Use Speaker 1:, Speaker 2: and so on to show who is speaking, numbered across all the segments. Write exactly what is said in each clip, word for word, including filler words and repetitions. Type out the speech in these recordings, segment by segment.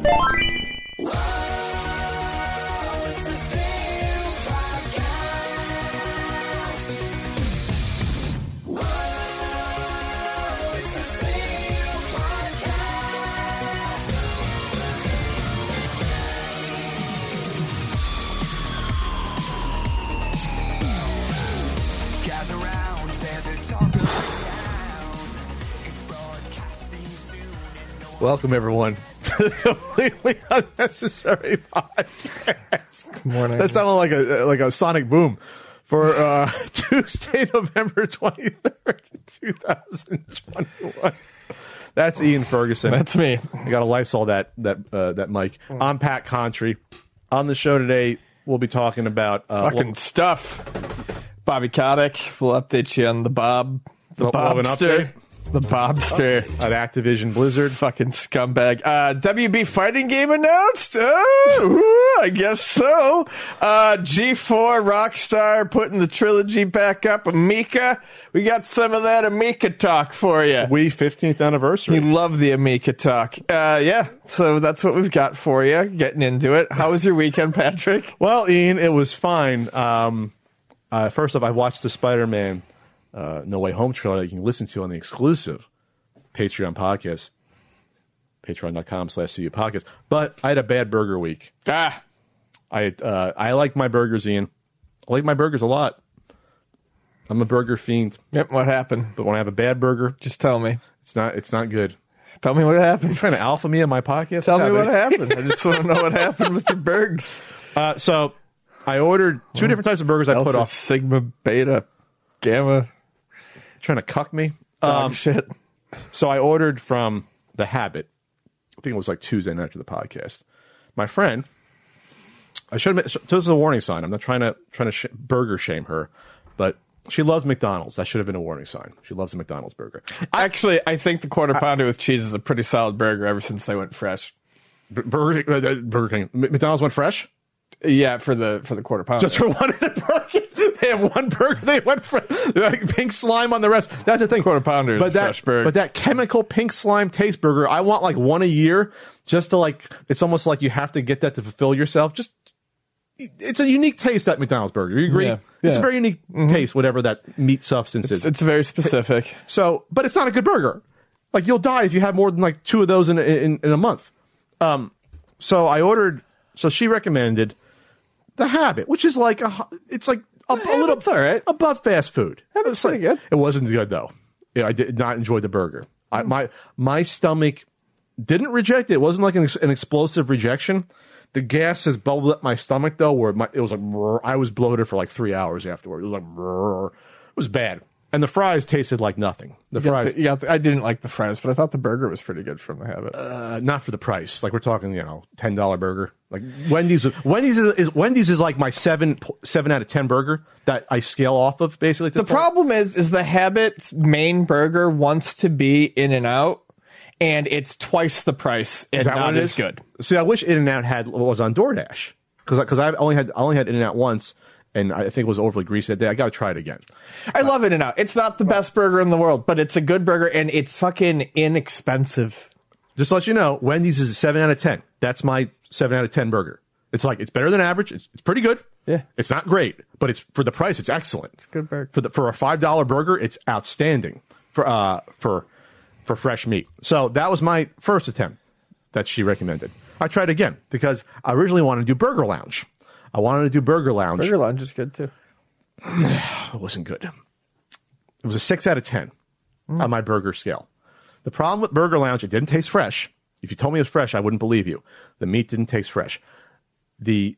Speaker 1: Welcome, everyone, to the Completely Unnecessary Podcast.
Speaker 2: Good morning.
Speaker 1: That sounded like a like a sonic boom for uh, Tuesday, November twenty-third, twenty twenty-one. That's Ian Ferguson.
Speaker 2: That's me.
Speaker 1: I got to Lysol that that uh, that mic. I'm Pat Contry. On the show today, we'll be talking about uh,
Speaker 2: fucking
Speaker 1: well,
Speaker 2: stuff. Bobby Kotick will update you on the Bob, the
Speaker 1: We'll have an
Speaker 2: Bobster, the Bobster,
Speaker 1: at Activision Blizzard.
Speaker 2: fucking scumbag. Uh, W B fighting game announced. Oh, ooh, I guess so. Uh, G four Rockstar putting the trilogy back up. Amica, we got some of that Amica talk for you.
Speaker 1: We fifteenth anniversary.
Speaker 2: We love the Amica talk. Uh, yeah, so that's what we've got for you. Getting into it. How was your weekend, Patrick?
Speaker 1: Well, Ian, it was fine. Um, uh, first off, I watched the Spider-Man uh, No Way Home trailer that you can listen to on the exclusive Patreon podcast, patreon.com slash CU podcast. But I had a bad burger week.
Speaker 2: Ah,
Speaker 1: I uh, I like my burgers, Ian. I like my burgers a lot. I'm a burger fiend.
Speaker 2: yep. What happened?
Speaker 1: But when I have a bad burger,
Speaker 2: Just tell me.
Speaker 1: it's not it's not good.
Speaker 2: Tell me what happened.
Speaker 1: You trying to alpha me on my podcast?
Speaker 2: Tell
Speaker 1: What's
Speaker 2: me what
Speaker 1: happening?
Speaker 2: happened. I just want to know what happened with your burgers.
Speaker 1: Uh, so I ordered two different types of burgers. I put
Speaker 2: Alpha,
Speaker 1: off.
Speaker 2: Sigma, Beta, Gamma,
Speaker 1: Trying to cuck me.
Speaker 2: dog
Speaker 1: Um,
Speaker 2: shit.
Speaker 1: So I ordered from The Habit. I think it was like Tuesday night after the podcast. My friend, I should have. This is a warning sign. I'm not trying to trying to sh- burger shame her, but she loves McDonald's. That should have been a warning sign. She loves a McDonald's burger.
Speaker 2: Actually, I think the quarter pounder with cheese is a pretty solid burger ever since they went fresh.
Speaker 1: B- Burger, uh, Burger King. M- McDonald's went fresh
Speaker 2: Yeah, for the for the quarter pounder.
Speaker 1: just for one of the burgers. They have one burger. They went fresh. Like pink slime on the rest. That's the thing.
Speaker 2: Quarter pounder is
Speaker 1: but
Speaker 2: a
Speaker 1: that,
Speaker 2: fresh burger.
Speaker 1: But that chemical pink slime taste burger, I want like one a year, just to like. It's almost like you have to get that to fulfill yourself. Just. It's a unique taste, that McDonald's burger. You agree?
Speaker 2: Yeah.
Speaker 1: It's a
Speaker 2: Yeah.
Speaker 1: very unique taste, whatever that meat substance
Speaker 2: it's,
Speaker 1: is.
Speaker 2: it's very specific.
Speaker 1: So, but it's not a good burger. Like, you'll die if you have more than like two of those in in, in a month. Um, so I ordered. So she recommended The Habit, which is like a. It's like a, a little
Speaker 2: Habit's all right.
Speaker 1: above fast food.
Speaker 2: Habit's
Speaker 1: It's like-
Speaker 2: pretty good.
Speaker 1: It wasn't good though. Yeah, I did not enjoy the burger. I, my my stomach didn't reject it. It wasn't like an, ex- an explosive rejection. The gas has bubbled up my stomach though, where my, it was like brrr. I was bloated for like three hours afterward. It was like brrr. It was bad, and the fries tasted like nothing. The
Speaker 2: You got
Speaker 1: fries,
Speaker 2: the- you got the- I didn't like the fries, but I thought the burger was pretty good from the Habit.
Speaker 1: uh, not for the price. Like, we're talking, you know, ten dollar burger. Like Wendy's. Wendy's is, is Wendy's is like my seven seven out of ten burger that I scale off of basically. At this
Speaker 2: The
Speaker 1: point.
Speaker 2: problem is, is the Habit's main burger wants to be In and Out, and it's twice the price and
Speaker 1: Is that
Speaker 2: not
Speaker 1: what it
Speaker 2: as
Speaker 1: is?
Speaker 2: good.
Speaker 1: See, I wish In-N-Out had was on DoorDash because because I only had I only had In-N-Out once, and I think it was overly greasy that day. I got to try it again.
Speaker 2: I love In and Out. It's not the best burger in the world, but it's a good burger, and it's fucking inexpensive.
Speaker 1: Just to let you know, Wendy's is a seven out of ten. That's my seven out of ten burger. It's like it's better than average. It's, it's pretty good.
Speaker 2: Yeah.
Speaker 1: It's not great, but it's for the price. It's excellent. It's
Speaker 2: good burger.
Speaker 1: for the for a five dollar burger. It's outstanding for uh for for fresh meat. So that was my first attempt that she recommended. I tried again because I originally wanted to do Burger Lounge. I wanted to do Burger Lounge.
Speaker 2: Burger Lounge is good too.
Speaker 1: It wasn't good. It was a six out of ten on my burger scale. The problem with Burger Lounge, it didn't taste fresh. If you told me it was fresh, I wouldn't believe you. The meat didn't taste fresh. The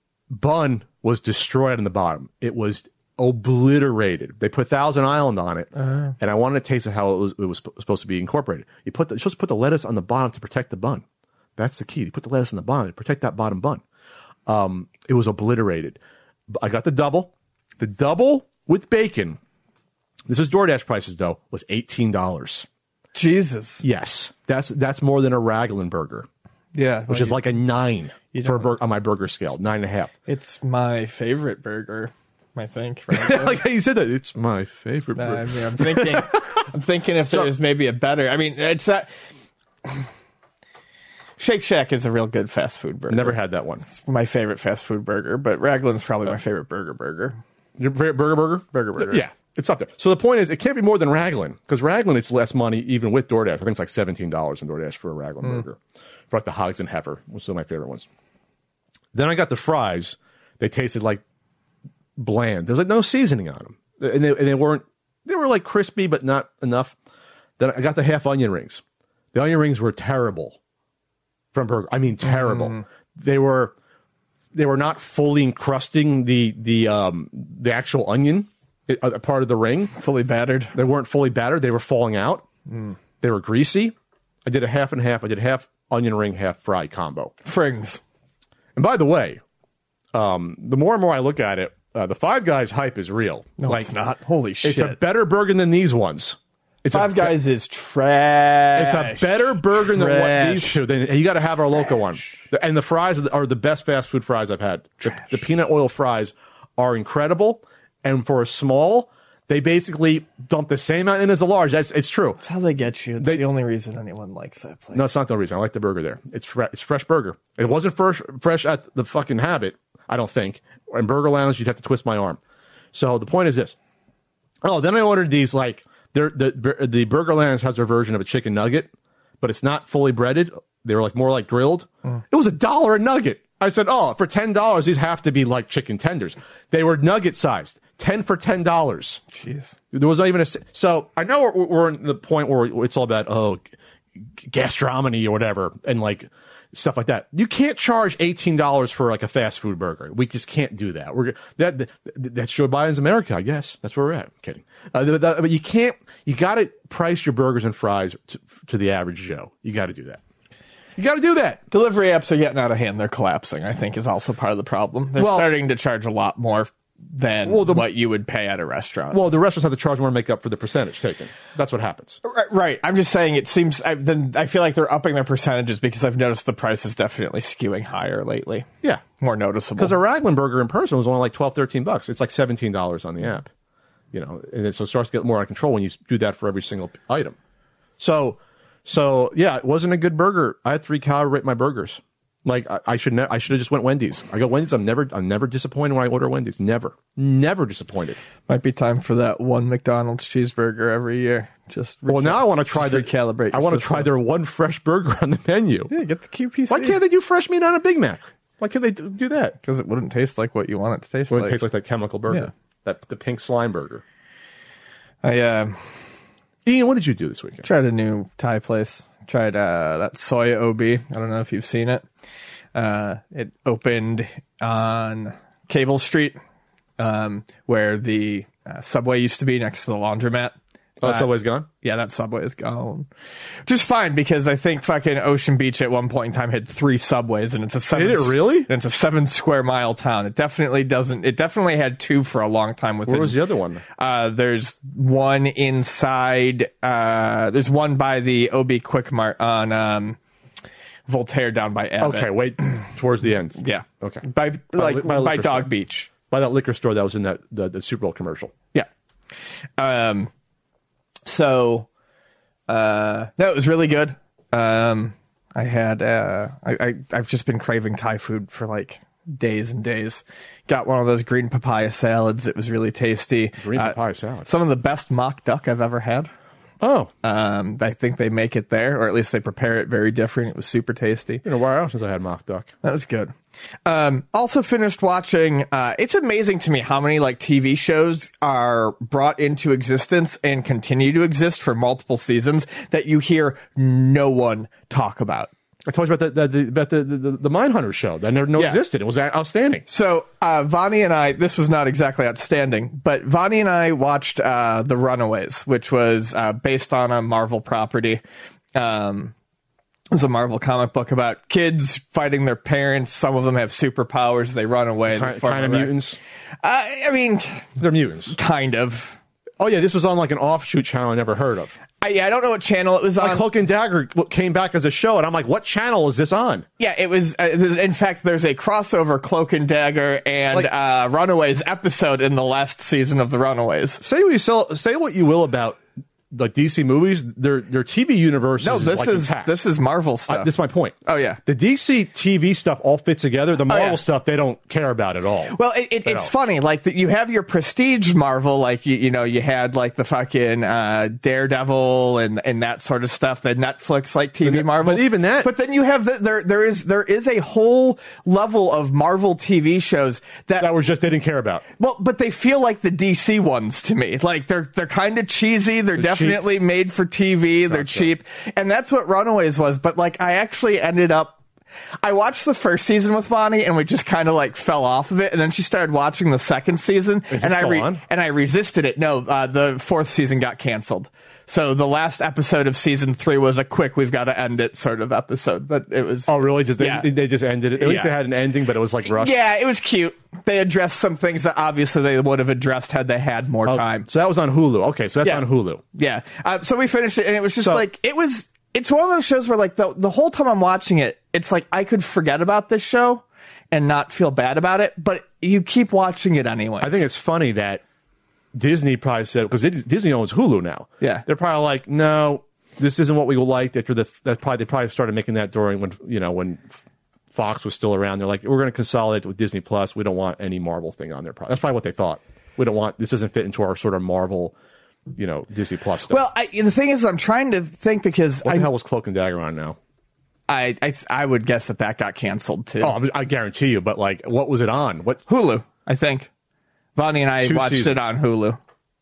Speaker 1: bun was destroyed on the bottom. It was obliterated. They put Thousand Island on it, uh-huh. and I wanted to taste it how it was, it was supposed to be incorporated. You put the, you're supposed to put the lettuce on the bottom to protect the bun. That's the key. You put the lettuce on the bottom to protect that bottom bun. Um, it was obliterated. I got the double. The double with bacon. This is DoorDash prices though. Was eighteen dollars.
Speaker 2: Jesus.
Speaker 1: Yes, that's that's more than a Raglan burger,
Speaker 2: Yeah.
Speaker 1: which is like a nine for a bur- on my burger scale, nine and a half.
Speaker 2: It's my favorite burger, I think.
Speaker 1: Like how you said that. It's my favorite
Speaker 2: Nah, I
Speaker 1: burger.
Speaker 2: mean, I'm thinking, I'm thinking if
Speaker 1: So-
Speaker 2: there's maybe a better. I mean, it's not. Shake Shack is a real good fast food burger.
Speaker 1: Never had that one.
Speaker 2: It's my favorite fast food burger, but Raglan's probably my favorite burger burger.
Speaker 1: Your favorite burger burger?
Speaker 2: Burger burger.
Speaker 1: Yeah, it's up there. So the point is, it can't be more than Raglan, because Raglan, it's less money even with DoorDash. I think it's like seventeen dollars in DoorDash for a Raglan mm. burger. For like the Hogs and Heifer, which are my favorite ones. Then I got the fries. They tasted like bland. There's like no seasoning on them. And they, and they weren't, they were like crispy, but not enough. Then I got the half onion rings. The onion rings were terrible from burger. I mean, terrible. Mm. They were, they were not fully encrusting the, the, um, the actual onion a part of the ring.
Speaker 2: Fully battered.
Speaker 1: They weren't fully battered. They were falling out. Mm. They were greasy. I did a half and half. I did half onion ring, half fry combo.
Speaker 2: Frings.
Speaker 1: And by the way, um, the more and more I look at it, uh, the Five Guys hype is real.
Speaker 2: No, like, it's not. Holy shit.
Speaker 1: It's a better burger than these ones. It's
Speaker 2: Five
Speaker 1: a,
Speaker 2: Guys is trash.
Speaker 1: It's a better burger trash. than what these two. Then you got to have our local one. And the fries are the, are the best fast food fries I've had. The, the peanut oil fries are incredible. And for a small, they basically dump the same amount in as a large. That's it's true.
Speaker 2: That's how they get you. It's they, the only reason anyone likes that place.
Speaker 1: No, it's not the reason. I like the burger there. It's fre- it's fresh burger. It wasn't fresh fresh at the fucking Habit, I don't think. In Burger Lounge, you'd have to twist my arm. So the point is this. Oh, then I ordered these like the the the Burger Lounge has their version of a chicken nugget, but it's not fully breaded. They were like more like grilled. Mm. It was a dollar a nugget. I said, oh, for ten dollars, these have to be like chicken tenders. They were nugget sized. ten for ten dollars.
Speaker 2: Jeez.
Speaker 1: There was not even a... So I know we're, we're in the point where it's all about, oh, gastronomy or whatever, and like stuff like that. You can't charge eighteen dollars for like a fast food burger. We just can't do that. We're that, that That's Joe Biden's America, I guess. That's where we're at. I'm kidding. Uh, that, but you can't... You got to price your burgers and fries to, to the average Joe. You got to do that. You got to do that.
Speaker 2: Delivery apps are getting out of hand. They're collapsing, I think, is also part of the problem. They're well, starting to charge a lot more than well, the, what you would pay at a restaurant.
Speaker 1: Well, the restaurants have to charge more to make up for the percentage taken. That's what happens.
Speaker 2: Right. right. I'm just saying it seems... I, then I feel like they're upping their percentages because I've noticed the price is definitely skewing higher lately.
Speaker 1: Yeah.
Speaker 2: More noticeable.
Speaker 1: Because a Raglan burger in person was only like twelve, thirteen bucks. It's like seventeen dollars on the app. You know, and it, so it starts to get more out of control when you do that for every single item. So... So yeah, it wasn't a good burger. I had three calorie rate my burgers. Like I, I should ne- I should have just went Wendy's. I go Wendy's. I'm never I'm never disappointed when I order Wendy's. Never, never disappointed.
Speaker 2: Might be time for that one McDonald's cheeseburger every year. Just
Speaker 1: well, recal- now I want to try their
Speaker 2: recalibrate.
Speaker 1: I want to try their one fresh burger on the menu.
Speaker 2: Yeah, get the Q P C.
Speaker 1: Why can't they do fresh meat on a Big Mac? Why can't they do that?
Speaker 2: Because it wouldn't taste like what you want it to taste
Speaker 1: it wouldn't
Speaker 2: like.
Speaker 1: Taste like that chemical burger.
Speaker 2: Yeah.
Speaker 1: That the pink slime burger.
Speaker 2: I uh,
Speaker 1: Ian, what did you do this weekend?
Speaker 2: Tried a new Thai place. Tried uh, that Soy O B. I don't know if you've seen it. Uh, it opened on Cable Street, um, where the uh, Subway used to be next to the laundromat.
Speaker 1: Oh,
Speaker 2: uh,
Speaker 1: Subway's gone?
Speaker 2: Yeah, that Subway is gone. Just fine, because I think fucking Ocean Beach at one point in time had three Subways, and it's a seven.
Speaker 1: Did it really?
Speaker 2: And it's a seven square mile town. It definitely doesn't. It definitely had two for a long time. Within,
Speaker 1: Where was the other one?
Speaker 2: Uh, there's one inside. Uh, there's one by the O B Quick Mart on um, Voltaire down by Abbott.
Speaker 1: Okay, wait towards the end.
Speaker 2: Yeah.
Speaker 1: Okay.
Speaker 2: By, by like by, by Dog
Speaker 1: store.
Speaker 2: Beach.
Speaker 1: By that liquor store that was in that the, the Super Bowl commercial.
Speaker 2: Yeah. Um. So, uh, no, it was really good. Um, I had, uh, I, I, I've just been craving Thai food for like days and days. Got one of those green papaya salads. It was really tasty.
Speaker 1: Green
Speaker 2: uh,
Speaker 1: papaya salad.
Speaker 2: Some of the best mock duck I've ever had.
Speaker 1: Oh.
Speaker 2: Um, I think they make it there, or at least they prepare it very different. It was super tasty.
Speaker 1: You know, where else since I had mock duck?
Speaker 2: That was good. Um, also finished watching, uh, it's amazing to me how many like T V shows are brought into existence and continue to exist for multiple seasons that you hear no one talk about.
Speaker 1: I told you about the, the, about the, the, the Mindhunter show that never no yeah. existed. It was outstanding.
Speaker 2: So, uh, Vonnie and I, this was not exactly outstanding, but Vonnie and I watched, uh, The Runaways, which was, uh, based on a Marvel property. Um, it was a Marvel comic book about kids fighting their parents. Some of them have superpowers. They run away.
Speaker 1: Kind, kind of mutants?
Speaker 2: Uh, I mean...
Speaker 1: They're mutants.
Speaker 2: Kind of.
Speaker 1: Oh, yeah, this was on like an offshoot channel I never heard of.
Speaker 2: I, yeah, I don't know what channel it was on.
Speaker 1: Like Cloak and Dagger came back as a show, and I'm like, what channel is this on?
Speaker 2: Yeah, it was... Uh, in fact, there's a crossover Cloak and Dagger and like, uh, Runaways episode in the last season of The Runaways.
Speaker 1: Say what you, sell, say what you will about like D C movies, their their T V universe.
Speaker 2: No,
Speaker 1: is
Speaker 2: this
Speaker 1: like
Speaker 2: is
Speaker 1: intact.
Speaker 2: this is Marvel
Speaker 1: I,
Speaker 2: stuff.
Speaker 1: this is my point.
Speaker 2: Oh, yeah.
Speaker 1: The D C T V stuff all fits together. The Marvel
Speaker 2: yeah.
Speaker 1: stuff they don't care about at all.
Speaker 2: Well, it, it, it's
Speaker 1: don't.
Speaker 2: funny. Like the, you have your prestige Marvel, like you, you know, you had like the fucking uh, Daredevil and and that sort of stuff. The Netflix like T V
Speaker 1: But-
Speaker 2: Marvel.
Speaker 1: but even that-
Speaker 2: But then you have the, there there is there is a whole level of Marvel T V shows that,
Speaker 1: that was just they didn't care about.
Speaker 2: well, but they feel like the D C ones to me. Like they're they're kind of cheesy. They're,
Speaker 1: They're
Speaker 2: definitely
Speaker 1: cheap.
Speaker 2: made for T V. They're
Speaker 1: Gotcha.
Speaker 2: cheap, and that's what Runaways was. But like, I actually ended up. I watched the first season with Vonnie, and we just kind of like fell off of it. And then she started watching the second season,
Speaker 1: Is it
Speaker 2: and I
Speaker 1: still
Speaker 2: re-
Speaker 1: on?
Speaker 2: and I resisted it. No, uh, the fourth season got canceled. So the last episode of season three was a quick, we've got to end it sort of episode. But it was.
Speaker 1: Oh, really? Just they,
Speaker 2: Yeah.
Speaker 1: they just ended it. At least
Speaker 2: Yeah.
Speaker 1: they had an ending, but it was like rushed.
Speaker 2: Yeah, it was cute. They addressed some things that obviously they would have addressed had they had more
Speaker 1: Oh,
Speaker 2: time.
Speaker 1: So that was on Hulu. Okay, so that's
Speaker 2: Yeah.
Speaker 1: on Hulu.
Speaker 2: Yeah. Uh, so we finished it, and it was just
Speaker 1: So-
Speaker 2: like, it was, it's one of those shows where, like, the, the whole time I'm watching it, it's like I could forget about this show and not feel bad about it, but you keep watching it anyway.
Speaker 1: I think it's funny that Disney probably said, because Disney owns Hulu now.
Speaker 2: Yeah.
Speaker 1: They're probably like, no, this isn't what we liked. After the, that probably, they probably started making that during when, you know, when Fox was still around. They're like, we're going to consolidate with Disney Plus. We don't want any Marvel thing on there. That's probably what they thought. We don't want, this doesn't fit into our sort of Marvel, you know, Disney Plus stuff.
Speaker 2: Well, I, the thing is, I'm trying to think because
Speaker 1: what
Speaker 2: I,
Speaker 1: the hell was Cloak and Dagger on now?
Speaker 2: I, I, I would guess that that got canceled too.
Speaker 1: Oh, I I guarantee you, but like, what was it on? What?
Speaker 2: Hulu, I think. Vonnie and I
Speaker 1: Two
Speaker 2: watched
Speaker 1: seasons.
Speaker 2: it on Hulu.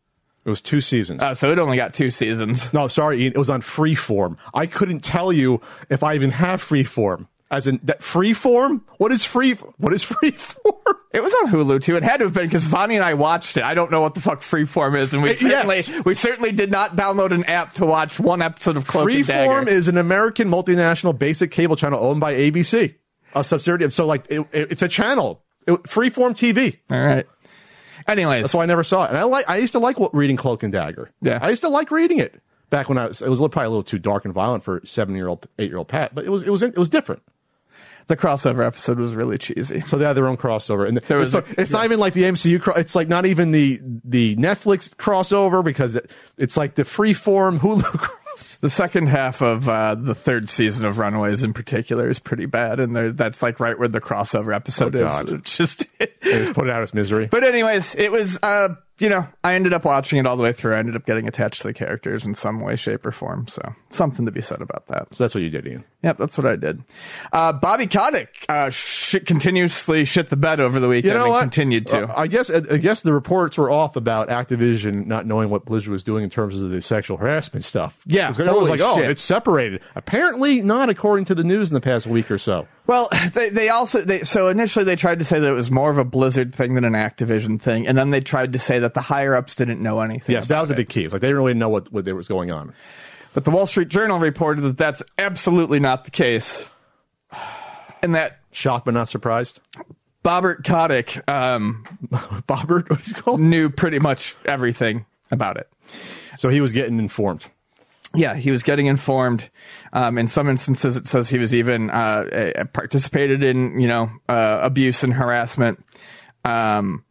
Speaker 1: It was two seasons.
Speaker 2: Oh, so it only got two seasons.
Speaker 1: No, sorry, Ian. It was on Freeform. I couldn't tell you if I even have Freeform. As in that Freeform? What is free? What is Freeform?
Speaker 2: It was on Hulu too. It had to have been because Vonnie and I watched it. I don't know what the fuck Freeform is, and we
Speaker 1: Yes.
Speaker 2: certainly we certainly did not download an app to watch one episode of Cloak and
Speaker 1: Freeform
Speaker 2: Dagger.
Speaker 1: is an American multinational basic cable channel owned by A B C, a subsidiary. of- So, like, it, it, it's a channel. It, Freeform T V.
Speaker 2: All right. Anyways,
Speaker 1: That's why I never saw it. And I like. I used to like what, reading Cloak and Dagger.
Speaker 2: Yeah.
Speaker 1: I used to like reading it back when I was. It was probably a little too dark and violent for seven year old, eight year old Pat, but it was. It was. It was different.
Speaker 2: the crossover episode was really cheesy.
Speaker 1: So they had their own crossover, and
Speaker 2: There was
Speaker 1: it's,
Speaker 2: a-
Speaker 1: it's not even like the M C U. Cro- it's like not even the the Netflix crossover because it, it's like the Freeform Hulu cross.
Speaker 2: The second half of uh, the third season of Runaways, in particular, is pretty bad, and there, that's like right where the crossover episode
Speaker 1: Oh,
Speaker 2: is.
Speaker 1: God.
Speaker 2: It's just.
Speaker 1: They just put it out as misery.
Speaker 2: But anyways, it was, uh, you know, I ended up watching it all the way through. I ended up getting attached to the characters in some way, shape, or form. So something to be said about that.
Speaker 1: So that's what you did, Ian.
Speaker 2: Yep, that's what I did. Uh, Bobby Kotick uh, shit, continuously shit the bed over the weekend.
Speaker 1: You know
Speaker 2: and
Speaker 1: what?
Speaker 2: Continued to.
Speaker 1: Uh, I guess I guess the reports were off about Activision not knowing what Blizzard was doing in terms of the sexual harassment stuff.
Speaker 2: Yeah,
Speaker 1: 'Cause everyone was
Speaker 2: holy
Speaker 1: like, "Oh,
Speaker 2: shit.
Speaker 1: it's separated." Apparently, not according to the news in the past week or so.
Speaker 2: Well, they, they also they, so initially they tried to say that it was more of a Blizzard thing than an Activision thing, and then they tried to say that the higher ups didn't know anything.
Speaker 1: Yes, that
Speaker 2: about
Speaker 1: was a
Speaker 2: it.
Speaker 1: big key. It's like they didn't really know what what there was going on.
Speaker 2: But the Wall Street Journal reported that that's absolutely not the case, and that
Speaker 1: Shocked but not surprised.
Speaker 2: Bobbert Kotick um,
Speaker 1: Bobbert, what is he called?
Speaker 2: knew pretty much everything about it.
Speaker 1: So he was getting informed.
Speaker 2: Yeah, he was getting informed. Um, in some instances, it says he was even uh, uh, participated in, you know, uh, abuse and harassment. Um,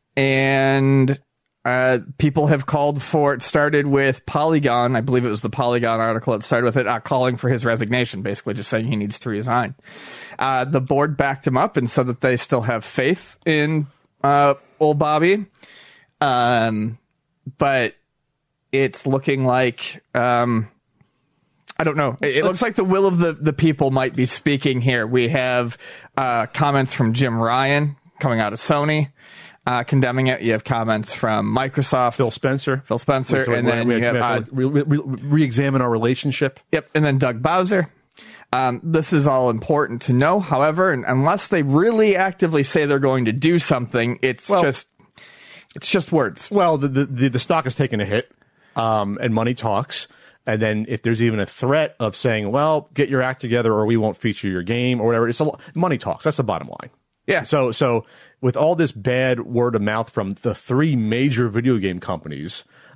Speaker 2: and uh, people have called for it. Started with Polygon, I believe it was the Polygon article. It started with it uh, calling for his resignation, basically just saying he needs to resign. Uh, the board backed him up and said that they still have faith in uh, old Bobby. Um, but it's looking like um, I don't know. It, it looks like the will of the, the people might be speaking here. We have uh, comments from Jim Ryan coming out of Sony uh, condemning it. You have comments from Microsoft,
Speaker 1: Phil Spencer.
Speaker 2: Phil Spencer,
Speaker 1: So
Speaker 2: and
Speaker 1: we-
Speaker 2: then
Speaker 1: we,
Speaker 2: you have
Speaker 1: we
Speaker 2: uh,
Speaker 1: have to re- re- re-examine our relationship.
Speaker 2: yep, and then Doug Bowser. Um, this is all important to know. However, and unless they really actively say they're going to do something, it's
Speaker 1: Well-
Speaker 2: just it's just words.
Speaker 1: Well, the the, the, the stock has taken a hit, um, and money talks. And then if there's even a threat of saying, "Well, get your act together, or we won't feature your game," or whatever, it's a lo- money talks. That's the bottom line.
Speaker 2: Yeah.
Speaker 1: So so with all this bad word of mouth from the three major video game companies,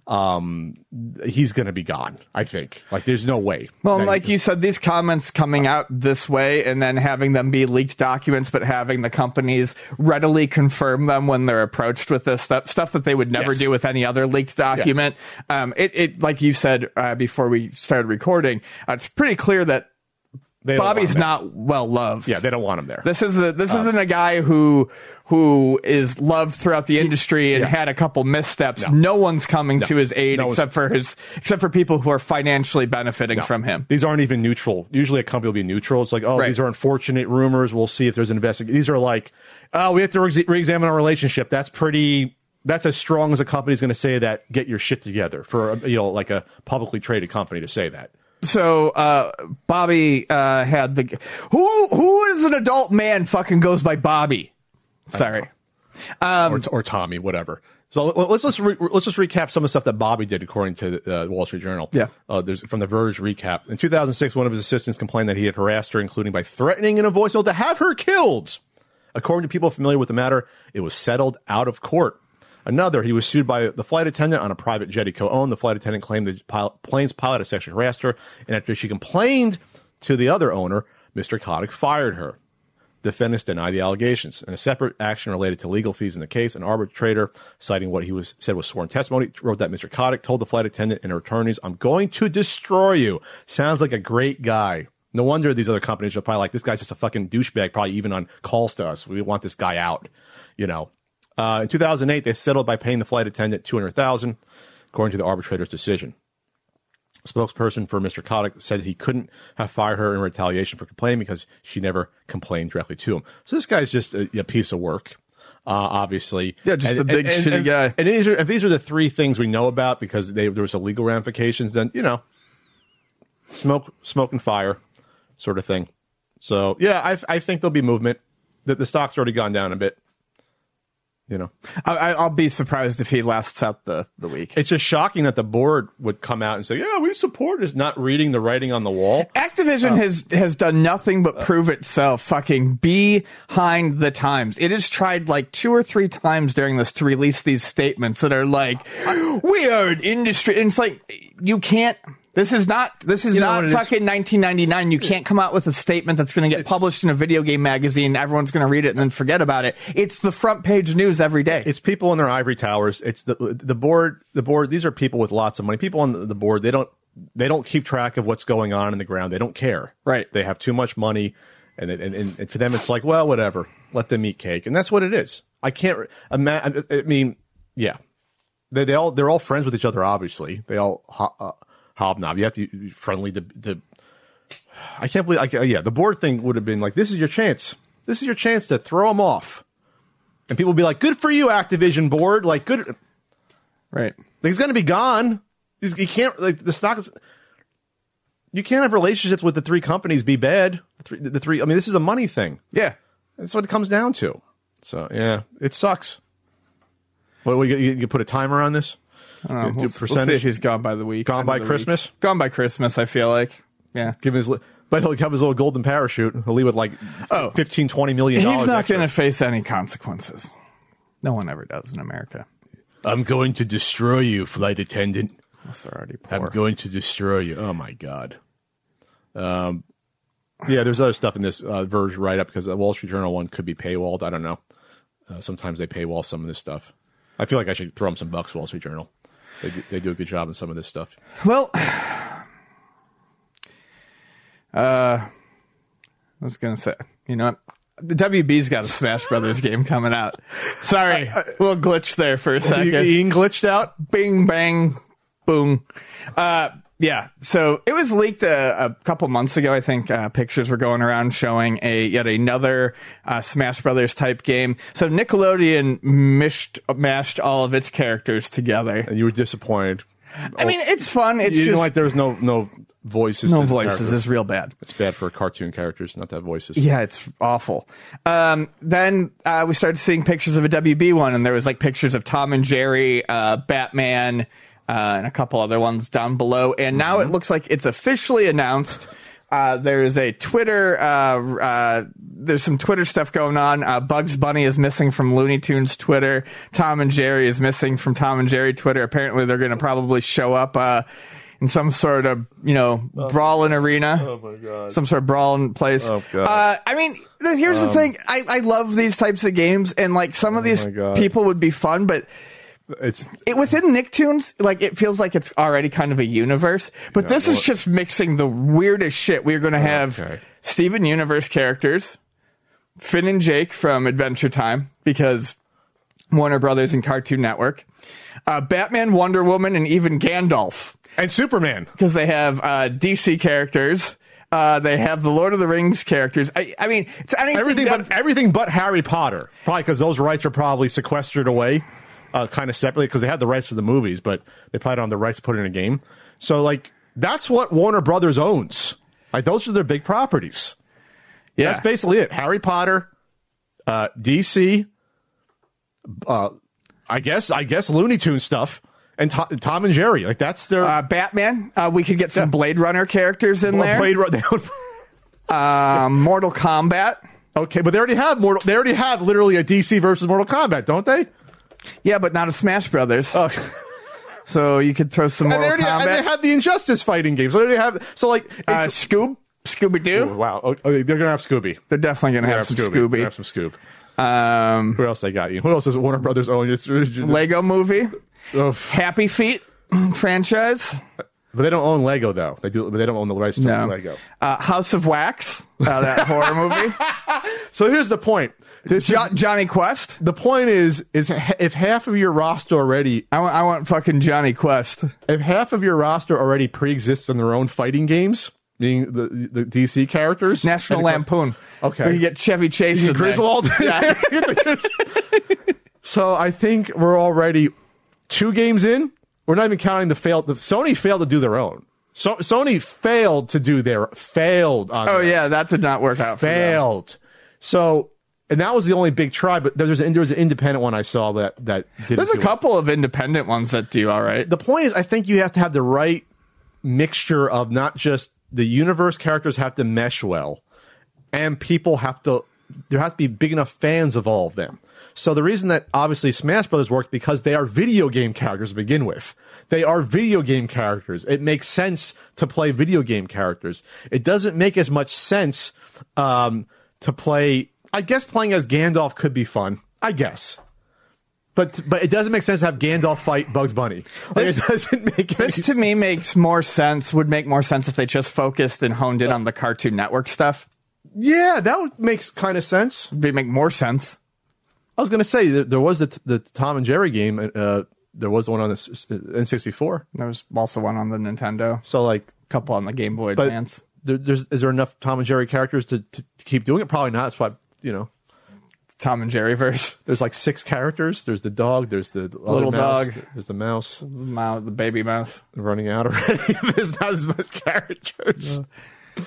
Speaker 1: um, he's going to be gone. I think. Like, there's no way.
Speaker 2: Well,
Speaker 1: that
Speaker 2: like
Speaker 1: he,
Speaker 2: you said, these comments coming out this way and then having them be leaked documents, but having the companies readily confirm them when they're approached with this stuff, stuff that they would never
Speaker 1: Yes.
Speaker 2: do with any other leaked document. Yeah. Um, it, it, like you said uh, before we started recording, uh, it's pretty clear that
Speaker 1: they don't
Speaker 2: Bobby's
Speaker 1: want him
Speaker 2: not well loved.
Speaker 1: there. Yeah, they don't want him there.
Speaker 2: This is a, this um, isn't a guy who who is loved throughout the industry and
Speaker 1: yeah.
Speaker 2: had a couple missteps.
Speaker 1: No,
Speaker 2: no one's coming
Speaker 1: no.
Speaker 2: to his aid
Speaker 1: no
Speaker 2: except for his except for people who are financially benefiting
Speaker 1: no.
Speaker 2: from him.
Speaker 1: These aren't even neutral. Usually, a company will be neutral. It's like, oh,
Speaker 2: right.
Speaker 1: these are unfortunate rumors. We'll see if there's an investigation. These are like, oh, we have to re- re-examine our relationship. That's pretty. That's as strong as a company's going to say that. Get your shit together for a, you know, like a publicly traded company to say that.
Speaker 2: So uh, Bobby uh, had the who who is an adult man fucking goes by Bobby. Sorry, um,
Speaker 1: or, or Tommy, whatever. So let's let's re- let's just recap some of the stuff that Bobby did according to the uh, Wall Street Journal.
Speaker 2: Yeah,
Speaker 1: uh, there's from the Verge recap. In two thousand six, one of his assistants complained that he had harassed her, including by threatening in a voice note to have her killed. According to people familiar with the matter, it was settled out of court. Another, he was sued by the flight attendant on a private jet he co-owned. The flight attendant claimed the pilot, plane's pilot had sexually harassed her, and after she complained to the other owner, Mister Kotick fired her. Defendants denied the allegations. In a separate action related to legal fees in the case, an arbitrator, citing what he was said was sworn testimony, wrote that Mister Kotick told the flight attendant and her attorneys, "I'm going to destroy you." Sounds like a great guy. No wonder these other companies are probably like, this guy's just a fucking douchebag, probably even on calls to us. We want this guy out, you know. Uh, in two thousand eight, they settled by paying the flight attendant two hundred thousand dollars, according to the arbitrator's decision. A spokesperson for Mister Kotick said he couldn't have fired her in retaliation for complaining because she never complained directly to him. So this guy's just a, a piece of work, uh, obviously.
Speaker 2: Yeah, just
Speaker 1: and,
Speaker 2: a big
Speaker 1: and,
Speaker 2: shitty
Speaker 1: and,
Speaker 2: guy.
Speaker 1: And these are, if these are the three things we know about because they, there was a legal ramifications, then, you know, smoke, smoke and fire sort of thing. So, yeah, I, I think there'll be movement. The, the stock's already gone down a bit. You know,
Speaker 2: I, I'll be surprised if he lasts out the, the week.
Speaker 1: It's just shocking that the board would come out and say, yeah, we support it, not reading the writing on the wall.
Speaker 2: Activision
Speaker 1: um,
Speaker 2: has, has done nothing but prove itself fucking behind the times. It has tried like two or three times during this to release these statements that are like, we are an industry. And it's like, you can't. This is not, this is
Speaker 1: you know
Speaker 2: not fucking is? nineteen ninety-nine. You can't come out with a statement that's going to get it's, published in a video game magazine. Everyone's going to read it and then forget about it. It's the front page news every day.
Speaker 1: It's people in their ivory towers. It's the, the board, the board. These are people with lots of money. People on the board, they don't, they don't keep track of what's going on in the ground. They don't care.
Speaker 2: Right.
Speaker 1: They have too much money. And, and, and for them, it's like, well, whatever, let them eat cake. And that's what it is. I can't imagine. I mean, yeah, they, they all, they're all friends with each other. Obviously they all, uh, hobnob. You have to be friendly to, to I can't believe, I, yeah, the board thing would have been like, this is your chance. This is your chance to throw them off. And people would be like, good for you, Activision board. Like, good.
Speaker 2: Right.
Speaker 1: Like, he's going to be gone. He's, he can't, like, the stock is, you can't have relationships with the three companies be bad. The three, the three I mean, this is a money thing.
Speaker 2: Yeah.
Speaker 1: That's what it comes down to. So, yeah, it sucks. What, you, you, you put a timer on this?
Speaker 2: Uh, we'll, we'll see if he's gone by the week.
Speaker 1: Gone by Christmas?
Speaker 2: Week. Gone by Christmas, I feel like. Yeah.
Speaker 1: Give him his, but he'll have his little golden parachute. He'll leave with like oh, fifteen, twenty million dollars.
Speaker 2: He's not going to face any consequences. No one ever does in America.
Speaker 1: I'm going to destroy you, flight attendant.
Speaker 2: That's already poor.
Speaker 1: I'm going to destroy you. Oh, my God. Um, yeah, there's other stuff in this uh, Verge write-up because the Wall Street Journal one could be paywalled. I don't know. Uh, sometimes they paywall some of this stuff. I feel like I should throw them some bucks, Wall Street Journal. They do, they do a good job in some of this stuff.
Speaker 2: Well, uh, I was going to say, you know what? The W B's got a Smash Brothers game coming out. Sorry, a little glitch there for a second.
Speaker 1: Being glitched out?
Speaker 2: Bing, bang, boom. Uh, yeah, so it was leaked a, a couple months ago. I think uh, pictures were going around showing a yet another uh, Smash Brothers type game. So Nickelodeon mished, mashed all of its characters together.
Speaker 1: And you were disappointed.
Speaker 2: I mean, it's fun. It's
Speaker 1: you
Speaker 2: just
Speaker 1: know, like there's no no voices.
Speaker 2: No
Speaker 1: to
Speaker 2: voices is real bad.
Speaker 1: It's bad for cartoon characters, not to have voices.
Speaker 2: Yeah, it's awful. Um, then uh, we started seeing pictures of a W B one, and there was like pictures of Tom and Jerry, uh, Batman. Uh, and a couple other ones down below. And now mm-hmm. it looks like it's officially announced Uh, there's a Twitter, uh, uh, there's some Twitter stuff going on. Uh, Bugs Bunny is missing from Looney Tunes Twitter. Tom and Jerry is missing from Tom and Jerry Twitter. Apparently they're going to probably show up, uh, in some sort of, you know, oh. brawling arena.
Speaker 1: Oh my God.
Speaker 2: Some sort of brawling place.
Speaker 1: Oh God.
Speaker 2: Uh, I mean, here's um, the thing. I, I love these types of games, and like some of these
Speaker 1: oh
Speaker 2: people would be fun, but
Speaker 1: it's
Speaker 2: it, within Nicktoons, like it feels like it's already kind of a universe. But yeah, this well, is just mixing the weirdest shit. We're going to have
Speaker 1: okay.
Speaker 2: Steven Universe characters, Finn and Jake from Adventure Time, because Warner Brothers and Cartoon Network, uh, Batman, Wonder Woman, and even Gandalf.
Speaker 1: And Superman.
Speaker 2: Because they have uh, D C characters. Uh, they have the Lord of the Rings characters. I, I mean, it's anything
Speaker 1: everything
Speaker 2: that,
Speaker 1: but everything but Harry Potter. Probably because those rights are probably sequestered away, uh, kind of separately, because they had the rights to the movies, but they probably don't have the rights to put it in a game. So, like, that's what Warner Brothers owns. Like, those are their big properties.
Speaker 2: Yeah,
Speaker 1: that's basically it. Harry Potter, uh, D C, uh, I guess, I guess Looney Tunes stuff. And Tom, Tom and Jerry, like that's their
Speaker 2: uh, Batman. Uh, we could get some yeah. Blade Runner characters in well, there.
Speaker 1: Blade Runner,
Speaker 2: um, Mortal Kombat.
Speaker 1: Okay, but they already have Mortal. They already have literally a D C versus Mortal Kombat, don't they?
Speaker 2: Yeah, but not a Smash Brothers.
Speaker 1: Oh.
Speaker 2: So you could throw some
Speaker 1: and
Speaker 2: Mortal
Speaker 1: they already,
Speaker 2: Kombat.
Speaker 1: And they have the Injustice fighting games. So they already have. So like
Speaker 2: uh, Scoob, Scooby Doo.
Speaker 1: Oh, wow, okay, they're gonna have Scooby.
Speaker 2: They're definitely gonna have, have some Scooby.
Speaker 1: Scooby. Have some Scoob.
Speaker 2: Um,
Speaker 1: Who else they got you? What else does Warner Brothers own? It's
Speaker 2: Lego Movie.
Speaker 1: Oh.
Speaker 2: Happy Feet franchise,
Speaker 1: but they don't own Lego though. They do, but they don't own the rights to
Speaker 2: no.
Speaker 1: Lego.
Speaker 2: Uh, House of Wax, uh, that horror movie.
Speaker 1: So here's the point: this
Speaker 2: jo-
Speaker 1: is,
Speaker 2: Johnny Quest.
Speaker 1: The point is, is if half of your roster already,
Speaker 2: I want, I want fucking Johnny Quest.
Speaker 1: If half of your roster already pre-exists in their own fighting games, meaning the the D C characters,
Speaker 2: National Lampoon.
Speaker 1: Okay,
Speaker 2: we get Chevy Chase,
Speaker 1: you get Griswold.
Speaker 2: Yeah.
Speaker 1: So I think we're already two games in. We're not even counting the failed. The, Sony failed to do their own. So, Sony failed to do their failed. On
Speaker 2: oh
Speaker 1: theirs.
Speaker 2: yeah, that did not work out.
Speaker 1: Failed. For so, and that was the only big try. But there's an, there was an independent one I saw that that didn't.
Speaker 2: There's a
Speaker 1: do
Speaker 2: couple
Speaker 1: it.
Speaker 2: of independent ones that do all right.
Speaker 1: The point is, I think you have to have the right mixture of not just the universe characters have to mesh well, and people have to. There has to be big enough fans of all of them. So the reason that obviously Smash Brothers worked because they are video game characters to begin with. They are video game characters. It makes sense to play video game characters. It doesn't make as much sense um, to play. I guess playing as Gandalf could be fun. I guess. But but it doesn't make sense to have Gandalf fight Bugs Bunny. Like,
Speaker 2: this,
Speaker 1: it doesn't make any
Speaker 2: This to
Speaker 1: sense.
Speaker 2: me makes more sense, would make more sense if they just focused and honed in on the Cartoon Network stuff.
Speaker 1: Yeah, that would makes kind of sense.
Speaker 2: It'd make more sense.
Speaker 1: I was going to say, there, there was the, the Tom and Jerry game. Uh, there was the one on the N sixty-four.
Speaker 2: There was also one on the Nintendo.
Speaker 1: So, like,
Speaker 2: a couple on the Game Boy
Speaker 1: but
Speaker 2: Advance.
Speaker 1: There, there's, is there enough Tom and Jerry characters to, to, to keep doing it? Probably not. That's why, you know.
Speaker 2: Tom and Jerry verse.
Speaker 1: There's like six characters. There's the dog. There's the
Speaker 2: little
Speaker 1: mouse,
Speaker 2: dog.
Speaker 1: There's the mouse.
Speaker 2: The, mouse, the baby mouse.
Speaker 1: Running out already. There's not as much characters.
Speaker 2: Yeah.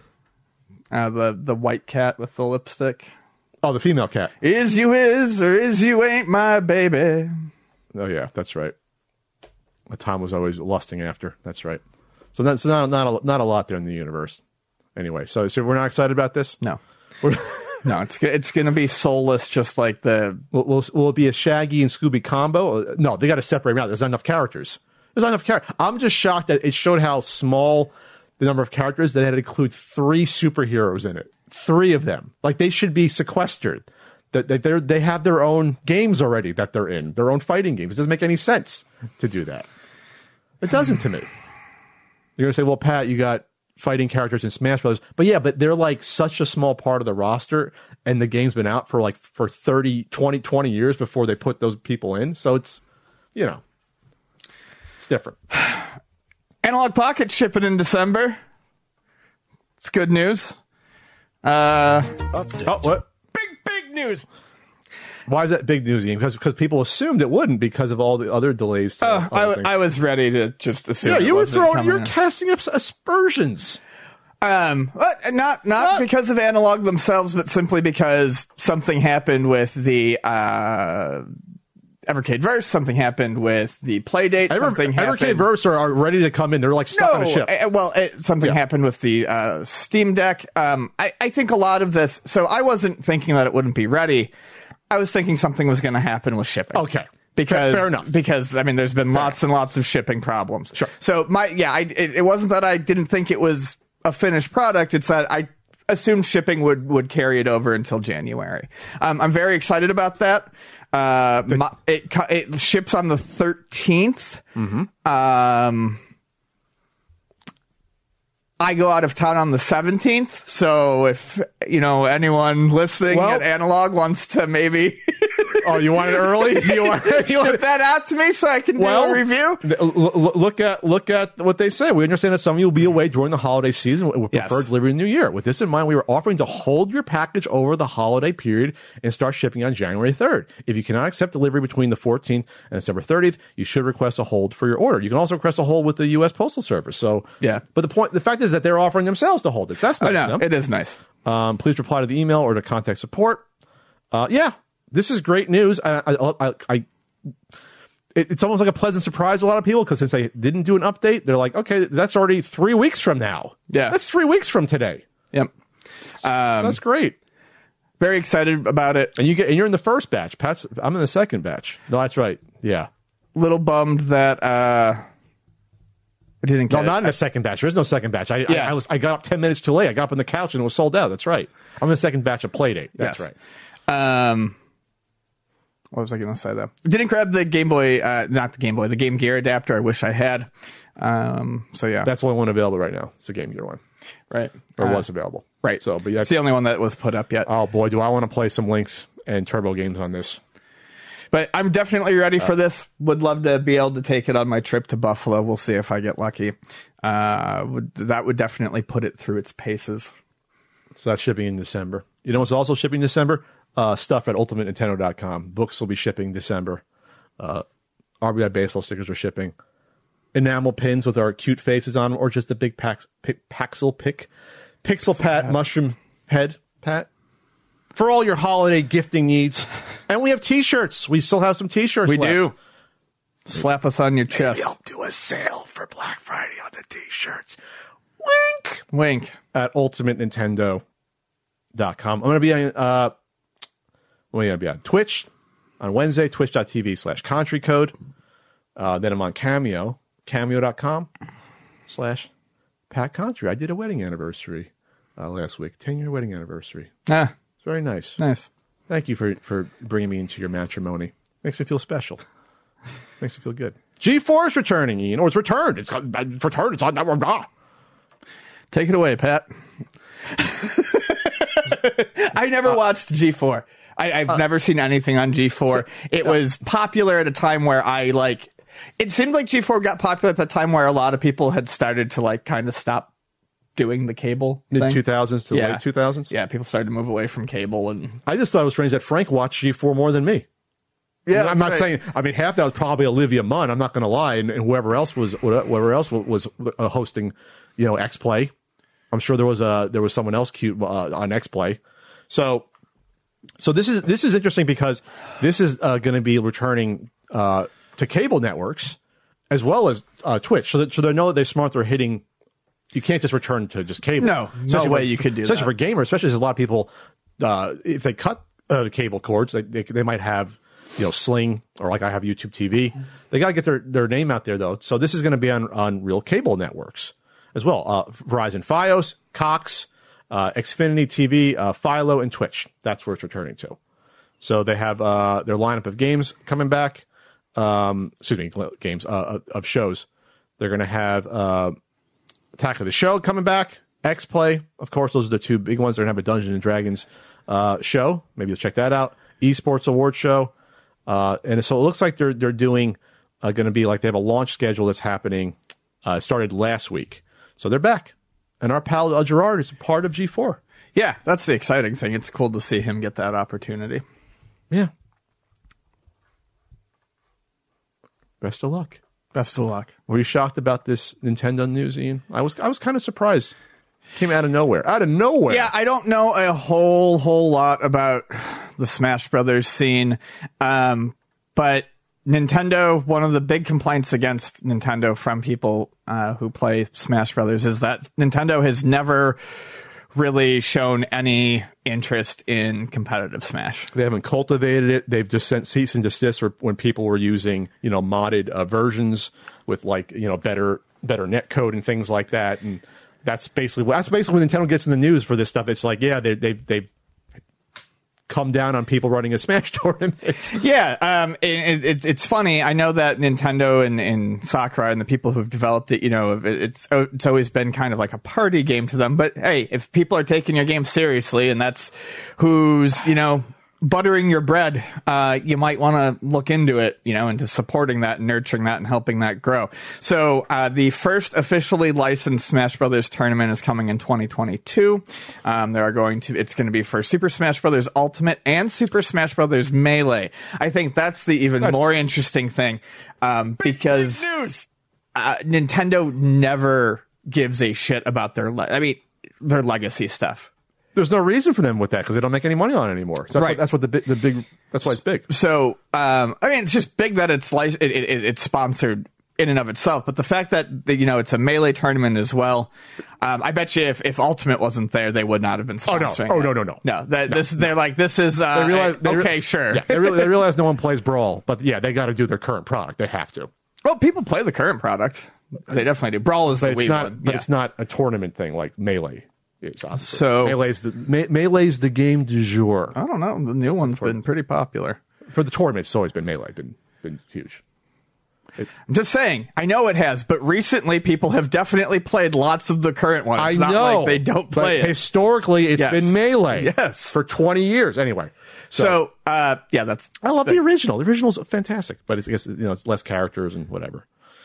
Speaker 2: Uh, the, the white cat with the lipstick.
Speaker 1: Oh, the female cat.
Speaker 2: Is you is or is you ain't my baby.
Speaker 1: Oh, yeah, that's right. Tom was always lusting after. That's right. So that's not not a, not a lot there in the universe. Anyway, so so we're not excited about this?
Speaker 2: No.
Speaker 1: We're
Speaker 2: no, it's it's going to be soulless, just like the...
Speaker 1: Will, will, will it be a Shaggy and Scooby combo? No, they got to separate them out. There's not enough characters. There's not enough characters. I'm just shocked that it showed how small the number of characters that had to include three superheroes in it. Three of them. Like, they should be sequestered. That they they they have their own games already that they're in, their own fighting games. It doesn't make any sense to do that. It doesn't to me. You're gonna say, well, Pat, you got fighting characters in Smash Brothers, but yeah, but they're like such a small part of the roster, and the game's been out for like for thirty, twenty, twenty years before they put those people in. So it's, you know, it's different.
Speaker 2: Analog Pocket shipping in December. It's good news. Uh,
Speaker 1: oh, what?
Speaker 2: News.
Speaker 1: Why is that big news again? Because because people assumed it wouldn't because of all the other delays. To
Speaker 2: uh, I, I was ready to just assume.
Speaker 1: Yeah,
Speaker 2: it
Speaker 1: you were throwing. You're
Speaker 2: in.
Speaker 1: casting up aspersions.
Speaker 2: Um, not not because of Analog themselves, but simply because something happened with the uh Evercade Verse. Something happened with the Playdate.
Speaker 1: Ever,
Speaker 2: Something happened.
Speaker 1: Evercade Verse are, are ready to come in. They're like stuck on a ship.
Speaker 2: Uh, well, it, something
Speaker 1: Yeah.
Speaker 2: happened with the uh, Steam Deck. Um, I, I think a lot of this. So I wasn't thinking that it wouldn't be ready. I was thinking something was going to happen with shipping.
Speaker 1: Okay.
Speaker 2: Because,
Speaker 1: Fair enough.
Speaker 2: Because I mean, there's been
Speaker 1: Fair
Speaker 2: lots and lots of shipping problems.
Speaker 1: Sure.
Speaker 2: So my yeah, I, it, it wasn't that I didn't think it was a finished product. It's that I assumed shipping would would carry it over until January. Um, I'm very excited about that. Uh, my, it co- it ships on the thirteenth. Mm-hmm. Um. I go out of town on the seventeenth, so if, you know, anyone listening
Speaker 1: Well-
Speaker 2: at Analog wants to maybe
Speaker 1: Oh, you want it early? You want, you want
Speaker 2: ship that out to me so I can do
Speaker 1: Well,
Speaker 2: a review?
Speaker 1: th- l- l- look at look at what they say. We understand that some of you will be away during the holiday season. We would
Speaker 2: Yes.
Speaker 1: prefer delivery in the new year. With this in mind, we were offering to hold your package over the holiday period and start shipping on January third. If you cannot accept delivery between the fourteenth and December thirtieth, you should request a hold for your order. You can also request a hold with the U S Postal Service. So,
Speaker 2: Yeah.
Speaker 1: But the point, the fact is that they're offering themselves to hold this. That's
Speaker 2: I
Speaker 1: nice.
Speaker 2: know,
Speaker 1: you know?
Speaker 2: it is nice.
Speaker 1: Um, please reply to the email or to contact support. Uh, yeah, this is great news. I, I, I, I it, it's almost like a pleasant surprise to a lot of people because since they didn't do an update, they're like, okay, that's already three weeks from now.
Speaker 2: Yeah.
Speaker 1: that's three weeks from today.
Speaker 2: Yep.
Speaker 1: So
Speaker 2: Um,
Speaker 1: that's great.
Speaker 2: very excited about it.
Speaker 1: And you get, and you're in the first batch. Pat's, I'm in the second batch. No, that's right. Yeah.
Speaker 2: Little bummed that uh, I didn't get
Speaker 1: No,
Speaker 2: it.
Speaker 1: not in the second batch. There is no second batch. I,
Speaker 2: Yeah.
Speaker 1: I, I was, I got up ten minutes too late. I got up on the couch and it was sold out. That's right. I'm in the second batch of Playdate. That's
Speaker 2: Yes.
Speaker 1: right.
Speaker 2: Um, what was I going to say though? Didn't grab the Game Boy, uh, not the Game Boy, the Game Gear adapter. I wish I had. Um, so yeah,
Speaker 1: That's the only one available right now. It's a Game Gear one.
Speaker 2: right.
Speaker 1: Or
Speaker 2: Uh,
Speaker 1: was available.
Speaker 2: right.
Speaker 1: So, but yeah,
Speaker 2: It's the only one that was put up yet.
Speaker 1: oh boy, do I want to play some Lynx and Turbo games on this.
Speaker 2: But I'm definitely ready for this. Would love to be able to take it on my trip to Buffalo. We'll see if I get lucky. Uh, would, that would definitely put it through its paces.
Speaker 1: So that's shipping in December. You know what's also shipping in December? Uh, stuff at ultimate nintendo dot com. Books will be shipping December. Uh, R B I baseball stickers are shipping. Enamel pins with our cute faces on them, or just a big pax, pi- Paxel pick. Pixel Pat mushroom head pat. For all your holiday gifting needs. And we have t-shirts. We still have some t-shirts
Speaker 2: We
Speaker 1: left.
Speaker 2: do. Slap us on your chest.
Speaker 1: We'll do a sale for Black Friday on the t-shirts. Wink!
Speaker 2: Wink.
Speaker 1: At ultimate nintendo dot com. I'm going to be on, uh, what are you going to be on? Twitch on Wednesday, twitch.tv slash country code. Uh, then I'm on Cameo, cameo.com slash Pat Country. I did a wedding anniversary uh, last week, ten year wedding anniversary.
Speaker 2: Ah,
Speaker 1: It's very nice.
Speaker 2: nice.
Speaker 1: Thank you for, for bringing me into your matrimony. Makes me feel special. Makes me feel good. G four is returning, Ian. Or it's returned. It's, it's returned. It's on that one. Ah.
Speaker 2: Take it away, Pat. I never watched G four. I, I've never seen anything on G four. It was popular at a time where I like. It seemed like G four got popular at the time where a lot of people had started to like kind of stop doing the cable
Speaker 1: Mid
Speaker 2: thing.
Speaker 1: two thousands to
Speaker 2: Yeah.
Speaker 1: late two thousands.
Speaker 2: Yeah, people started to move away from cable and
Speaker 1: I just thought it was strange that Frank watched G four more than me.
Speaker 2: yeah.
Speaker 1: I'm not
Speaker 2: that's right.
Speaker 1: saying. I mean, half that was probably Olivia Munn. I'm not going to lie, and, and whoever else was, whoever else was uh, hosting, you know, X Play. I'm sure there was a there was someone else cute uh, on X Play. So, so this is this is interesting because this is uh, going to be returning uh, to cable networks as well as uh, Twitch. So that so they know that they're smart. They're hitting. You can't just return to just cable.
Speaker 2: No, no
Speaker 1: Especially
Speaker 2: way
Speaker 1: for-
Speaker 2: you could do
Speaker 1: especially
Speaker 2: that.
Speaker 1: for gamers. Especially as a lot of people, uh, if they cut uh, the cable cords, they, they they might have. You know, Sling, or like I have YouTube T V. They got to get their, their name out there, though. So this is going to be on, on real cable networks as well. Uh, Verizon Fios, Cox, uh, Xfinity T V, uh, Philo, and Twitch. That's where it's returning to. So they have uh, their lineup of games coming back. Um, excuse me, games, uh, of shows. They're going to have uh, Attack of the Show coming back. X-Play, of course, those are the two big ones. They're going to have a Dungeons and Dragons uh, show. Maybe you'll check that out. Esports Award Show. Uh, and so it looks like they're they're doing uh, going to be like they have a launch schedule that's happening. Uh, started last week, so they're back, and our pal uh, Gerard is a part of G four.
Speaker 2: Yeah, that's the exciting thing. It's cool to see him get that opportunity.
Speaker 1: Yeah. Best of luck.
Speaker 2: Best of luck.
Speaker 1: Were you shocked about this Nintendo news, Ian? I was I was kind of surprised. Came out of nowhere. Out of nowhere.
Speaker 2: Yeah, I don't know a whole whole lot about the Smash Brothers scene, um, but Nintendo, one of the big complaints against Nintendo from people uh, who play Smash Brothers is that Nintendo has never really shown any interest in competitive Smash.
Speaker 1: They haven't cultivated it. They've just sent cease and desist when people were using, you know, modded uh, versions with like, you know, better better netcode and things like that. And that's basically that's basically when Nintendo gets in the news for this stuff. It's like, yeah, they they they've come down on people running a Smash tournament.
Speaker 2: Yeah, um, it, it, it's funny. I know that Nintendo and, and Sakurai and the people who've developed it, you know, it, it's it's always been kind of like a party game to them. But hey, if people are taking your game seriously, and that's who's, you know, buttering your bread, uh, you might want to look into it, you know, into supporting that and nurturing that and helping that grow. So uh, the first officially licensed Smash Brothers tournament is coming in twenty twenty-two. Um, there are going to, it's going to be for Super Smash Brothers Ultimate and Super Smash Brothers Melee. I think that's the even that's more interesting thing, um, big, because big news. Uh, Nintendo never gives a shit about their, le- I mean, their legacy stuff.
Speaker 1: There's no reason for them with that because they don't make any money on it anymore. So that's
Speaker 2: right.
Speaker 1: What, that's what the big, the big. That's why it's big.
Speaker 2: So, um, I mean, it's just big that it's li- it, it, it's sponsored in and of itself. But the fact that the, you know it's a Melee tournament as well, um, I bet you if, if Ultimate wasn't there, they would not have been sponsoring.
Speaker 1: Oh no! Oh
Speaker 2: it.
Speaker 1: no! No! No!
Speaker 2: No. That
Speaker 1: no,
Speaker 2: this
Speaker 1: no.
Speaker 2: They're like this is uh,
Speaker 1: they realize, they
Speaker 2: okay.
Speaker 1: re-
Speaker 2: sure.
Speaker 1: Yeah, they, re- they realize no one plays Brawl, but yeah, they got to do their current product. They have to.
Speaker 2: Well, people play the current product. They definitely do. Brawl is
Speaker 1: but
Speaker 2: the
Speaker 1: it's
Speaker 2: Wii
Speaker 1: not,
Speaker 2: one.
Speaker 1: But
Speaker 2: yeah.
Speaker 1: it's not a tournament thing like Melee. Is,
Speaker 2: so
Speaker 1: Melee's the Me- Melee's the game du jour.
Speaker 2: I don't know. The new one's been pretty popular
Speaker 1: for the tournament. It's always been Melee. Been been huge.
Speaker 2: It, I'm just saying. I know it has, but recently people have definitely played lots of the current ones.
Speaker 1: I
Speaker 2: it's not
Speaker 1: know
Speaker 2: like they don't play
Speaker 1: but
Speaker 2: it.
Speaker 1: Historically, it's
Speaker 2: yes.
Speaker 1: been Melee.
Speaker 2: Yes,
Speaker 1: for twenty years anyway. So,
Speaker 2: so uh, yeah, that's.
Speaker 1: I love the original. The original's fantastic, but it's I guess, you know it's less characters and whatever.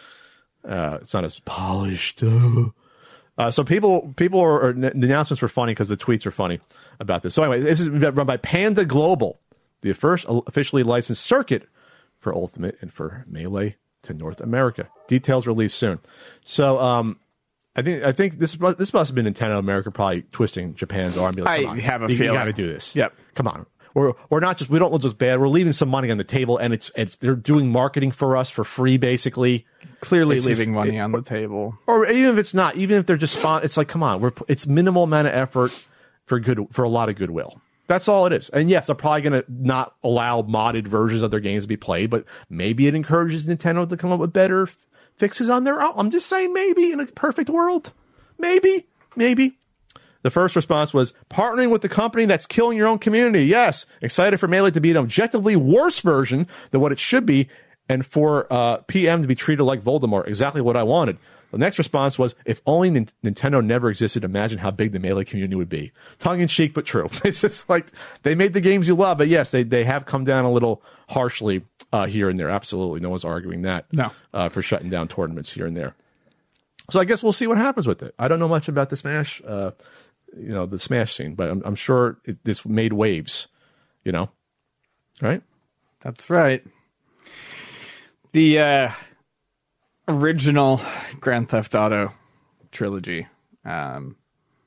Speaker 1: Uh, it's not as polished. Uh. Uh, so people, people are, are, the announcements were funny because the tweets are funny about this. So anyway, this is run by Panda Global, the first officially licensed circuit for Ultimate and for Melee to North America. Details released soon. So um, I think I think this this must have been Nintendo America probably twisting Japan's arm. Like,
Speaker 2: I
Speaker 1: Come on,
Speaker 2: have a
Speaker 1: you,
Speaker 2: feeling
Speaker 1: you got to do this.
Speaker 2: Yep.
Speaker 1: Come on. We're, we're not just we don't look just bad. We're leaving some money on the table, and it's it's they're doing marketing for us for free, basically.
Speaker 2: Clearly
Speaker 1: it's
Speaker 2: leaving
Speaker 1: just,
Speaker 2: money
Speaker 1: it,
Speaker 2: on the table,
Speaker 1: or even if it's not, even if they're just spon- it's like, come on, we're it's minimal amount of effort for good for a lot of goodwill. That's all it is. And yes, they're probably going to not allow modded versions of their games to be played, but maybe it encourages Nintendo to come up with better f- fixes on their own. I'm just saying, maybe in a perfect world, maybe, maybe. The first response was partnering with the company that's killing your own community. Yes, excited for Melee to be an objectively worse version than what it should be, and for uh, P M to be treated like Voldemort. Exactly what I wanted. The next response was, if only N- Nintendo never existed, imagine how big the Melee community would be. Tongue-in-cheek, but true. It's just like, they made the games you love, but yes, they, they have come down a little harshly uh, here and there. Absolutely. No one's arguing that.
Speaker 2: No.
Speaker 1: Uh, for shutting down tournaments here and there. So I guess we'll see what happens with it. I don't know much about the Smash, uh, you know, the Smash scene, but I'm, I'm sure it, this made waves, you know? Right?
Speaker 2: That's right. The uh, original Grand Theft Auto trilogy um,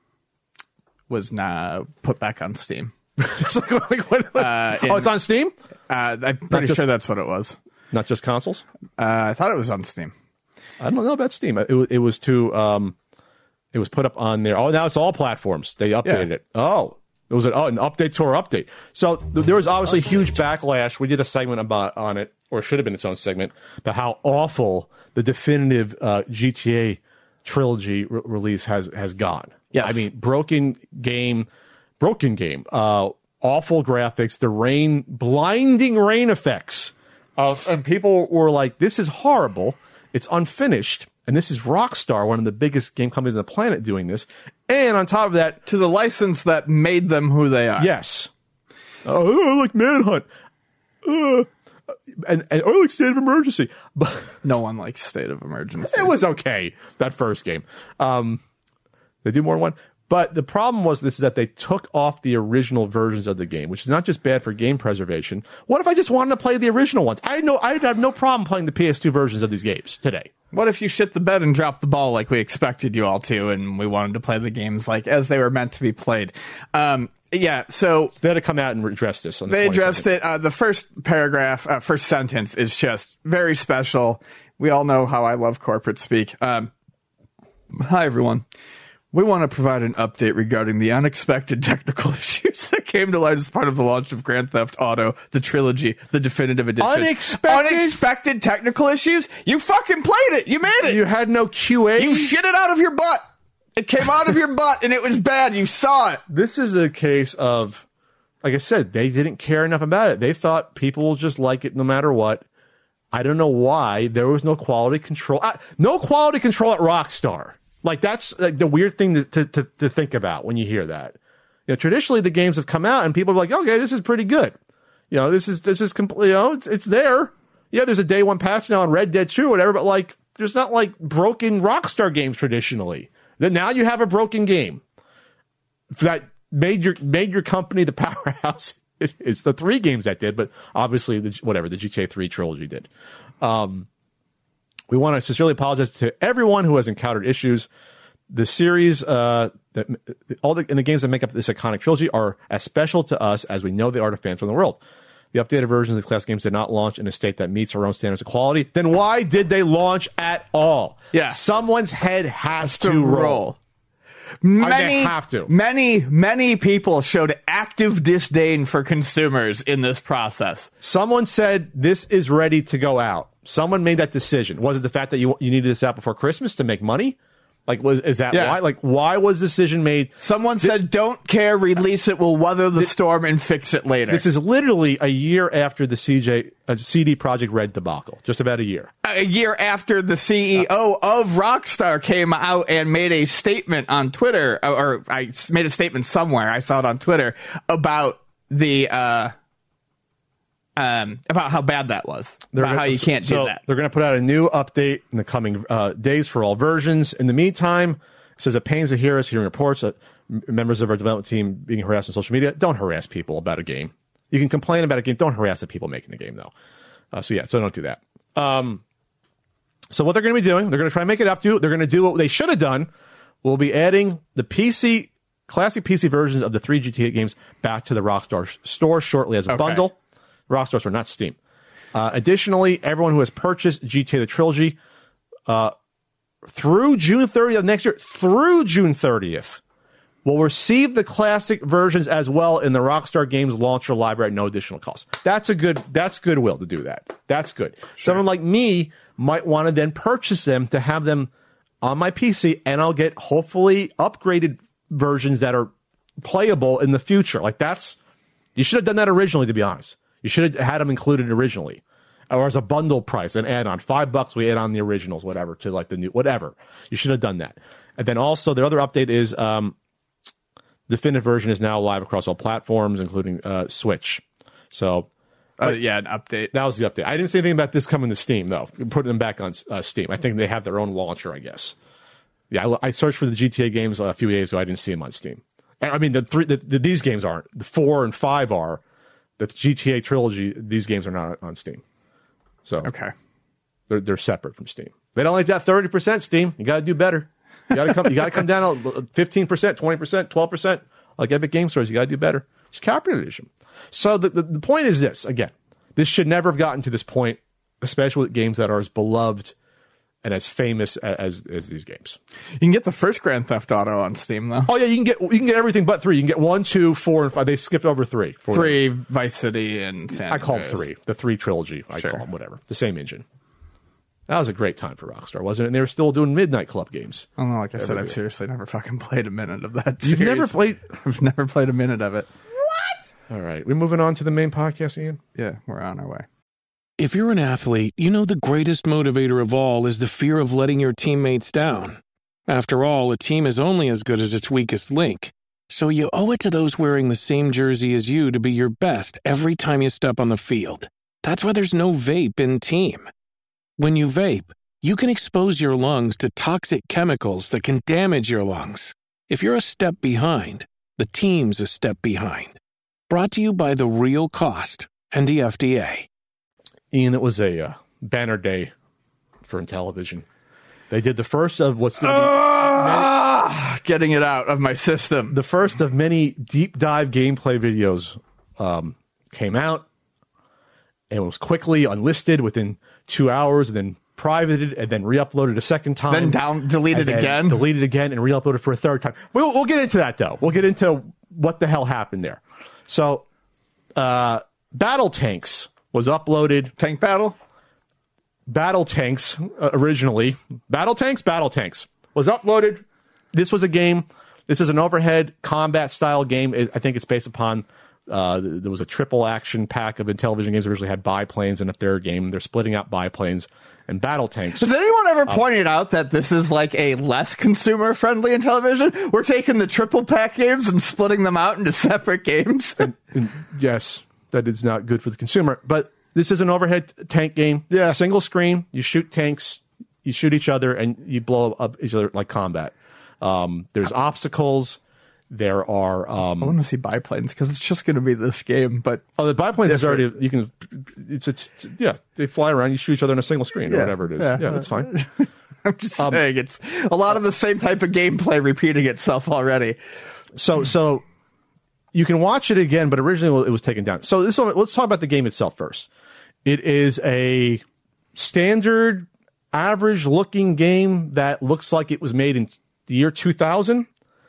Speaker 2: was now put back on Steam.
Speaker 1: It's like, like, what, what?
Speaker 2: Uh,
Speaker 1: oh, it's on Steam?
Speaker 2: Uh, I'm pretty
Speaker 1: just,
Speaker 2: sure that's what it was.
Speaker 1: Not just consoles?
Speaker 2: Uh, I thought it was on Steam.
Speaker 1: I don't know about Steam. It, it was to, um, it was put up on there. Oh, now it's all platforms. They updated
Speaker 2: Yeah.
Speaker 1: it. Oh, it was an, oh, an update to our update. So th- there was obviously huge backlash. We did a segment about on it, or it should have been its own segment, about how awful the definitive uh, G T A trilogy re- release has has gone.
Speaker 2: Yes.
Speaker 1: I mean, broken game, broken game, uh, awful graphics, the rain, blinding rain effects, uh, and people were like, "This is horrible. It's unfinished." And this is Rockstar, one of the biggest game companies on the planet, doing this. And on top of that,
Speaker 2: to the license that made them who they are.
Speaker 1: yes. Oh, I like Manhunt. Uh, and, and I like State of Emergency. But
Speaker 2: No one likes State of Emergency.
Speaker 1: it was okay, that first game. Um, they do more than one. But the problem was this is that they took off the original versions of the game, which is not just bad for game preservation. What if I just wanted to play the original ones? I know I'd have no problem playing the P S two versions of these games today.
Speaker 2: What if you shit the bed and dropped the ball like we expected you all to, and we wanted to play the games like as they were meant to be played? Um, yeah, so,
Speaker 1: so they had to come out and address this. On the
Speaker 2: they addressed
Speaker 1: twenty-second.
Speaker 2: it. Uh, the first paragraph, uh, first sentence is just very special. We all know how I love corporate speak. Um, hi, everyone. We want to provide an update regarding the unexpected technical issues that came to light as part of the launch of Grand Theft Auto, the trilogy, the definitive edition.
Speaker 1: Unexpected?
Speaker 2: Unexpected technical issues? You fucking played it. You made it.
Speaker 1: You had no Q A?
Speaker 2: You shit it out of your butt. It came out of your butt and it was bad. You saw it.
Speaker 1: This is a case of, like I said, they didn't care enough about it. They thought people will just like it no matter what. I don't know why there was no quality control. Uh, no quality control at Rockstar. Like, that's like, the weird thing to, to, to, to think about when you hear that. You know, traditionally the games have come out and people are like, okay, this is pretty good. You know, this is, this is complete, you know, it's, it's there. Yeah, there's a day one patch now on Red Dead two or whatever, but like, there's not like broken Rockstar games traditionally. Then now you have a broken game that made your, made your company the powerhouse. It's the three games that did, but obviously the, whatever, the G T A three trilogy did. Um, We want to sincerely apologize to everyone who has encountered issues. The series, uh, that, all the, and the games that make up this iconic trilogy are as special to us as we know they are to fans from the world. The updated versions of the class games did not launch in a state that meets our own standards of quality. Then why did they launch at all?
Speaker 2: Yeah.
Speaker 1: Someone's head has to,
Speaker 2: to
Speaker 1: roll.
Speaker 2: roll. Many,
Speaker 1: they have to.
Speaker 2: Many, many people showed active disdain for consumers in this process.
Speaker 1: Someone said this is ready to go out. Someone made that decision. Was it the fact that you you needed this out before Christmas to make money? Like, was is that
Speaker 2: Yeah.
Speaker 1: why? Like, why was the decision made?
Speaker 2: Someone said, don't care, release it, we'll weather the storm and fix it later.
Speaker 1: This is literally a year after the C J uh, C D Projekt Red debacle. Just about a year.
Speaker 2: A year after the C E O of Rockstar came out and made a statement on Twitter, or, or I made a statement somewhere, I saw it on Twitter, about the... Uh, Um, about how bad that was,
Speaker 1: They're
Speaker 2: about
Speaker 1: gonna,
Speaker 2: how you can't
Speaker 1: so
Speaker 2: do that.
Speaker 1: They're going to put out a new update in the coming uh, days for all versions. In the meantime, it says it pains to hear us hearing reports that m- members of our development team being harassed on social media. Don't harass people about a game. You can complain about a game. Don't harass the people making the game, though. Uh, so, yeah, so don't do that. Um, so what they're going to be doing, they're going to try and make it up to you. They're going to do what they should have done. We'll be adding the P C, classic P C versions of the three G T A games back to the Rockstar store shortly as a
Speaker 2: Okay.
Speaker 1: bundle. Rockstar store, not Steam. Uh, additionally, everyone who has purchased G T A the trilogy uh, through June thirtieth of next year, through June thirtieth, will receive the classic versions as well in the Rockstar Games launcher library at no additional cost. That's a good. That's goodwill to do that. That's good. Sure. Someone like me might want to then purchase them to have them on my P C, and I'll get hopefully upgraded versions that are playable in the future. Like that's you should have done that originally, to be honest. You should have had them included originally, or as a bundle price, an add-on. Five bucks, we add on the originals, whatever, to like the new, whatever. You should have done that. And then also, the other update is um, the definitive version is now live across all platforms, including uh, Switch. So,
Speaker 2: Uh, yeah, an update.
Speaker 1: that was the update. I didn't say anything about this coming to Steam, though. Putting them back on uh, Steam. I think they have their own launcher, I guess. Yeah, I, I searched for the G T A games a few days ago. I didn't see them on Steam. I mean, the three, the, the, these games aren't. The four and five are. The G T A trilogy, these games are not on Steam. So
Speaker 2: Okay.
Speaker 1: they're they're separate from Steam. They don't like that thirty percent Steam. You got to do better. You got to come you got to come down fifteen percent, twenty percent, twelve percent. Like Epic Game Stores, you got to do better. It's Captain Edition. So the, the the point is this, again, this should never have gotten to this point, especially with games that are as beloved and as famous as as these games.
Speaker 2: You can get the first Grand Theft Auto on Steam, though.
Speaker 1: Oh yeah, you can get you can get everything but three. You can get one, two, four, and five. They skipped over three. For
Speaker 2: Three, Vice City, and San
Speaker 1: I call them
Speaker 2: Andreas.
Speaker 1: three. The three trilogy. I
Speaker 2: Sure.
Speaker 1: call them whatever. The same engine. That was a great time for Rockstar, wasn't it? And they were still doing Midnight Club games.
Speaker 2: I don't know, like I said,
Speaker 1: Every
Speaker 2: I've
Speaker 1: year.
Speaker 2: seriously never fucking played a minute of that
Speaker 1: You've
Speaker 2: series.
Speaker 1: never played.
Speaker 2: I've never played a minute of it.
Speaker 1: All right, we're moving on to the main podcast, Ian.
Speaker 2: Yeah, we're on our way.
Speaker 3: If you're an athlete, you know the greatest motivator of all is the fear of letting your teammates down. After all, a team is only as good as its weakest link. So you owe it to those wearing the same jersey as you to be your best every time you step on the field. That's why there's no vape in team. When you vape, you can expose your lungs to toxic chemicals that can damage your lungs. If you're a step behind, the team's a step behind. Brought to you by The Real Cost and the F D A.
Speaker 1: Ian, it was a uh, banner day for Intellivision. They did the first of what's going to be
Speaker 2: Ah, getting it out of my system.
Speaker 1: the first of many deep dive gameplay videos um, came out and was quickly unlisted within two hours and then privated and then re-uploaded a second time.
Speaker 2: Then down, deleted
Speaker 1: and then
Speaker 2: again.
Speaker 1: Deleted again and re-uploaded for a third time. We'll, we'll get into that, though. We'll get into what the hell happened there. So, uh, Battle Tanks was uploaded.
Speaker 2: Tank Battle?
Speaker 1: Battle Tanks, uh, originally. Battle Tanks? Battle Tanks. Was uploaded. This was a game. This is an overhead combat style game. It, I think it's based upon, uh, there was a triple action pack of Intellivision games that originally had biplanes in a third game. They're splitting out biplanes and Battle Tanks.
Speaker 2: Has anyone ever pointed out that this is like a less consumer friendly in television? We're taking the triple pack games and splitting them out into separate games.
Speaker 1: and, and yes, that is not good for the consumer. But this is an overhead tank game.
Speaker 2: Yeah.
Speaker 1: Single screen. You shoot tanks. You shoot each other, and you blow up each other like combat. Um, there's obstacles. There are. Um,
Speaker 2: I want to see biplanes because it's just going to be this game. But
Speaker 1: oh, the biplanes is already. You can. It's, it's, it's yeah. They fly around. You shoot each other in a single screen
Speaker 2: Yeah,
Speaker 1: or whatever it is.
Speaker 2: yeah.
Speaker 1: Yeah, that's fine.
Speaker 2: I'm just saying it's a lot of the same type of gameplay repeating itself already.
Speaker 1: So so you can watch it again, but originally it was taken down. So this one, let's talk about the game itself first. It is a standard, average-looking game that looks like it was made in the year two thousand.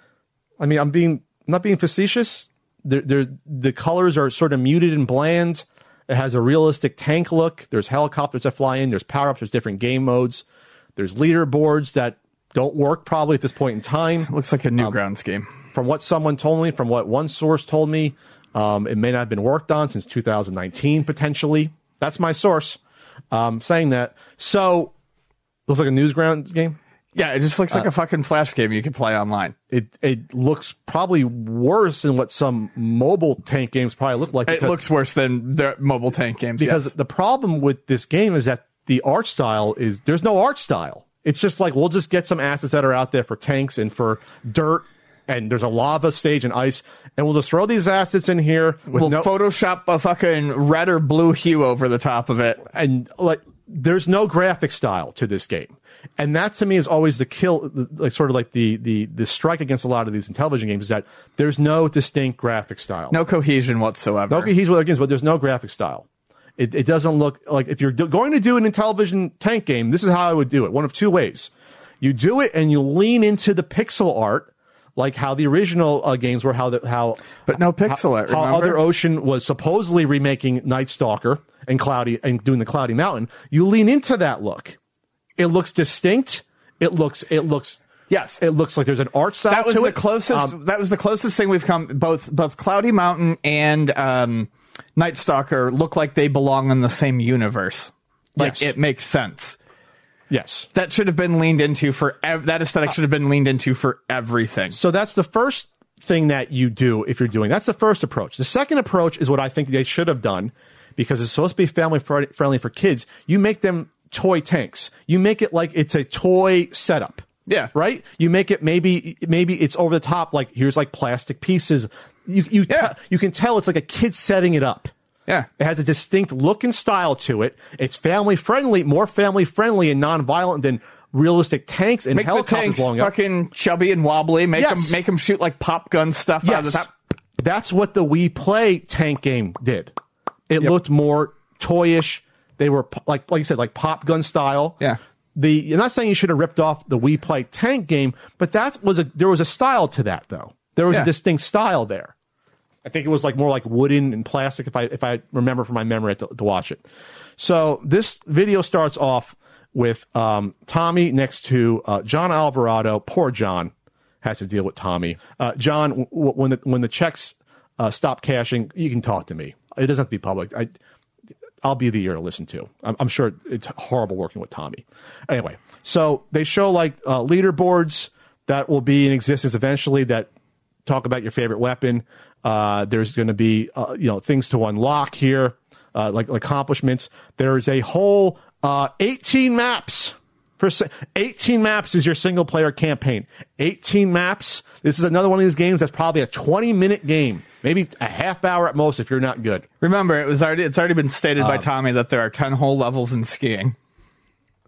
Speaker 1: I mean, I'm being I'm not being facetious. They're, they're, the colors are sort of muted and bland. It has a realistic tank look. There's helicopters that fly in. There's power-ups. There's different game modes. There's leaderboards that don't work probably at this point in time.
Speaker 2: Looks like a Newgrounds game.
Speaker 1: From what someone told me, from what one source told me, um, it may not have been worked on since two thousand nineteen, potentially. That's my source um, saying that. So, looks like a Newgrounds game.
Speaker 2: Yeah, it just looks like
Speaker 1: Uh,
Speaker 2: a fucking Flash game you can play online.
Speaker 1: It it looks probably worse than what some mobile tank games probably look like.
Speaker 2: It
Speaker 1: because-
Speaker 2: looks worse than the mobile tank games.
Speaker 1: because
Speaker 2: yes.
Speaker 1: the problem with this game is that the art style is there's no art style. It's just like we'll just get some assets that are out there for tanks and for dirt, and there's a lava stage and ice, and we'll just throw these assets in here with
Speaker 2: we'll
Speaker 1: no
Speaker 2: Photoshop a fucking red or blue hue over the top of it.
Speaker 1: and like there's no graphic style to this game. And that to me is always the kill, like sort of like the the the strike against a lot of these Intellivision games is that there's no distinct graphic style.
Speaker 2: No cohesion whatsoever.
Speaker 1: No cohesion with other games, but there's no graphic style. It, it doesn't look like if you're do, going to do an Intellivision tank game, this is how I would do it. One of two ways. You do it and you lean into the pixel art, like how the original uh, games were, how the, how
Speaker 2: But no pixel art,
Speaker 1: How
Speaker 2: remember?
Speaker 1: Other Ocean was supposedly remaking Night Stalker and Cloudy and doing the Cloudy Mountain. You lean into that look. It looks distinct. It looks. It looks.
Speaker 2: Yes.
Speaker 1: It looks like there's an art style.
Speaker 2: That was
Speaker 1: to
Speaker 2: the
Speaker 1: it.
Speaker 2: closest.
Speaker 1: Um,
Speaker 2: that was the closest thing we've come. Both both Cloudy Mountain and um, Night Stalker look like they belong in the same universe. Like
Speaker 1: Yes.
Speaker 2: it makes sense.
Speaker 1: yes.
Speaker 2: That should have been leaned into for ev- that aesthetic should have been leaned into for everything.
Speaker 1: So that's the first thing that you do if you're doing. That's the first approach. The second approach is what I think they should have done because it's supposed to be family fr- friendly for kids. You make them toy tanks. You make it like it's a toy setup.
Speaker 2: Yeah.
Speaker 1: Right? You make it maybe maybe it's over the top like here's like plastic pieces. You you
Speaker 2: Yeah.
Speaker 1: you can tell it's like a kid setting it up.
Speaker 2: Yeah.
Speaker 1: It has a distinct look and style to it. It's family friendly, more family friendly and non-violent than realistic tanks and
Speaker 2: Make the
Speaker 1: helicopters
Speaker 2: tanks
Speaker 1: blowing up.
Speaker 2: fucking chubby and wobbly. Make
Speaker 1: Yes.
Speaker 2: them make them shoot like pop gun stuff out of the top.
Speaker 1: That's what the Wii Play tank game did. It
Speaker 2: Yep.
Speaker 1: looked more toyish. They were p- like, like you said, like pop gun style.
Speaker 2: Yeah.
Speaker 1: The I'm not saying you should have ripped off the Wii Play tank game, but that was a there was a style to that though. There was
Speaker 2: Yeah.
Speaker 1: a distinct style there. I think it was like more like wooden and plastic if I if I remember from my memory to, to watch it. So this video starts off with um, Tommy next to uh, John Alvarado. Poor John has to deal with Tommy. Uh, John, w- w- when the when the checks uh, stop cashing, you can talk to me. It doesn't have to be public. I, I'll be the ear to listen to. I'm, I'm sure it's horrible working with Tommy. Anyway, so they show like uh, leaderboards that will be in existence eventually that talk about your favorite weapon. Uh, there's going to be uh, you know things to unlock here, uh, like accomplishments. There's a whole uh, eighteen maps. For si- eighteen maps is your single player campaign. eighteen maps. This is another one of these games that's probably a twenty minute game, maybe a half hour at most if you're not good.
Speaker 2: Remember, it was already it's already been stated by Tommy that there are ten whole levels in skiing.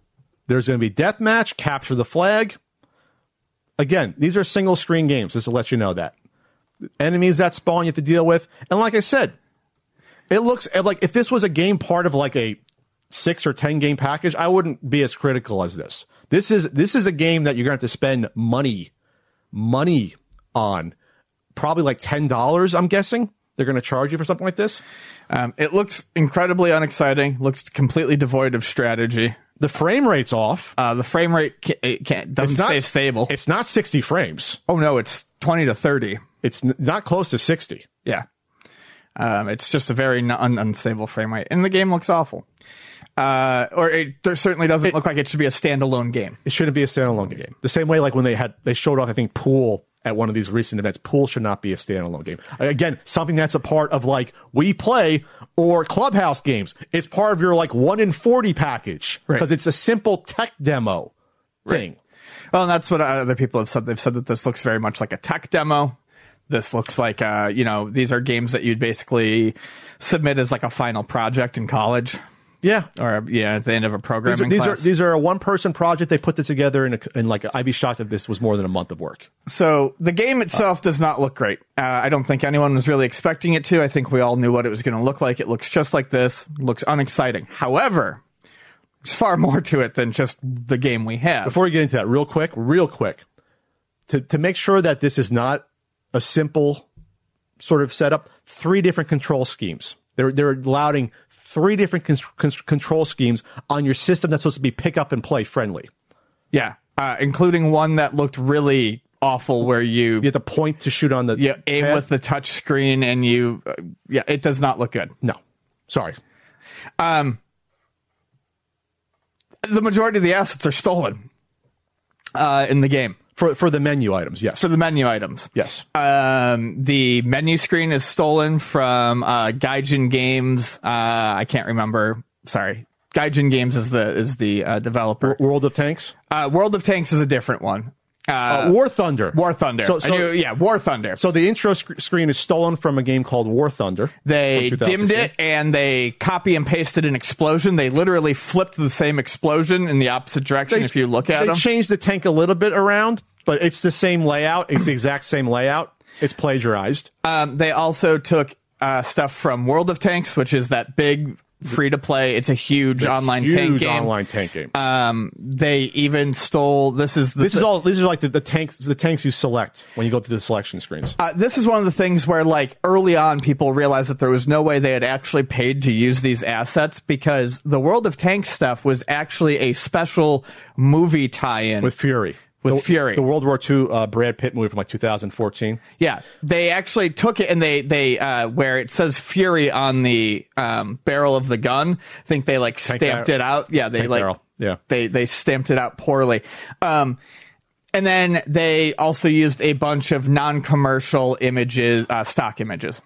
Speaker 1: There's going to be deathmatch, capture the flag. Again, these are single screen games, just to let you know that. Enemies that spawn you have to deal with. And like I said, it looks like if this was a game part of like a six or ten game package, I wouldn't be as critical as this. This is this is a game that you're going to have to spend money, money on. Probably like ten dollars, I'm guessing. They're going to charge you for something like this.
Speaker 2: Um, it looks incredibly unexciting. Looks completely devoid of strategy.
Speaker 1: The frame rate's off.
Speaker 2: Uh, the frame rate ca- it can't, doesn't
Speaker 1: not,
Speaker 2: stay stable.
Speaker 1: It's not sixty frames.
Speaker 2: Oh, no, it's twenty to thirty.
Speaker 1: It's n- not close to sixty.
Speaker 2: Yeah. Um, it's just a very un- unstable frame rate. And the game looks awful. Uh, or it there certainly doesn't it, look like it should be a standalone game.
Speaker 1: It shouldn't be a standalone game. The same way like when they had they showed off, I think, Pool at one of these recent events. Pool should not be a standalone game. Again, something that's a part of like We Play or Clubhouse games. It's part of your like one in forty package because right. It's a simple tech demo thing.
Speaker 2: Right. Well, and that's what other people have said. They've said that this looks very much like a tech demo. This looks like, uh, you know, these are games that you'd basically submit as like a final project in college.
Speaker 1: Yeah,
Speaker 2: or yeah, at the end of a programming
Speaker 1: these are,
Speaker 2: class.
Speaker 1: These are these are a one person project. They put this together in, a, in like I'd be shocked if this was more than a month of work.
Speaker 2: So the game itself uh, does not look great. Uh, I don't think anyone was really expecting it to. I think we all knew what it was going to look like. It looks just like this. It looks unexciting. However, there's far more to it than just the game we have.
Speaker 1: Before we get into that, real quick, real quick, to to make sure that this is not a simple sort of setup, three different control schemes. They're they're allowing three different con- con- control schemes on your system that's supposed to be pick up and play friendly.
Speaker 2: Yeah, uh, including one that looked really awful where you...
Speaker 1: You have to point to shoot on the...
Speaker 2: You aim
Speaker 1: pad.
Speaker 2: with the touch screen and you... Uh, yeah, it does not look good.
Speaker 1: No. Sorry.
Speaker 2: Um, the majority of the assets are stolen uh, in the game.
Speaker 1: For for the menu items, yes.
Speaker 2: For the menu items.
Speaker 1: Yes.
Speaker 2: Um, the menu screen is stolen from uh, Gaijin Games. Uh, I can't remember. Sorry. Gaijin Games is the is the uh, developer.
Speaker 1: World of Tanks?
Speaker 2: Uh, World of Tanks is a different one. Uh,
Speaker 1: uh, War Thunder.
Speaker 2: War Thunder.
Speaker 1: So, so,
Speaker 2: knew, yeah, War Thunder.
Speaker 1: So the intro sc- screen is stolen from a game called War Thunder.
Speaker 2: They dimmed it and they copy and pasted an explosion. They literally flipped the same explosion in the opposite direction
Speaker 1: they,
Speaker 2: if you look at
Speaker 1: they
Speaker 2: them.
Speaker 1: They changed the tank a little bit around, but it's the same layout. It's the exact same layout. It's plagiarized.
Speaker 2: Um, they also took uh, stuff from World of Tanks, which is that big free to play. It's a huge
Speaker 1: the
Speaker 2: online
Speaker 1: huge
Speaker 2: tank game.
Speaker 1: online tank game.
Speaker 2: Um, they even stole. This is the
Speaker 1: this is
Speaker 2: th-
Speaker 1: all. These are like the, the tanks. The tanks you select when you go through the selection screens.
Speaker 2: Uh, this is one of the things where, like, early on, people realized that there was no way they had actually paid to use these assets because the World of Tanks stuff was actually a special movie tie-in
Speaker 1: with Fury.
Speaker 2: With
Speaker 1: the,
Speaker 2: Fury.
Speaker 1: The World War Two uh, Brad Pitt movie from like two thousand fourteen.
Speaker 2: Yeah. They actually took it and they, they uh, where it says Fury on the um, barrel of the gun, I think they like
Speaker 1: Tank
Speaker 2: stamped
Speaker 1: barrel.
Speaker 2: it out. Yeah, they
Speaker 1: Tank
Speaker 2: like,
Speaker 1: barrel. Yeah.
Speaker 2: They, they stamped it out poorly. Um, and then they also used a bunch of non-commercial images, uh, stock images.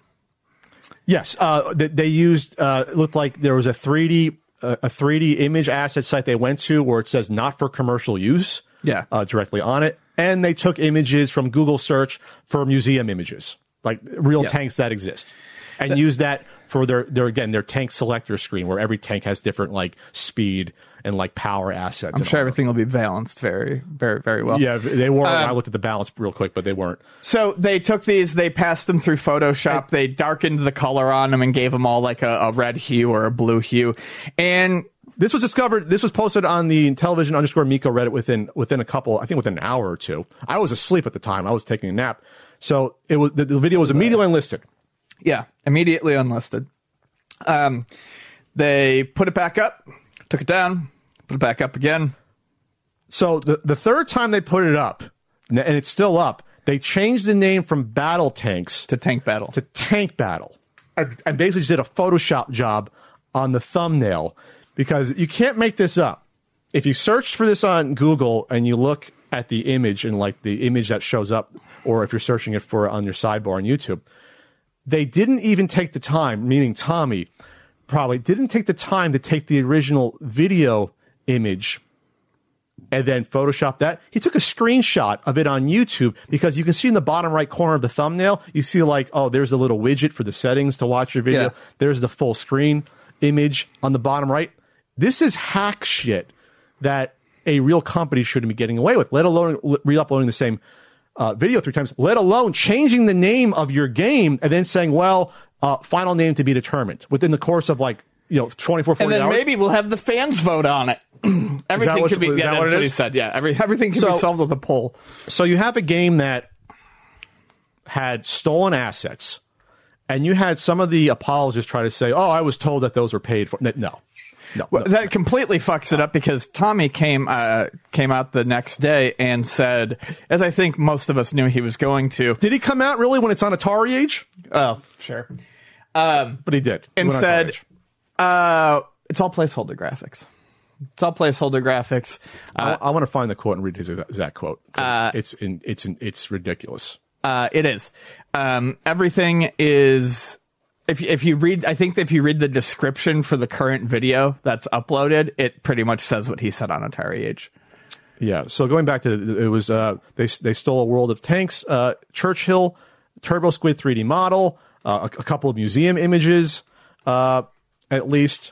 Speaker 1: Yes. Uh, they, they used, uh, it looked like there was a three D, uh, a three D image asset site they went to where it says not for commercial use.
Speaker 2: Yeah.
Speaker 1: Uh, directly on it. And they took images from Google search for museum images, like real
Speaker 2: yeah.
Speaker 1: tanks that exist, and that, use that for their, their, again, their tank selector screen where every tank has different like speed and like power assets.
Speaker 2: I'm sure everything will be balanced very, very, very well.
Speaker 1: Yeah, they weren't.
Speaker 2: Um,
Speaker 1: I looked at the balance real quick, but they weren't.
Speaker 2: So they took these, they passed them through Photoshop, and they darkened the color on them and gave them all like a, a red hue or a blue hue. And
Speaker 1: this was discovered. This was posted on the television underscore Miko Reddit within within a couple, I think, within an hour or two. I was asleep at the time. I was taking a nap, so it was the, the video was immediately unlisted.
Speaker 2: Yeah, immediately unlisted. Um, they put it back up, took it down, put it back up again.
Speaker 1: So the the third time they put it up, and it's still up, they changed the name from Battle Tanks
Speaker 2: to Tank Battle
Speaker 1: to Tank Battle, and, and basically did a Photoshop job on the thumbnail. Because you can't make this up. If you search for this on Google and you look at the image and like the image that shows up, or if you're searching it for on your sidebar on YouTube, they didn't even take the time, meaning Tommy probably didn't take the time to take the original video image and then Photoshop that. He took a screenshot of it on YouTube because you can see in the bottom right corner of the thumbnail, you see like, oh, there's a little widget for the settings to watch your video.
Speaker 2: Yeah.
Speaker 1: There's the full screen image on the bottom right. This is hack shit that a real company shouldn't be getting away with, let alone re-uploading the same uh, video three times, let alone changing the name of your game and then saying, well, uh, final name to be determined within the course of like, you know, twenty-four, forty
Speaker 2: and then
Speaker 1: hours.
Speaker 2: Maybe we'll have the fans vote on it. Everything
Speaker 1: what,
Speaker 2: could be, yeah,
Speaker 1: that
Speaker 2: that's
Speaker 1: what,
Speaker 2: what he said. Yeah, every, everything can so, be solved with a poll.
Speaker 1: So you have a game that had stolen assets, and you had some of the apologists try to say, oh, I was told that those were paid for. No. No,
Speaker 2: well,
Speaker 1: no,
Speaker 2: that completely fucks it up because Tommy came uh, came out the next day and said, as I think most of us knew he was going to.
Speaker 1: Did he come out really when it's on Atari Age?
Speaker 2: Oh, sure. Um,
Speaker 1: but he did.
Speaker 2: And he said, uh, it's all placeholder graphics. It's all placeholder graphics. Uh,
Speaker 1: I, I want to find the quote and read his exact quote.
Speaker 2: Uh,
Speaker 1: it's in, it's in, it's ridiculous.
Speaker 2: Uh, it is. Um, everything is... If if you read, I think if you read the description for the current video that's uploaded, it pretty much says what he said on Atari Age.
Speaker 1: Yeah. So going back to it was uh, they they stole a World of Tanks, uh, Churchill, Turbo Squid three D model, uh, a, a couple of museum images, uh, at least,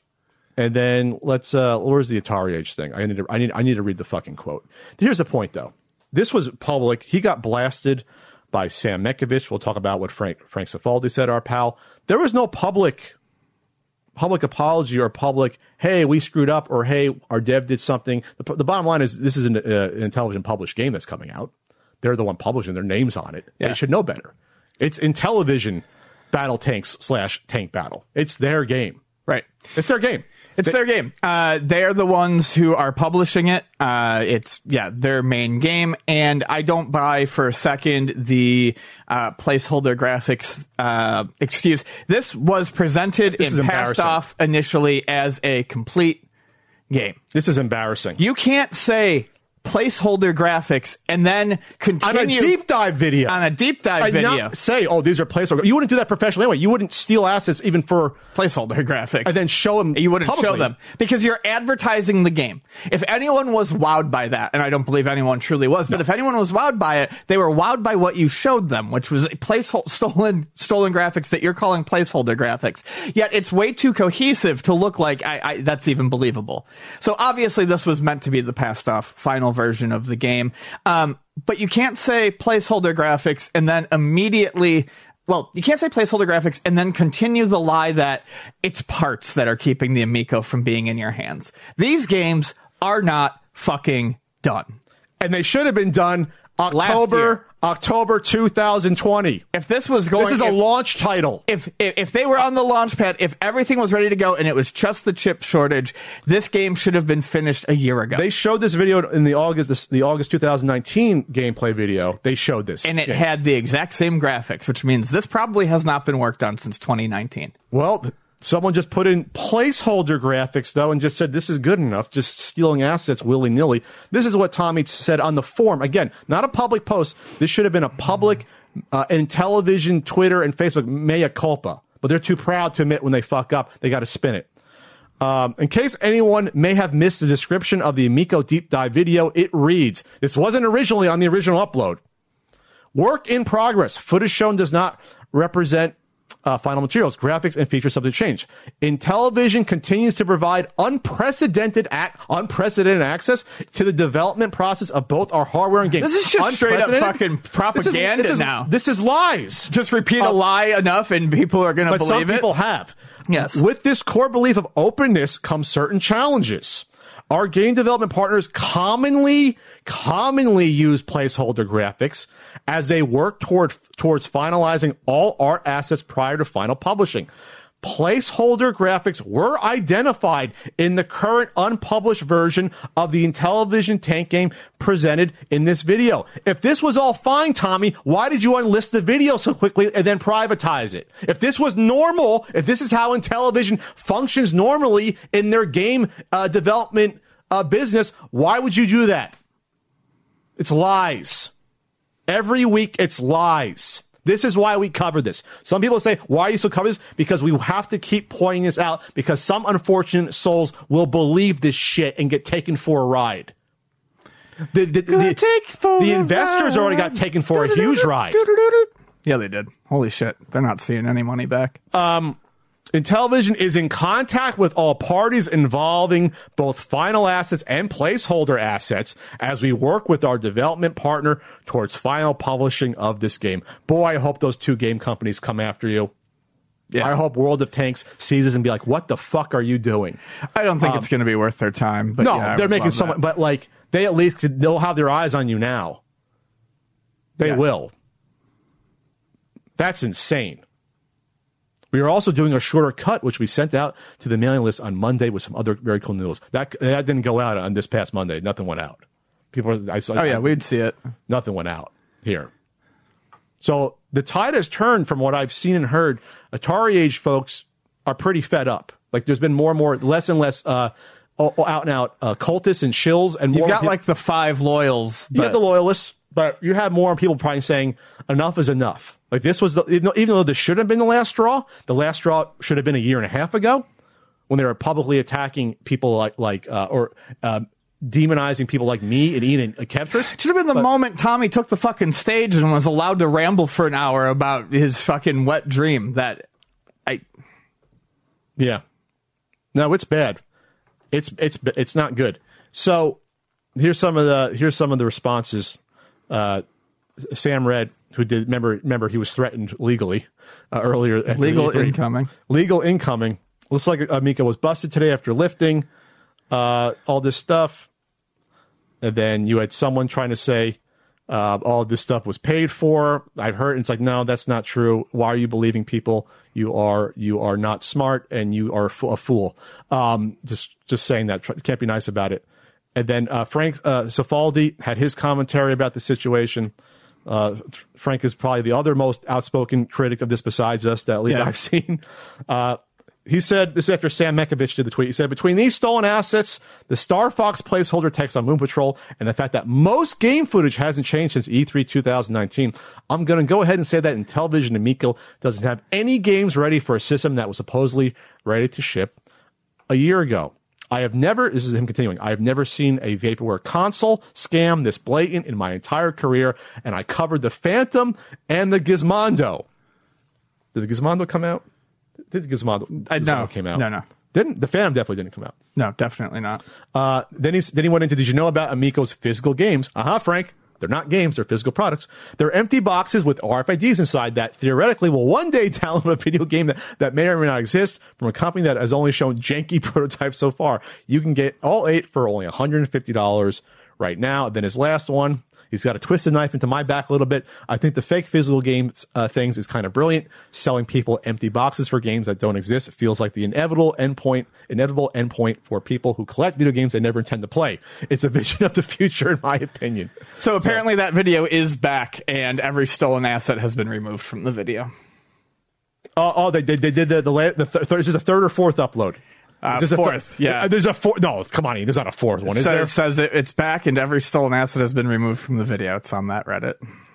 Speaker 1: and then let's uh, where's the Atari Age thing? I need to I need I need to read the fucking quote. Here's the point though. This was public. He got blasted by Sam Mekovich. We'll talk about what Frank Frank Cifaldi said, our pal. There was no public public apology or public, hey, we screwed up, or hey, our dev did something. The, the bottom line is this is an, uh, an Intellivision published game that's coming out. They're the one publishing, their names on it. Yeah. They should know better. It's Intellivision Battle Tanks slash Tank Battle. It's their game.
Speaker 2: Right.
Speaker 1: It's their game.
Speaker 2: It's
Speaker 1: they,
Speaker 2: their game. Uh, they're the ones who are publishing it. Uh, it's, yeah, their main game. And I don't buy for a second the uh, placeholder graphics uh, excuse. This was presented
Speaker 1: this
Speaker 2: and passed off initially as a complete game.
Speaker 1: This is embarrassing.
Speaker 2: You can't say placeholder graphics and then continue
Speaker 1: on a deep dive video.
Speaker 2: On a deep dive
Speaker 1: and
Speaker 2: video.
Speaker 1: Not say, oh, these are placeholder. You wouldn't do that professionally anyway. You wouldn't steal assets even for
Speaker 2: placeholder graphics
Speaker 1: and then show them.
Speaker 2: You wouldn't
Speaker 1: publicly.
Speaker 2: show them because you're advertising the game. If anyone was wowed by that, and I don't believe anyone truly was, but no. if anyone was wowed by it, they were wowed by what you showed them, which was placeholder stolen stolen graphics that you're calling placeholder graphics. Yet it's way too cohesive to look like I, I, that's even believable. So obviously this was meant to be the passed off final version of the game. Um, but you can't say placeholder graphics and then immediately, well, you can't say placeholder graphics and then continue the lie that it's parts that are keeping the Amico from being in your hands. These games are not fucking done.
Speaker 1: And they should have been done October, October two thousand twenty.
Speaker 2: If this was going,
Speaker 1: this is
Speaker 2: if,
Speaker 1: a launch title.
Speaker 2: If, if if they were on the launch pad, if everything was ready to go and it was just the chip shortage, this game should have been finished a year ago.
Speaker 1: They showed this video in the August this, the August two thousand nineteen gameplay video. They showed this,
Speaker 2: and it
Speaker 1: game.
Speaker 2: had the exact same graphics, which means this probably has not been worked on since twenty nineteen.
Speaker 1: Well, someone just put in placeholder graphics, though, and just said this is good enough, just stealing assets willy-nilly. This is what Tommy said on the forum. Again, not a public post. This should have been a public uh, Intellivision, Twitter, and Facebook mea culpa. But they're too proud to admit when they fuck up. They got to spin it. Um, in case anyone may have missed the description of the Amico deep dive video, it reads, this wasn't originally on the original upload. Work in progress. Footage shown does not represent Uh, final materials, graphics, and features subject to change. Intellivision continues to provide unprecedented ac- unprecedented access to the development process of both our hardware and games.
Speaker 2: This is just straight up fucking propaganda
Speaker 1: this is, this
Speaker 2: now.
Speaker 1: Is, this is lies.
Speaker 2: Just repeat
Speaker 1: uh,
Speaker 2: a lie enough and people are going to believe it.
Speaker 1: But some people have.
Speaker 2: Yes.
Speaker 1: With this core belief of openness comes certain challenges. Our game development partners commonly, commonly use placeholder graphics as they work toward, towards finalizing all art assets prior to final publishing. Placeholder graphics were identified in the current unpublished version of the Intellivision Tank game presented in this video. If this was all fine, Tommy, why did you unlist the video so quickly and then privatize it? If this was normal, if this is how Intellivision functions normally in their game uh, development uh, business, why would you do that? It's lies. Every week, it's lies. This is why we cover this. Some people say, why are you still covering this? Because we have to keep pointing this out because some unfortunate souls will believe this shit and get taken for a ride. The, the, the,
Speaker 2: take for
Speaker 1: the
Speaker 2: a
Speaker 1: investors
Speaker 2: ride.
Speaker 1: already got taken for a huge ride.
Speaker 2: Yeah, they did. Holy shit. They're not seeing any money back.
Speaker 1: Um, Intellivision is in contact with all parties involving both final assets and placeholder assets as we work with our development partner towards final publishing of this game. Boy, I hope those two game companies come after you. Yeah. I hope World of Tanks sees this and be like, what the fuck are you doing?
Speaker 2: I don't think
Speaker 1: um,
Speaker 2: it's going to be worth their time. But
Speaker 1: no,
Speaker 2: yeah,
Speaker 1: they're making so much, but like, they at least, they'll have their eyes on you now. They yeah. will. That's insane. We are also doing a shorter cut, which we sent out to the mailing list on Monday with some other very cool news. That that didn't go out on this past Monday. Nothing went out. People, I saw.
Speaker 2: Oh yeah,
Speaker 1: I,
Speaker 2: we'd see it.
Speaker 1: Nothing went out here. So the tide has turned from what I've seen and heard. Atari Age folks are pretty fed up. Like there's been more and more, less and less uh, out and out uh, cultists and shills, and more
Speaker 2: you've got
Speaker 1: people,
Speaker 2: like the five loyals.
Speaker 1: You have the loyalists, but you have more people probably saying enough is enough. Like this was the, even though this should have been the last straw, the last straw should have been a year and a half ago when they were publicly attacking people like, like, uh, or, uh, demonizing people like me and Ian and Kevtris.
Speaker 2: It should have been the but, moment Tommy took the fucking stage and was allowed to ramble for an hour about his fucking wet dream that I,
Speaker 1: yeah, no, it's bad. It's, it's, it's not good. So here's some of the, here's some of the responses. Uh, Sam Red, who did remember remember he was threatened legally uh, earlier.
Speaker 2: Legal incoming.
Speaker 1: Legal incoming. Looks like Amico was busted today after lifting uh, all this stuff. And then you had someone trying to say uh, all of this stuff was paid for. I've heard, and it's like, no, that's not true. Why are you believing people? You are you are not smart and you are a fool. Um, just just saying that. Can't be nice about it. And then uh, Frank uh, Cifaldi had his commentary about the situation. Uh, Frank is probably the other most outspoken critic of this besides us, that at least yeah. I've seen. Uh, he said, this is after Sam Mekovich did the tweet, he said, between these stolen assets, the Star Fox placeholder text on Moon Patrol, and the fact that most game footage hasn't changed since E three twenty nineteen, I'm going to go ahead and say that Intellivision Amico doesn't have any games ready for a system that was supposedly ready to ship a year ago. I have never, this is him continuing, I have never seen a vaporware console scam this blatant in my entire career, and I covered the Phantom and the Gizmondo. Did the Gizmondo come out? Did the Gizmondo, Gizmondo
Speaker 2: no,
Speaker 1: came out?
Speaker 2: No, no.
Speaker 1: Didn't, the Phantom definitely didn't come out.
Speaker 2: No, definitely not.
Speaker 1: Uh, then, he's, then he went into, did you know about Amico's physical games? Uh-huh, Frank. They're not games, they're physical products. They're empty boxes with R F I Ds inside that theoretically will one day download a video game that, that may or may not exist from a company that has only shown janky prototypes so far. You can get all eight for only one hundred fifty dollars right now. Then his last one, he's got a twisted knife into my back a little bit. I think the fake physical games uh, things is kind of brilliant. Selling people empty boxes for games that don't exist. It feels like the inevitable endpoint, inevitable endpoint for people who collect video games they never intend to play. It's a vision of the future, in my opinion.
Speaker 2: So apparently so, that video is back, and every stolen asset has been removed from the video.
Speaker 1: Oh, oh they, they, they did the, the, the th- this is a third or fourth upload.
Speaker 2: Uh, fourth, th- yeah.
Speaker 1: There's a fourth. No, come on, there's not a fourth one. Is
Speaker 2: so
Speaker 1: there?
Speaker 2: It says it, it's back, and every stolen asset has been removed from the video. It's on that Reddit.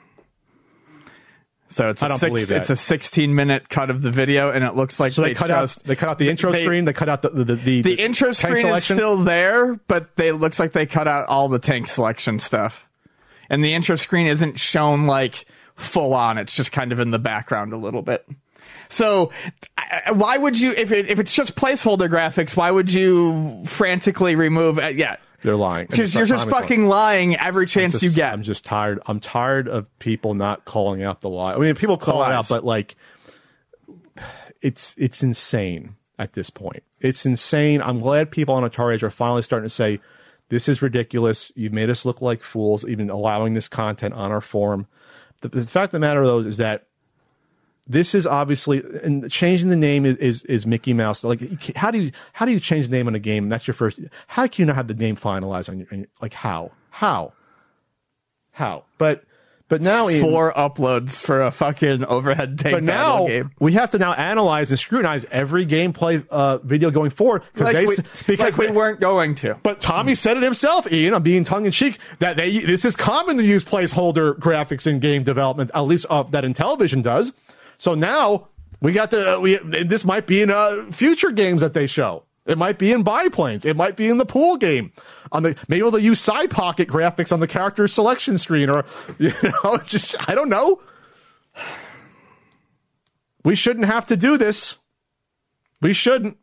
Speaker 2: So it's
Speaker 1: I
Speaker 2: a
Speaker 1: don't
Speaker 2: six,
Speaker 1: believe that.
Speaker 2: It's a sixteen minute cut of the video, and it looks like
Speaker 1: so they,
Speaker 2: they
Speaker 1: cut
Speaker 2: just,
Speaker 1: out. They cut out the intro
Speaker 2: they,
Speaker 1: screen. They cut out the the the,
Speaker 2: the, the intro screen
Speaker 1: selection.
Speaker 2: is still there, but they looks like they cut out all the tank selection stuff, and the intro screen isn't shown like full on. It's just kind of in the background a little bit. So why would you, if it, if it's just placeholder graphics, why would you frantically remove it? Yeah.
Speaker 1: They're lying.
Speaker 2: Because you're just fucking lying every chance
Speaker 1: just,
Speaker 2: you get.
Speaker 1: I'm just tired. I'm tired of people not calling out the lie. I mean, people call it out, but like, it's, it's insane at this point. It's insane. I'm glad people on Atari Age are finally starting to say, this is ridiculous. You've made us look like fools, even allowing this content on our forum. The, the fact of the matter, though, is that this is obviously, and changing the name is, is, is Mickey Mouse. Like, how do you, how do you change the name on a game? That's your first, how can you not have the name finalized on your, on your like, how? How? How? But, but now in,
Speaker 2: four uploads for a fucking overhead tank
Speaker 1: but now
Speaker 2: game.
Speaker 1: We have to now analyze and scrutinize every gameplay uh, video going forward
Speaker 2: like
Speaker 1: they,
Speaker 2: we,
Speaker 1: because
Speaker 2: like
Speaker 1: they,
Speaker 2: we weren't going to.
Speaker 1: But Tommy said it himself, Ian. I'm being tongue in cheek that they this is common to use placeholder graphics in game development, at least uh, that Intellivision does. So now we got the we. This might be in uh, future games that they show. It might be in biplanes. It might be in the pool game. On the maybe they'll use side pocket graphics on the character selection screen, or you know, just I don't know. We shouldn't have to do this. We shouldn't.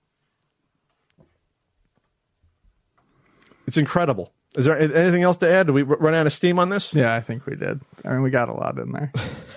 Speaker 1: It's incredible. Is there anything else to add? Did we run out of steam on this?
Speaker 2: Yeah, I think we did. I mean, we got a lot in there.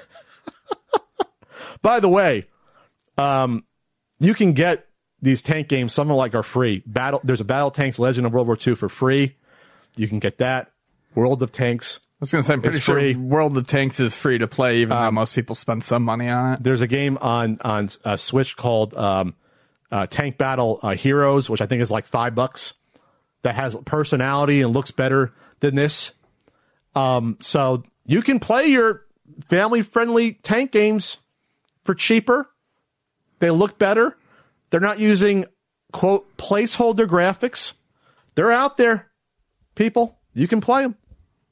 Speaker 1: By the way, um, you can get these tank games. Some of like are free. Battle. There's a Battle Tanks Legend of World War Two for free. You can get that. World of Tanks.
Speaker 2: I was going to say, I'm pretty
Speaker 1: It's
Speaker 2: sure
Speaker 1: free.
Speaker 2: World of Tanks is free to play, even though
Speaker 1: Um,
Speaker 2: most people spend some money on it.
Speaker 1: There's a game on on uh, Switch called um, uh, Tank Battle uh, Heroes, which I think is like five bucks. That has personality and looks better than this. Um, so you can play your family-friendly tank games for cheaper. They look better. They're not using, quote, placeholder graphics. They're out there, people. You can play them.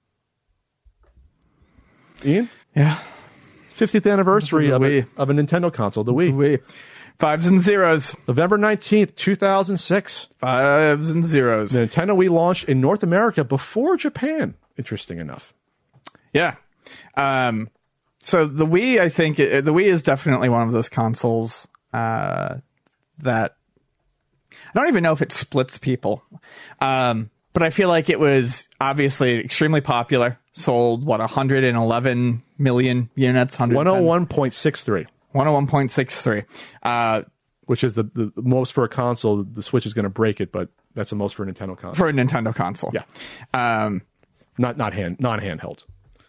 Speaker 1: Ian?
Speaker 2: Yeah.
Speaker 1: fiftieth anniversary
Speaker 2: This is
Speaker 1: of
Speaker 2: the
Speaker 1: a,
Speaker 2: Wii.
Speaker 1: of a Nintendo console, the Wii.
Speaker 2: We fives and zeros.
Speaker 1: November nineteenth, two thousand six.
Speaker 2: Fives and zeros.
Speaker 1: The Nintendo Wii launched in North America before Japan, interesting enough.
Speaker 2: Yeah. Um, so the Wii, I think, uh, the Wii is definitely one of those consoles uh, that I don't even know if it splits people. Um, but I feel like it was obviously extremely popular. Sold, what, one hundred eleven million units?
Speaker 1: one oh one point six three.
Speaker 2: one oh one point six three. Uh,
Speaker 1: Which is the, the most for a console. The Switch is going to break it, but that's the most for a Nintendo console.
Speaker 2: for a Nintendo console.
Speaker 1: Yeah.
Speaker 2: Um,
Speaker 1: Not not hand non handheld.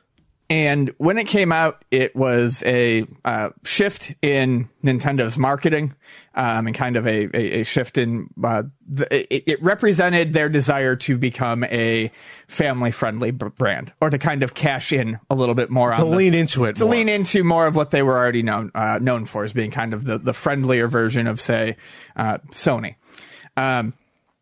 Speaker 2: And when it came out, it was a uh, shift in Nintendo's marketing, um, and kind of a, a, a shift in uh, the, it, it represented their desire to become a family-friendly b- brand, or to kind of cash in a little bit more on
Speaker 1: To
Speaker 2: the,
Speaker 1: lean into it
Speaker 2: to
Speaker 1: more.
Speaker 2: lean into more of what they were already known uh, known for, as being kind of the, the friendlier version of, say, uh, Sony. Um,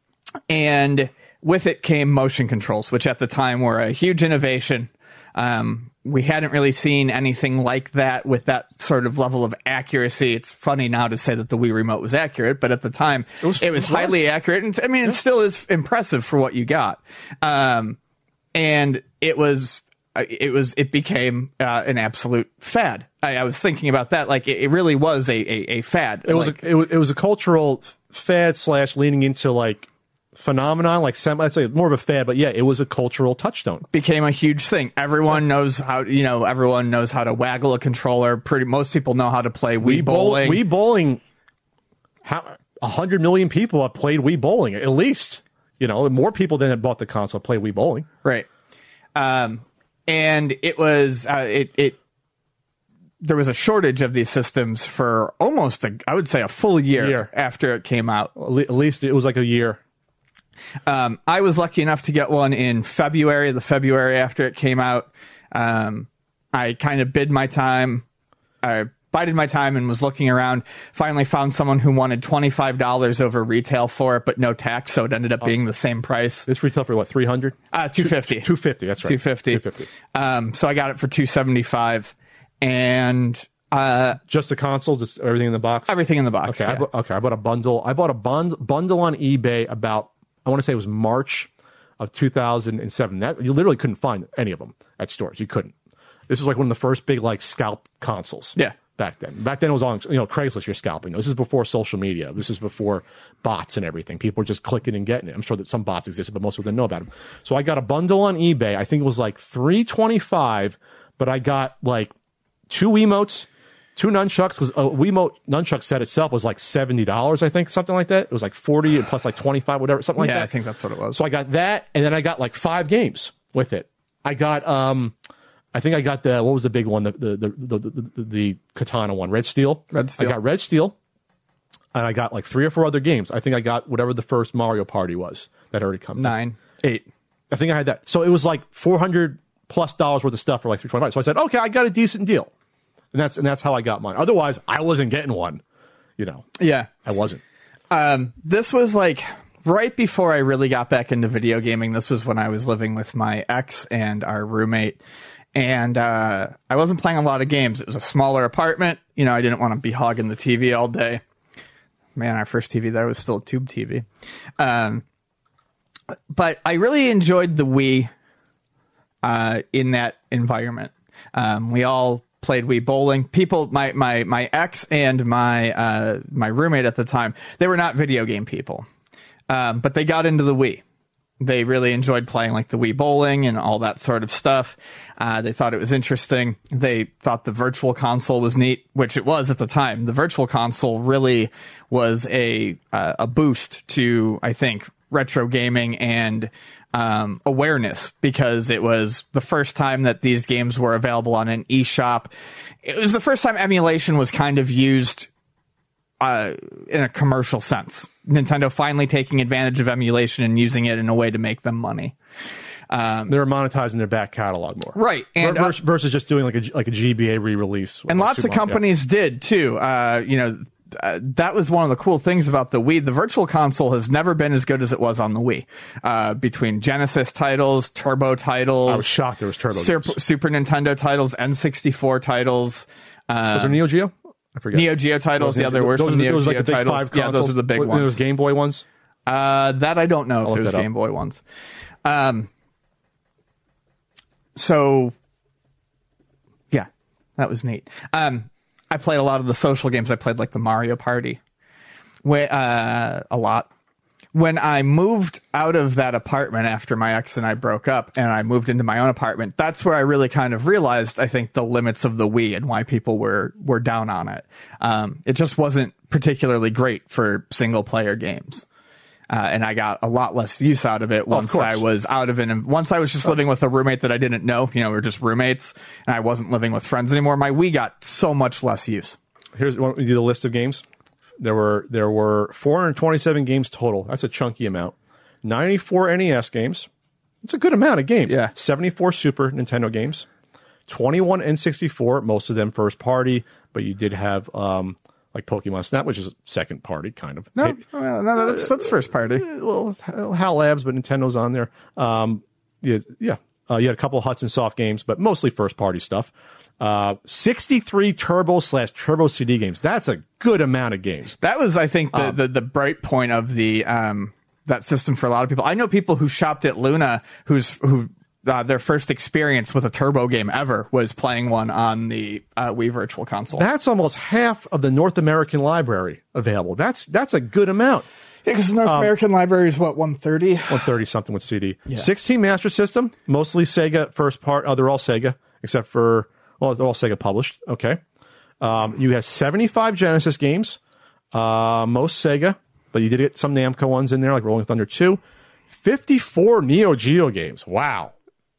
Speaker 2: and with it came motion controls, which at the time were a huge innovation. Um, we hadn't really seen anything like that with that sort of level of accuracy. It's funny now to say that the Wii Remote was accurate, but at the time it was, it was highly accurate. And I mean, it still is impressive for what you got. Um, and it was, it was, it became uh, an absolute fad. I, I was thinking about that. Like it, it really was a, a, a fad.
Speaker 1: It was
Speaker 2: like,
Speaker 1: a, it was it was a cultural fad slash leaning into like phenomenon, like semi, I'd say more of a fad, but yeah, it was a cultural touchstone.
Speaker 2: Became a huge thing. Everyone knows how, you know, everyone knows how to waggle a controller. Pretty, most people know how to play Wii,
Speaker 1: Wii bowl-
Speaker 2: bowling.
Speaker 1: Wii bowling. How a hundred million people have played Wii bowling at least. You know, more people than had bought the console play Wii bowling.
Speaker 2: Right. Um, and it was, uh, it, it, there was a shortage of these systems for almost, a, I would say, a full year,
Speaker 1: Year.
Speaker 2: after it came out.
Speaker 1: At le- at least it was like a year.
Speaker 2: Um, I was lucky enough to get one in February, the February after it came out. Um, I kind of bid my time. I bided my time and was looking around. Finally found someone who wanted twenty-five dollars over retail for it, but no tax, so it ended up being the same price.
Speaker 1: This retail for what, three hundred?
Speaker 2: Uh, two fifty.
Speaker 1: Two fifty. That's right.
Speaker 2: two fifty.
Speaker 1: Two fifty.
Speaker 2: Um, so I got it for two seventy five, and uh,
Speaker 1: Just the console, just everything in the box.
Speaker 2: everything in the box.
Speaker 1: Okay, I
Speaker 2: yeah.
Speaker 1: bought, okay. I bought a bundle. I bought a bund- bundle on eBay about, I want to say it was March of two thousand seven. That you literally couldn't find any of them at stores. You couldn't. This was like one of the first big like scalp consoles.
Speaker 2: Yeah.
Speaker 1: Back then. Back then it was on, you know, Craigslist. You're scalping. This is before social media. This is before bots and everything. People were just clicking and getting it. I'm sure that some bots existed, but most people didn't know about them. So I got a bundle on eBay. I think it was like three twenty-five, but I got like two Wiimotes, two nunchucks, because a Wiimote nunchuck set itself was like seventy dollars, I think, something like that. It was like forty and plus like twenty-five, whatever, something like
Speaker 2: yeah,
Speaker 1: that.
Speaker 2: I think that's what it was.
Speaker 1: So I got that, and then I got like five games with it. I got, um, I think I got the, what was the big one? The the the the, the, the, the Katana one, Red Steel.
Speaker 2: Red Steel.
Speaker 1: I got Red Steel, and I got like three or four other games. I think I got whatever the first Mario Party was that had already come.
Speaker 2: Nine, eight.
Speaker 1: I think I had that. So it was like four hundred plus dollars worth of stuff for like three twenty-five. So I said, okay, I got a decent deal, and that's and that's how I got mine. Otherwise, I wasn't getting one. You know,
Speaker 2: Yeah.
Speaker 1: I wasn't.
Speaker 2: Um, this was like right before I really got back into video gaming. This was when I was living with my ex and our roommate. And uh, I wasn't playing a lot of games. It was a smaller apartment. You know, I didn't want to be hogging the T V all day. Man, our first T V there was still a tube T V. Um, but I really enjoyed the Wii uh, in that environment. Um, we all played Wii bowling. People, my my my ex and my uh, my roommate at the time, they were not video game people, um, but they got into the Wii. They really enjoyed playing like the Wii bowling and all that sort of stuff. Uh, they thought it was interesting. They thought the Virtual Console was neat, which it was at the time. The Virtual Console really was a uh, a boost to, I think, retro gaming and um, awareness, because it was the first time that these games were available on an eShop. It was the first time emulation was kind of used uh, in a commercial sense. Nintendo finally taking advantage of emulation and using it in a way to make them money. Um,
Speaker 1: They were monetizing their back catalog more,
Speaker 2: right? And
Speaker 1: versus,
Speaker 2: uh,
Speaker 1: versus just doing like a like a G B A re-release.
Speaker 2: And
Speaker 1: like
Speaker 2: lots of
Speaker 1: Super Mario.
Speaker 2: companies did too. Uh, you know, uh, that was one of the cool things about the Wii. The Virtual Console has never been as good as it was on the Wii. Uh, between Genesis titles, Turbo titles,
Speaker 1: I was shocked there was Turbo
Speaker 2: Super,
Speaker 1: games.
Speaker 2: Super Nintendo titles, N sixty-four titles. Uh,
Speaker 1: Was there Neo Geo? I forget.
Speaker 2: Neo Geo titles. Yeah, there were
Speaker 1: those
Speaker 2: some
Speaker 1: are the-
Speaker 2: Neo
Speaker 1: those are
Speaker 2: Geo
Speaker 1: like the big
Speaker 2: titles.
Speaker 1: five
Speaker 2: Yeah, those
Speaker 1: consoles.
Speaker 2: are the big
Speaker 1: Were-
Speaker 2: ones.
Speaker 1: Those Game Boy ones.
Speaker 2: Uh, that I don't know if
Speaker 1: I'll
Speaker 2: it
Speaker 1: look
Speaker 2: was
Speaker 1: that up.
Speaker 2: Game Boy ones. Um, so, yeah, that was neat. Um, I played a lot of the social games. I played like the Mario Party, wh- uh, a lot. When I moved out of that apartment after my ex and I broke up, and I moved into my own apartment, that's where I really kind of realized, I think, the limits of the Wii and why people were were down on it. Um, it just wasn't particularly great for single player games. Uh, and I got a lot less use out of it once
Speaker 1: course.
Speaker 2: I was out of it. And once I was just living with a roommate that I didn't know, you know, we were just roommates, and I wasn't living with friends anymore, my Wii got so much less use.
Speaker 1: Here's one. We do the list of games. There were there were four hundred twenty-seven games total. That's a chunky amount. ninety-four N E S games. It's a good amount of games.
Speaker 2: Yeah.
Speaker 1: seventy-four Super Nintendo games. twenty-one N sixty-four, most of them first party, but you did have um, like Pokemon Snap, which is second party, kind of.
Speaker 2: No,
Speaker 1: Hey,
Speaker 2: well, no, that's, that's first party.
Speaker 1: well, HAL Labs, but Nintendo's on there. Um, yeah, yeah. Uh, you had a couple of Hudson Soft games, but mostly first party stuff. Uh, sixty-three Turbo slash Turbo C D games. That's a good amount of games.
Speaker 2: That was, I think, the,
Speaker 1: Um,
Speaker 2: the, the bright point of the um, that system for a lot of people. I know people who shopped at Luna who's who uh, their first experience with a Turbo game ever was playing one on the uh, Wii Virtual Console.
Speaker 1: That's almost half of the North American library available. That's that's a good amount.
Speaker 2: Yeah, because North American library is what, one thirty?
Speaker 1: one thirty something with C D. sixteen Master System, mostly Sega first part. Oh, they're all Sega, except for, well, they're all Sega published. Okay. Um, you had seventy-five Genesis games, uh, most Sega, but you did get some Namco ones in there, like Rolling Thunder two. fifty-four Neo Geo games. Wow.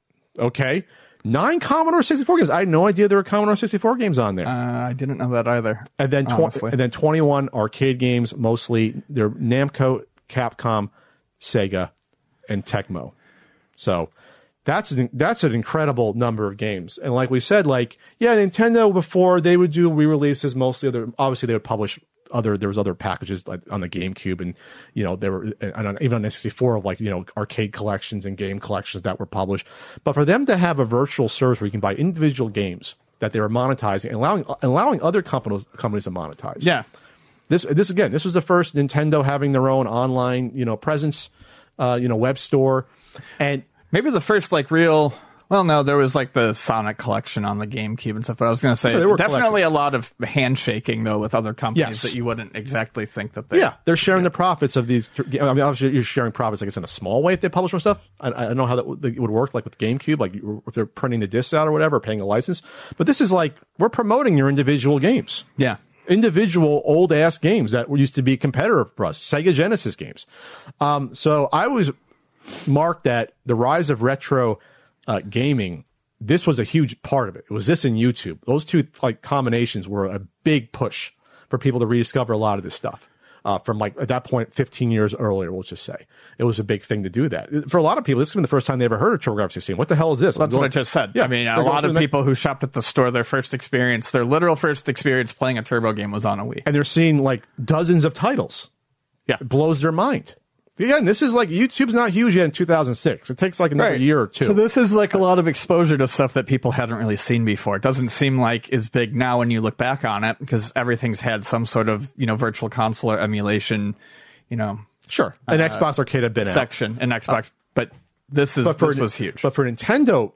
Speaker 1: Okay. Nine Commodore sixty-four games. I had no idea there were Commodore sixty-four games on there.
Speaker 2: Uh, I didn't know that either.
Speaker 1: And then, tw-
Speaker 2: honestly.
Speaker 1: and then twenty-one arcade games, mostly they're Namco, Capcom, Sega, and Tecmo. So that's an, that's an incredible number of games. And like we said, like, yeah, Nintendo before they would do re-releases, mostly other, obviously they would publish other, there was other packages like on the GameCube, and, you know, there were, and on, even on N sixty-four, of like, you know, arcade collections and game collections that were published. But for them to have a virtual service where you can buy individual games that they were monetizing and allowing, allowing other companies, companies to monetize.
Speaker 2: Yeah.
Speaker 1: This, this again, this was the first Nintendo having their own online, you know, presence, uh, you know, web store. And
Speaker 2: Maybe the first, like, real... Well, no, there was, like, the Sonic collection on the GameCube and stuff, but I was going to say,
Speaker 1: So there were
Speaker 2: definitely a lot of handshaking, though, with other companies
Speaker 1: Yes.
Speaker 2: that you wouldn't exactly think that they...
Speaker 1: yeah, they're sharing the profits of these. I mean, obviously, you're sharing profits, I guess, in a small way if they publish more stuff. I, I don't know how that would, it would work, like with GameCube, like if they're printing the discs out or whatever, paying a license. But this is like, we're promoting your individual games.
Speaker 2: Yeah.
Speaker 1: Individual old ass games that used to be competitor for us, Sega Genesis games. Um, so I always marked that the rise of retro uh, gaming, this was a huge part of it. It was this and YouTube. Those two like combinations were a big push for people to rediscover a lot of this stuff. Uh, from like at that point, fifteen years earlier, we'll just say it was a big thing to do that. For a lot of people, this has been the first time they ever heard of TurboGrafx sixteen. What the hell is this?
Speaker 2: That's what I just said.
Speaker 1: Yeah,
Speaker 2: I mean, a
Speaker 1: they're
Speaker 2: lot
Speaker 1: going
Speaker 2: of
Speaker 1: through
Speaker 2: people who shopped at the store, their first experience, their literal first experience playing a Turbo game was on a Wii.
Speaker 1: and they're seeing like dozens of titles.
Speaker 2: Yeah.
Speaker 1: It blows their mind. Again, this is like, YouTube's not huge yet in two thousand six. It takes like another
Speaker 2: Right.
Speaker 1: year or two.
Speaker 2: So this is like a lot of exposure to stuff that people hadn't really seen before. It doesn't seem like is big now when you look back on it, because everything's had some sort of, you know, virtual console or emulation, you know,
Speaker 1: Sure. An Xbox Arcade had been out.
Speaker 2: section in Xbox. But this is
Speaker 1: But for,
Speaker 2: this was huge.
Speaker 1: But for Nintendo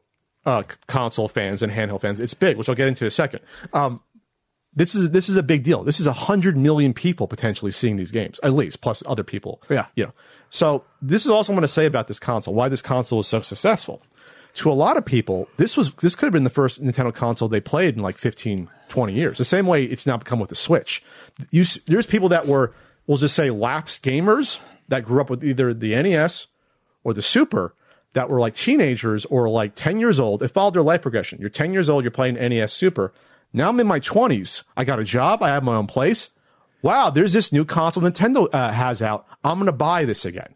Speaker 1: uh, console fans and handheld fans. It's big, which I'll get into in a second. Um, this is this is a big deal. This is a hundred million people potentially seeing these games, at least, plus other people.
Speaker 2: Yeah,
Speaker 1: you know. So this is also what I'm going to say about this console. Why this console is so successful. To a lot of people, this was this could have been the first Nintendo console they played in like fifteen, twenty years. The same way it's now become with the Switch. You, there's people that were, we'll just say, lapsed gamers that grew up with either the N E S or the Super, that were like teenagers or like ten years old. It followed their life progression. You're ten years old, you're playing N E S Super. Now I'm in my twenties. I got a job. I have my own place. Wow, there's this new console Nintendo uh, has out. I'm going to buy this again.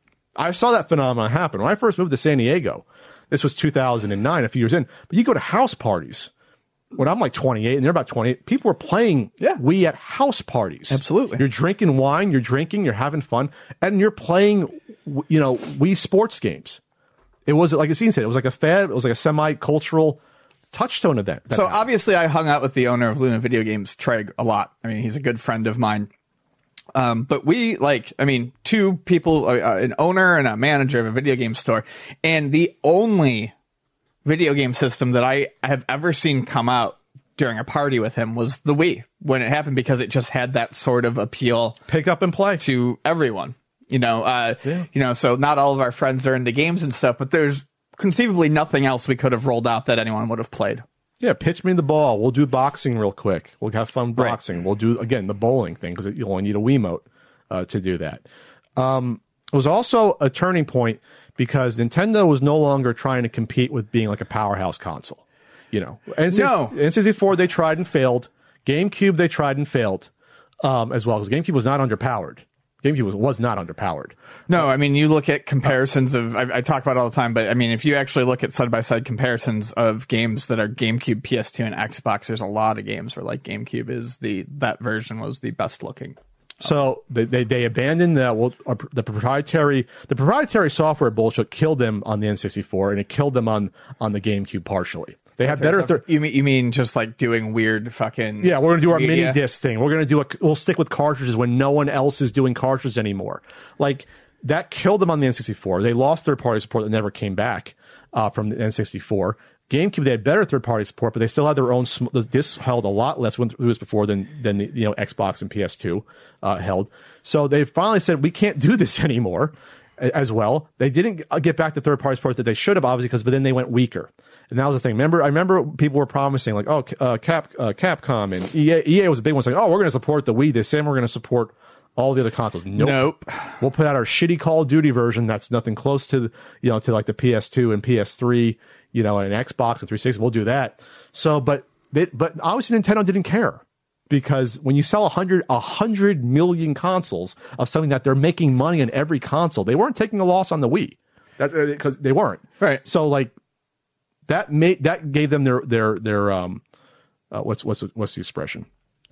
Speaker 1: I saw that phenomenon happen. When I first moved to San Diego, this was two thousand nine, a few years in, but you go to house parties. When I'm like twenty-eight and they're about twenty-eight, people were playing
Speaker 2: yeah.
Speaker 1: Wii at house parties.
Speaker 2: Absolutely.
Speaker 1: You're drinking wine, you're drinking, you're having fun, and you're playing, you know, Wii sports games. It was, like Asim said, it was like a fad, it was like a semi-cultural touchstone event.
Speaker 2: So
Speaker 1: happened.
Speaker 2: Obviously I hung out with the owner of Luna Video Games, Treg, a lot. I mean, he's a good friend of mine. Um, but we, like, I mean, two people, uh, an owner and a manager of a video game store, and the only video game system that I have ever seen come out during a party with him was the Wii when it happened, because it just had that sort of appeal.
Speaker 1: Pick up and play.
Speaker 2: To everyone. You know, uh,
Speaker 1: yeah.
Speaker 2: you know, so not all of our friends are into games and stuff, but there's conceivably nothing else we could have rolled out that anyone would have played.
Speaker 1: Yeah, pitch me the ball. We'll do boxing real quick. We'll have fun boxing.
Speaker 2: Right.
Speaker 1: We'll do, again, the bowling thing, because you only need a Wiimote uh, to do that. Um, it was also a turning point because Nintendo was no longer trying to compete with being like a powerhouse console. You know, N sixty-four, they tried and failed. GameCube, they tried and failed um, as well, because GameCube was not underpowered. GameCube was, was not underpowered.
Speaker 2: No, I mean, you look at comparisons of, I, I talk about it all the time, but I mean, if you actually look at side-by-side comparisons of games that are GameCube, P S two, and Xbox, there's a lot of games where, like, GameCube is the, that version was the best looking.
Speaker 1: So they, they, they abandoned the, well, the proprietary, the proprietary software bullshit killed them on the N sixty-four, and it killed them on, on the GameCube partially. They have better. Thir-
Speaker 2: you mean you mean just like doing weird fucking?
Speaker 1: Yeah, we're gonna do our
Speaker 2: media?
Speaker 1: mini disc thing. We're gonna do a. We'll stick with cartridges when no one else is doing cartridges anymore. Like that killed them on the N sixty-four. They lost third party support that never came back uh, from the N sixty-four. GameCube, they had better third party support, but they still had their own. Sm- the discs held a lot less when it was before than than the, you know, Xbox and P S two uh, held. So they finally said we can't do this anymore. As well, they didn't get back the third party support that they should have, obviously, because but then they went weaker, and that was the thing. Remember, I remember people were promising like, oh, uh, Cap, uh, Capcom and E A. E A was a big one, saying, oh, we're going to support the Wii this, and we're going to support all the other consoles. Nope.
Speaker 2: nope.
Speaker 1: We'll put out our shitty Call of Duty version that's nothing close to, you know, to like the P S two and P S three, you know, and Xbox and three sixty. We'll do that. So, but they, but obviously Nintendo didn't care. Because when you sell a hundred, a hundred million consoles of something that they're making money on every console, they weren't taking a loss on the Wii. That's because they weren't.
Speaker 2: Right.
Speaker 1: So like that made, that gave them their, their, their, um, uh, what's, what's, what's the expression?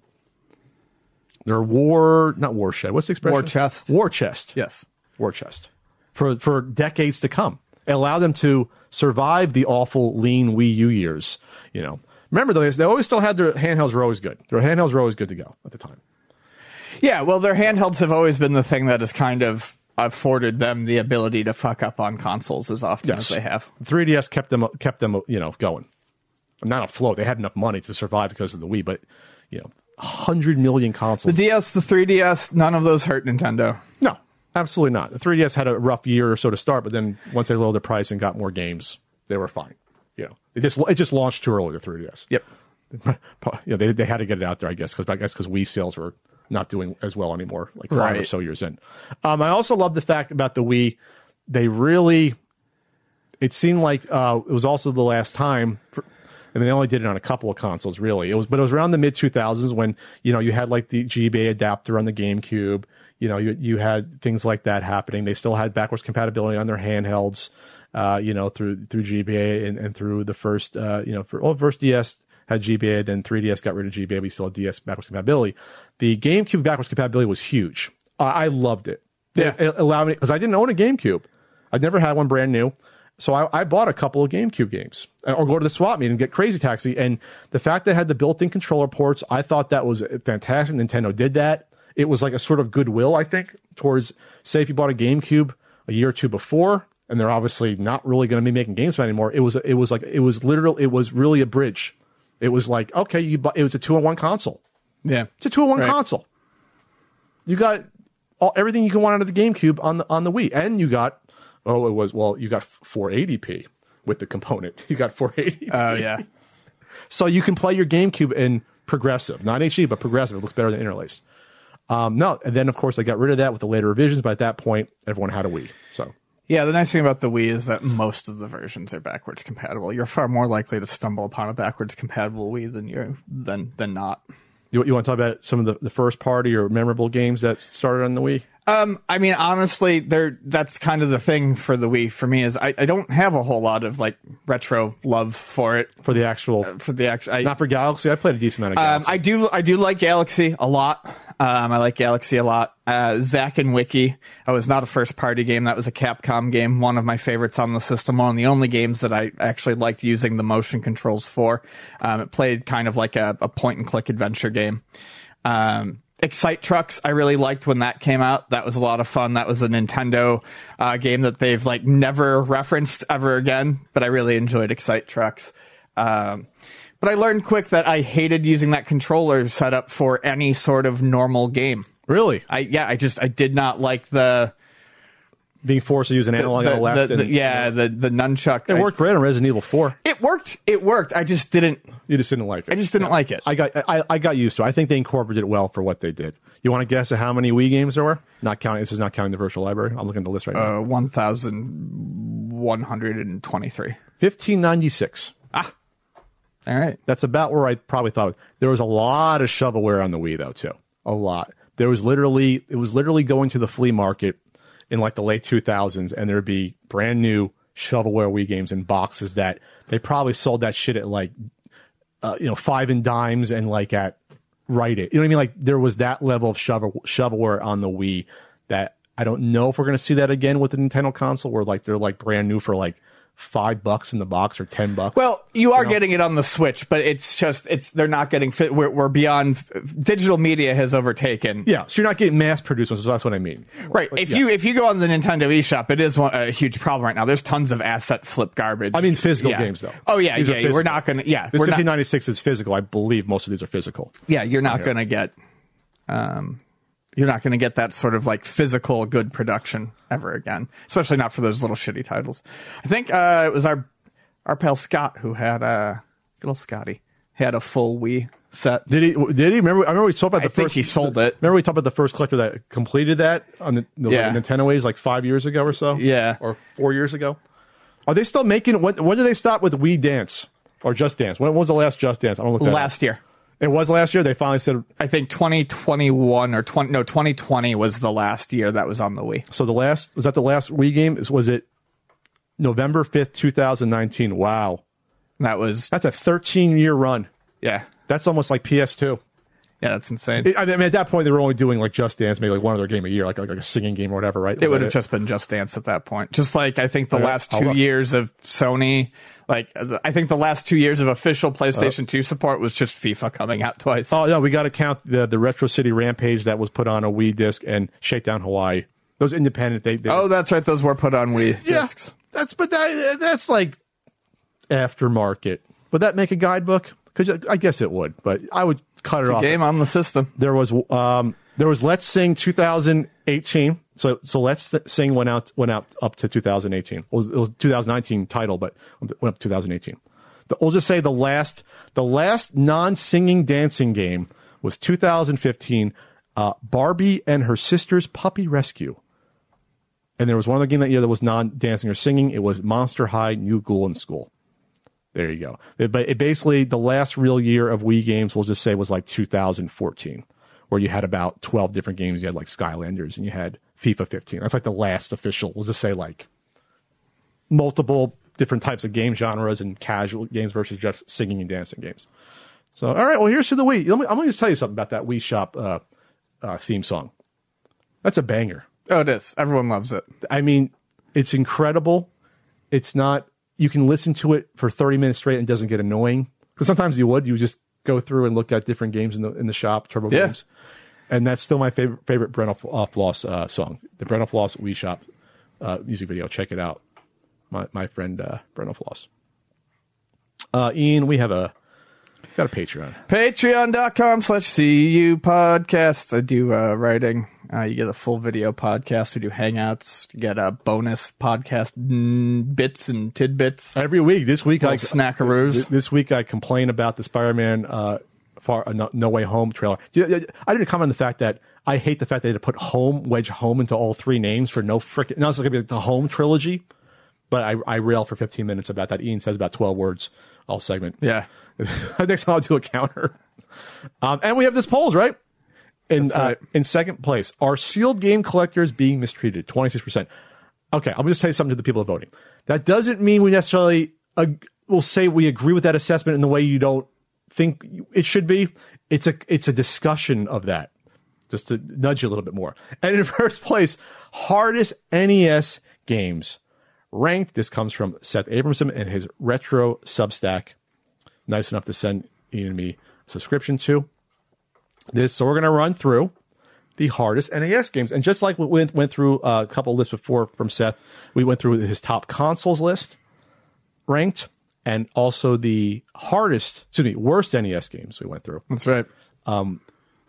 Speaker 1: Their war, not war shed. What's the expression?
Speaker 2: War chest.
Speaker 1: War chest.
Speaker 2: Yes.
Speaker 1: War chest. For, for decades to come. It allowed them to survive the awful lean Wii U years, you know. Remember, though, they always still had their handhelds were always good. Their handhelds were always good to go at the time.
Speaker 2: Yeah, well, their handhelds have always been the thing that has kind of afforded them the ability to fuck up on consoles as often
Speaker 1: Yes.
Speaker 2: as they have.
Speaker 1: three D S kept them, kept them, you know, going. Not afloat. They had enough money to survive because of the Wii, but, you know, one hundred million consoles.
Speaker 2: The D S, the three D S, none of those hurt Nintendo.
Speaker 1: No, absolutely not. The three D S had a rough year or so to start, but then once they lowered the price and got more games, they were fine. You know, it just it just launched too early, the three D S.
Speaker 2: Yep.
Speaker 1: You know, they they had to get it out there, I guess, because I guess because Wii sales were not doing as well anymore, like five
Speaker 2: Right.
Speaker 1: or so years in. Um, I also love the fact about the Wii. They really, it seemed like uh, it was also the last time. For, I mean, they only did it on a couple of consoles, really. It was, but it was around the mid two thousands when you know you had like the G B A adapter on the GameCube. You know, you you had things like that happening. They still had backwards compatibility on their handhelds. Uh, you know, through through G B A and, and through the first, uh, you know, for well, first D S had G B A, then three D S got rid of G B A. We still had D S backwards compatibility. The GameCube backwards compatibility was huge. Uh, I loved it.
Speaker 2: Yeah.
Speaker 1: It, it allowed me, because I didn't own a GameCube. I'd never had one brand new. So I, I bought a couple of GameCube games, or go to the swap meet and get Crazy Taxi. And the fact that it had the built-in controller ports, I thought that was fantastic. Nintendo did that. It was like a sort of goodwill, I think, towards, say, if you bought a GameCube a year or two before, and they're obviously not really going to be making games for it anymore. It was it was like it was literal. It was really a bridge. It was like okay, you bu- it was a two in one console.
Speaker 2: Yeah,
Speaker 1: it's a two in one
Speaker 2: right.
Speaker 1: console. You got all, everything you can want out of the GameCube on the on the Wii, and you got oh it was well you got four eighty p with the component. You got four eighty p.
Speaker 2: Oh yeah.
Speaker 1: So you can play your GameCube in progressive, not H D, but progressive. It looks better than interlaced. Um, no, and then of course they got rid of that with the later revisions. But at that point, everyone had a Wii. So
Speaker 2: yeah, the nice thing about the Wii is that most of the versions are backwards compatible. You're far more likely to stumble upon a backwards compatible Wii than you're than than not.
Speaker 1: You, you want to talk about some of the, the first party or memorable games that started on the Wii?
Speaker 2: Um, I mean, honestly, there that's kind of the thing for the Wii for me is I, I don't have a whole lot of like retro love for it.
Speaker 1: For the actual,
Speaker 2: Uh, for the actual, I,
Speaker 1: not for Galaxy. I played a decent amount of
Speaker 2: um,
Speaker 1: Galaxy.
Speaker 2: I do I do like Galaxy a lot. Um, I like Galaxy a lot. Uh, Zack and Wiki. I was not a first party game. That was a Capcom game. One of my favorites on the system. One of the only games that I actually liked using the motion controls for. Um, it played kind of like a, a point and click adventure game. Um, Excite Trucks, I really liked when that came out. That was a lot of fun. That was a Nintendo uh, game that they've like never referenced ever again, but I really enjoyed Excite Trucks. Um, but I learned quick that I hated using that controller setup for any sort of normal game.
Speaker 1: Really?
Speaker 2: I yeah, I just I did not like the
Speaker 1: being forced to use an analog
Speaker 2: the,
Speaker 1: on the left.
Speaker 2: the,
Speaker 1: and,
Speaker 2: the, yeah, the the nunchuck.
Speaker 1: It
Speaker 2: I,
Speaker 1: worked great on Resident Evil four.
Speaker 2: It worked. It worked. I just didn't.
Speaker 1: You just didn't like it.
Speaker 2: I just didn't
Speaker 1: Yeah.
Speaker 2: like it.
Speaker 1: I got I, I got used to it. I think they incorporated it well for what they did. You want to guess at how many Wii games there were? Not counting. This is not counting the virtual library. I'm looking at the list right now.
Speaker 2: Uh, one thousand one hundred and twenty-three.
Speaker 1: fifteen ninety-six.
Speaker 2: Ah. All right.
Speaker 1: That's about where I probably thought. There was a lot of shovelware on the Wii though too. A lot. There was literally it was literally going to the flea market in like the late two thousands, and there'd be brand new shovelware Wii games in boxes that they probably sold that shit at like uh, you know five and dimes and like at Rite Aid. You know what I mean? Like there was that level of shovel shovelware on the Wii that I don't know if we're going to see that again with the Nintendo console, where like they're like brand new for like five bucks in the box or ten bucks.
Speaker 2: Well, you are
Speaker 1: You know?
Speaker 2: getting it on the Switch, but it's just it's they're not getting fit. We're, we're beyond digital media has overtaken.
Speaker 1: Yeah, so you're not getting mass produced ones, so that's what I mean.
Speaker 2: Right.
Speaker 1: Like,
Speaker 2: if
Speaker 1: yeah.
Speaker 2: you if you go on the Nintendo eShop, it is one, a huge problem right now. There's tons of asset flip garbage.
Speaker 1: I mean physical
Speaker 2: Yeah.
Speaker 1: games though.
Speaker 2: Oh yeah,
Speaker 1: These are
Speaker 2: yeah.
Speaker 1: physical.
Speaker 2: We're not gonna. Yeah,
Speaker 1: This
Speaker 2: we're not.
Speaker 1: fifteen ninety-six is physical. I believe most of these are physical.
Speaker 2: Yeah, you're not gonna get. Um, you're not gonna get that sort of like physical good production ever again, especially not for those little shitty titles. I think uh, it was our our pal Scott who had a little Scotty had a full Wii set.
Speaker 1: Did he? Did he? Remember? I remember we talked about the
Speaker 2: I think
Speaker 1: first.
Speaker 2: he sold it.
Speaker 1: Remember we talked about the first collector that completed that on the those
Speaker 2: Yeah.
Speaker 1: like Nintendo ways like five years ago or so.
Speaker 2: Yeah.
Speaker 1: or four years ago. Are they still making? When, when did they stop with Wii Dance or Just Dance? When was the last Just Dance? I don't look that
Speaker 2: Last
Speaker 1: up.
Speaker 2: year.
Speaker 1: It was last year. They finally said
Speaker 2: I think twenty twenty-one or twenty no twenty twenty was the last year that was on the Wii.
Speaker 1: so. The last was that the last Wii game? Is- Was it November fifth, two thousand nineteen? Wow,
Speaker 2: That was
Speaker 1: that's a thirteen year run.
Speaker 2: yeah.
Speaker 1: That's almost like P S two.
Speaker 2: Yeah, that's insane.
Speaker 1: I mean, at that point, they were only doing like Just Dance, maybe like one other game a year, like like, like a singing game or whatever, right?
Speaker 2: It
Speaker 1: Was
Speaker 2: would
Speaker 1: that
Speaker 2: have just been Just Dance at that point. Just like I think the
Speaker 1: Okay,
Speaker 2: last
Speaker 1: I'll
Speaker 2: two
Speaker 1: look.
Speaker 2: years of Sony, like I think the last two years of official PlayStation two support was just FIFA coming out twice.
Speaker 1: Oh no, we got to count the the Retro City Rampage that was put on a Wii disc and Shakedown Hawaii. Those independent, they, they
Speaker 2: Oh, that's right. Those were put on Wii
Speaker 1: yeah,
Speaker 2: discs.
Speaker 1: that's but that that's like aftermarket. Would that make a guidebook? Because I guess it would, but I would cut it off.
Speaker 2: Game on the system.
Speaker 1: There was um there was Let's Sing two thousand eighteen. So so Let's Sing went out went out up to two thousand eighteen. It was, it was two thousand nineteen title, but went up to two thousand eighteen. The, we'll just say the last the last non-singing dancing game was two thousand fifteen. Uh, Barbie and Her Sister's Puppy Rescue. And there was one other game that year that was non-dancing or singing. It was Monster High New Ghoul in School. There you go. It, but it basically, the last real year of Wii games, we'll just say, was like two thousand fourteen, where you had about twelve different games. You had like Skylanders and you had FIFA fifteen. That's like the last official, we'll just say like multiple different types of game genres and casual games versus just singing and dancing games. So, all right, well, here's to the Wii. Let me, I'm going to just tell you something about that Wii Shop uh, uh, theme song. That's a banger.
Speaker 2: Oh, it is. Everyone loves it.
Speaker 1: I mean, it's incredible. It's not, you can listen to it for thirty minutes straight and it doesn't get annoying. Because sometimes you would, you would just go through and look at different games in the in the shop, Turbo
Speaker 2: Yeah.
Speaker 1: Games. And that's still my favorite favorite Brental uh, Floss uh, song. The Brental Floss Wii Shop uh, music video. Check it out. my my friend uh, Breno Floss. Uh, Ian, we have a got a Patreon.
Speaker 2: Patreon.com slash CU podcast. I do uh, writing. Uh, you get a full video podcast. We do hangouts. You get a bonus podcast mm, bits and tidbits.
Speaker 1: Every week. This week, I
Speaker 2: snackaroos.
Speaker 1: This week, I complain about the Spider-Man uh, far uh, no, no Way Home trailer. I didn't comment on the fact that I hate the fact they had to put home, wedge home into all three names for no frickin'. Now it's going to be like the home trilogy, but I, I rail for fifteen minutes about that. Ian says about twelve words all segment.
Speaker 2: Yeah.
Speaker 1: Next time I'll do a counter. Um, and we have this polls, right? In
Speaker 2: right.
Speaker 1: uh, in second place, are sealed game collectors being mistreated? twenty-six percent. Okay, I'm going to say something to the people voting. That doesn't mean we necessarily uh, will say we agree with that assessment in the way you don't think it should be. It's a it's a discussion of that, just to nudge you a little bit more. And in first place, hardest N E S games ranked. This comes from Seth Abramson and his retro Substack. Nice enough to send Ian and me a subscription to this. So we're going to run through the hardest N E S games. And just like we went, went through a couple lists before from Seth, we went through his top consoles list ranked and also the hardest, excuse me, worst N E S games we went through.
Speaker 2: That's right.
Speaker 1: Um,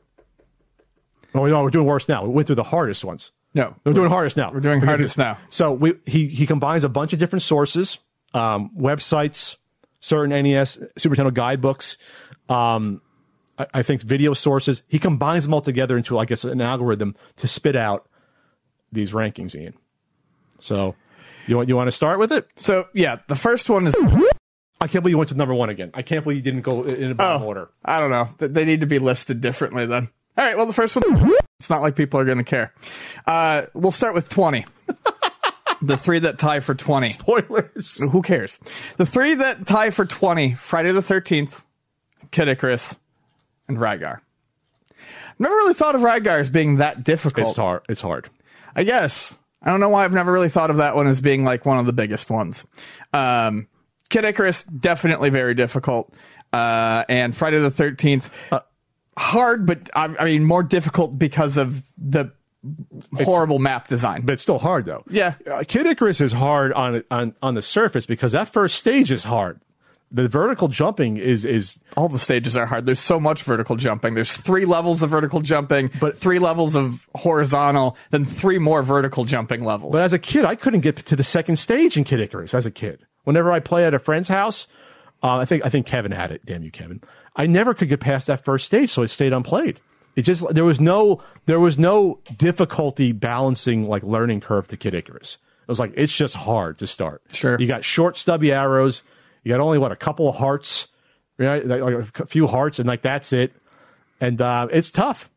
Speaker 1: oh, no, we're doing worse now. We went through the hardest ones.
Speaker 2: No.
Speaker 1: We're, we're doing hardest now.
Speaker 2: We're doing
Speaker 1: we're
Speaker 2: hardest
Speaker 1: doing,
Speaker 2: now.
Speaker 1: So we, he, he combines a bunch of different sources, um, websites, certain N E S, Super Nintendo guidebooks, um, I, I think video sources. He combines them all together into, I guess, an algorithm to spit out these rankings, Ian. So you want, you want to start with it?
Speaker 2: So, yeah, the first one is...
Speaker 1: I can't believe you went to number one again. I can't believe you didn't go in a bottom
Speaker 2: oh,
Speaker 1: order.
Speaker 2: I don't know. They need to be listed differently then. All right, well, the first one, it's not like people are going to care. Uh, we'll start with twenty. The three that tie for twenty.
Speaker 1: Spoilers.
Speaker 2: Who cares? The three that tie for twenty, Friday the thirteenth, Kid Icarus, and Rygar. I've never really thought of Rygar as being that difficult.
Speaker 1: It's hard. It's hard.
Speaker 2: I guess. I don't know why I've never really thought of that one as being like one of the biggest ones. Um, Kid Icarus, definitely very difficult. Uh, and Friday the thirteenth, uh, hard, but I, I mean more difficult because of the horrible it's, map design.
Speaker 1: But it's still hard, though.
Speaker 2: Yeah.
Speaker 1: Uh, Kid Icarus is hard on, on on the surface because that first stage is hard. The vertical jumping is is
Speaker 2: all the stages are hard. There's so much vertical jumping. There's three levels of vertical jumping, but three levels of horizontal, then three more vertical jumping levels.
Speaker 1: But as a kid, I couldn't get to the second stage in Kid Icarus. As a kid, whenever I play at a friend's house, uh, I think I think Kevin had it. Damn you, Kevin! I never could get past that first stage, so it stayed unplayed. It just there was no there was no difficulty balancing like learning curve to Kid Icarus. It was like it's just hard to start.
Speaker 2: Sure,
Speaker 1: you got short, stubby arrows. You got only, what, a couple of hearts, right? Like a few hearts, and like that's it. And uh, it's tough.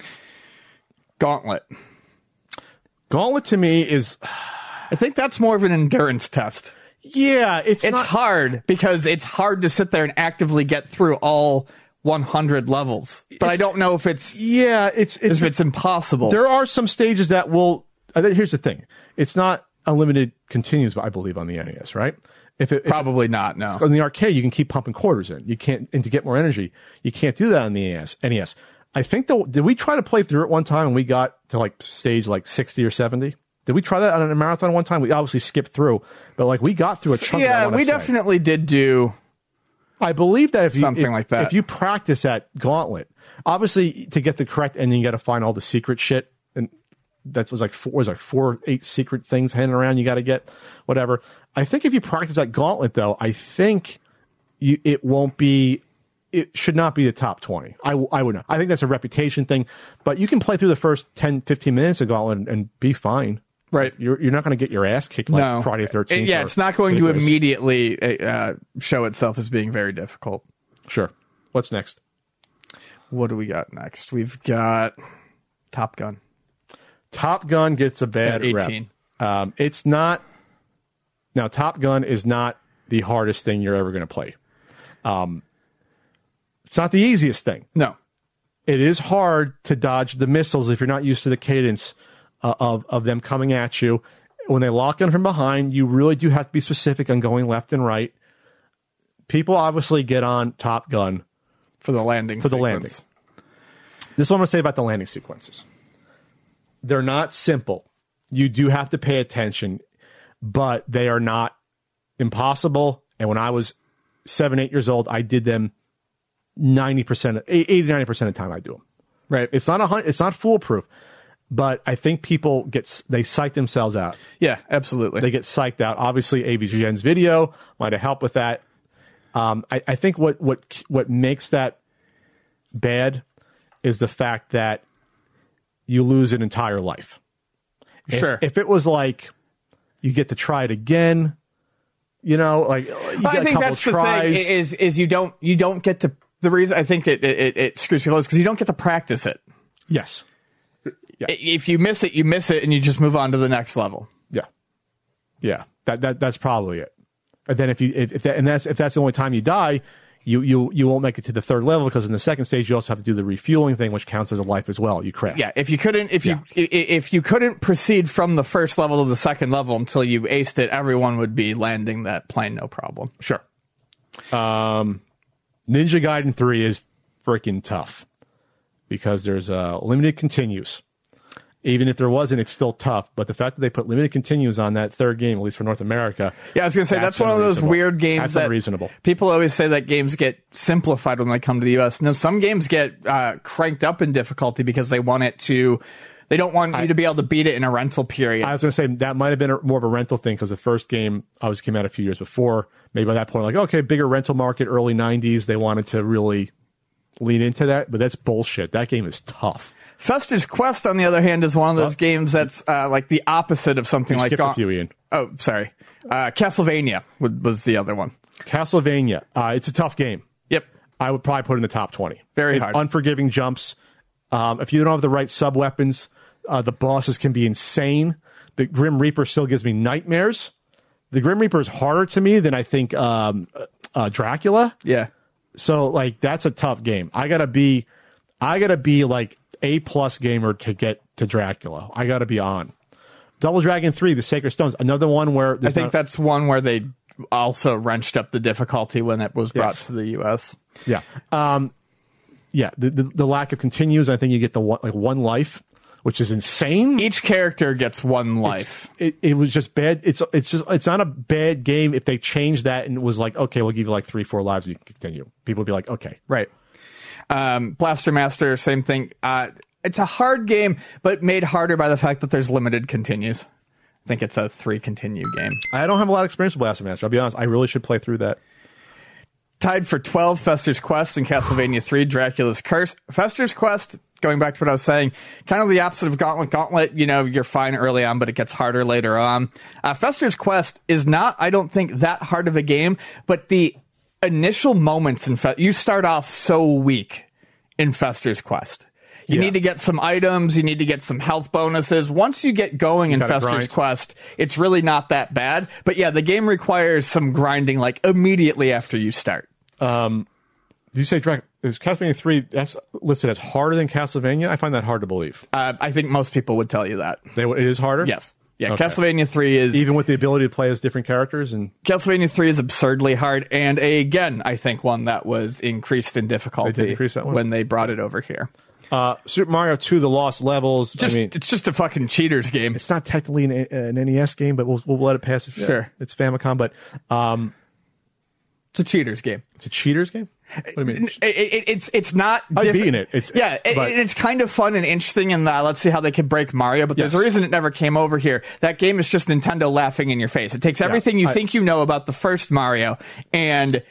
Speaker 2: Gauntlet.
Speaker 1: Gauntlet to me is...
Speaker 2: I think that's more of an endurance test.
Speaker 1: Yeah, it's
Speaker 2: It's
Speaker 1: not...
Speaker 2: hard because it's hard to sit there and actively get through all one hundred levels. But it's, I don't know if it's...
Speaker 1: Yeah, it's... it's
Speaker 2: if it's impossible.
Speaker 1: There are some stages that will... I think here's the thing. It's not unlimited continues, I believe, on the N E S, right? If it,
Speaker 2: Probably
Speaker 1: if it,
Speaker 2: not, no.
Speaker 1: In the arcade, you can keep pumping quarters in. You can't, and to get more energy, you can't do that on the N E S. I think, though, did we try to play through it one time and we got to like stage like sixty or seventy? Did we try that on a marathon one time? We obviously skipped through, but like we got through a chunk
Speaker 2: yeah,
Speaker 1: of that.
Speaker 2: we
Speaker 1: say.
Speaker 2: definitely did do.
Speaker 1: I believe that if you,
Speaker 2: something
Speaker 1: if,
Speaker 2: like that.
Speaker 1: If you practice at Gauntlet, obviously to get the correct ending, you got to find all the secret shit. And that was like four, was like four, eight secret things hanging around. You got to get whatever. I think if you practice at Gauntlet, though, I think you, it won't be, it should not be the top twenty. I, I would not. I think that's a reputation thing, but you can play through the first ten, fifteen minutes of Gauntlet and, and be fine.
Speaker 2: Right.
Speaker 1: You're, you're not going to get your ass kicked like
Speaker 2: no.
Speaker 1: Friday the thirteenth.
Speaker 2: Yeah, it's not going to immediately uh, show itself as being very difficult.
Speaker 1: Sure. What's next?
Speaker 2: What do we got next? We've got Top Gun.
Speaker 1: Top Gun gets a bad
Speaker 2: eighteen.
Speaker 1: rep. Um, it's not. Now, Top Gun is not the hardest thing you're ever going to play. Um, it's not the easiest thing.
Speaker 2: No.
Speaker 1: It is hard to dodge the missiles if you're not used to the cadence uh, of, of them coming at you. When they lock in from behind, you really do have to be specific on going left and right. People obviously get on Top Gun
Speaker 2: for the landing
Speaker 1: for the
Speaker 2: sequence.
Speaker 1: landing. This is what I'm going to say about the landing sequences. They're not simple. You do have to pay attention. but they are not impossible. And when I was seven, eight years old, I did them ninety percent, eighty, ninety percent of the time I do them.
Speaker 2: Right.
Speaker 1: It's not a hun- it's not foolproof, but I think people get, they psych themselves out.
Speaker 2: Yeah, absolutely.
Speaker 1: They get psyched out. Obviously, A V G N's video might have helped with that. Um, I, I think what, what, what makes that bad is the fact that you lose an entire life.
Speaker 2: Sure.
Speaker 1: If, if it was like you get to try it again, you know, like you get
Speaker 2: I
Speaker 1: a
Speaker 2: think
Speaker 1: couple
Speaker 2: that's the
Speaker 1: tries.
Speaker 2: thing is is you don't you don't get to the reason I think it it, it screws people is because you don't get to practice it.
Speaker 1: Yes. Yeah.
Speaker 2: If you miss it, you miss it, and you just move on to the next level.
Speaker 1: Yeah. Yeah. That that that's probably it. And then if you if, if that and that's if that's the only time you die, you you you won't make it to the third level because in the second stage you also have to do the refueling thing, which counts as a life as well. You crash.
Speaker 2: Yeah, if you couldn't if you
Speaker 1: Yeah.
Speaker 2: i- if you couldn't proceed from the first level to the second level until you aced it, everyone would be landing that plane no problem.
Speaker 1: Sure. Um, Ninja Gaiden three is freaking tough because there's uh, limited continues. Even if there wasn't, it's still tough. But the fact that they put limited continues on that third game, at least for North America,
Speaker 2: Yeah, I was gonna say that's, one of those
Speaker 1: unreasonable.
Speaker 2: weird games
Speaker 1: That's
Speaker 2: that
Speaker 1: unreasonable.
Speaker 2: people always say that games get simplified when they come to the U S. No, some games get uh, cranked up in difficulty because they want it to. They don't want
Speaker 1: I-
Speaker 2: you to be able to beat it in a rental period.
Speaker 1: I was going to say that might have been a, more of a rental thing because the first game obviously came out a few years before. Maybe by that point, like, okay, bigger rental market, early nineties. They wanted to really lean into that, but that's bullshit. That game is tough.
Speaker 2: Fester's Quest, on the other hand, is one of those games that's uh, like the opposite of something
Speaker 1: You
Speaker 2: like.
Speaker 1: skipped a
Speaker 2: Gaunt-
Speaker 1: few, Ian.
Speaker 2: Oh, sorry. Uh, Castlevania was, was the other one.
Speaker 1: Castlevania. Uh, it's a tough game.
Speaker 2: Yep.
Speaker 1: I would probably put it in the top twenty.
Speaker 2: Very
Speaker 1: it's
Speaker 2: hard.
Speaker 1: Unforgiving jumps. Um, if you don't have the right sub weapons, uh, the bosses can be insane. The Grim Reaper still gives me nightmares. The Grim Reaper is harder to me than I think um, uh, Dracula.
Speaker 2: Yeah.
Speaker 1: So like that's a tough game. I gotta be, I gotta be like A plus gamer to get to Dracula. I gotta be on. Double Dragon three, the Sacred Stones, another one where
Speaker 2: I
Speaker 1: there's
Speaker 2: think
Speaker 1: not-
Speaker 2: that's one where they also wrenched up the difficulty when it was brought
Speaker 1: Yes.
Speaker 2: to the U S.
Speaker 1: yeah, um, yeah. The, the the lack of continues. I think you get the one, like one life, which is insane.
Speaker 2: Each character gets one life.
Speaker 1: It, it was just bad. It's it's just it's not a bad game if they changed that and it was like, okay, we'll give you like three, four lives, you can continue. People would be like, okay.
Speaker 2: Right. Um, Blaster Master, same thing. Uh, it's a hard game, but made harder by the fact that there's limited continues. I think it's a three continue game.
Speaker 1: I don't have a lot of experience with Blaster Master. I'll be honest. I really should play through that.
Speaker 2: Tied for twelve, Fester's Quest and Castlevania three, Dracula's Curse. Fester's Quest, going back to what I was saying, kind of the opposite of Gauntlet. Gauntlet, you know, you're fine early on, but it gets harder later on. Uh, Fester's Quest is not, I don't think, that hard of a game, but the initial moments in Fe- you start off so weak in Fester's Quest. You
Speaker 1: Yeah.
Speaker 2: need to get some items, you need to get some health bonuses. Once you get going in
Speaker 1: gotta
Speaker 2: Fester's
Speaker 1: grind.
Speaker 2: Quest, it's really not that bad. But yeah, the game requires some grinding like immediately after you start.
Speaker 1: Did you say Drac- is Castlevania three? That's listed as harder than Castlevania. I find that hard to believe.
Speaker 2: Uh, I think most people would tell you that.
Speaker 1: They, it is harder.
Speaker 2: Yes. Yeah,
Speaker 1: Okay.
Speaker 2: Castlevania three is
Speaker 1: Even with the ability to play as different characters and
Speaker 2: Castlevania three is absurdly hard, and again, I think one that was increased in difficulty
Speaker 1: They did increase that one?
Speaker 2: when they brought it over here.
Speaker 1: uh, Super Mario two: The Lost Levels.
Speaker 2: Just
Speaker 1: I mean,
Speaker 2: it's just a fucking cheaters game.
Speaker 1: it's not technically an, an N E S game, but we'll, we'll let it pass. It's,
Speaker 2: Sure.
Speaker 1: it's Famicom, but um,
Speaker 2: It's a cheaters game.
Speaker 1: it's a cheaters game. What do you mean?
Speaker 2: It, it, it's it's not.
Speaker 1: I've
Speaker 2: different-
Speaker 1: beaten it. It's-
Speaker 2: yeah, it,
Speaker 1: but-
Speaker 2: it's kind of fun and interesting, and uh, let's see how they can break Mario. But there's
Speaker 1: Yes.
Speaker 2: a reason it never came over here. That game is just Nintendo laughing in your face. It takes everything you
Speaker 1: I-
Speaker 2: think you know about the first Mario and.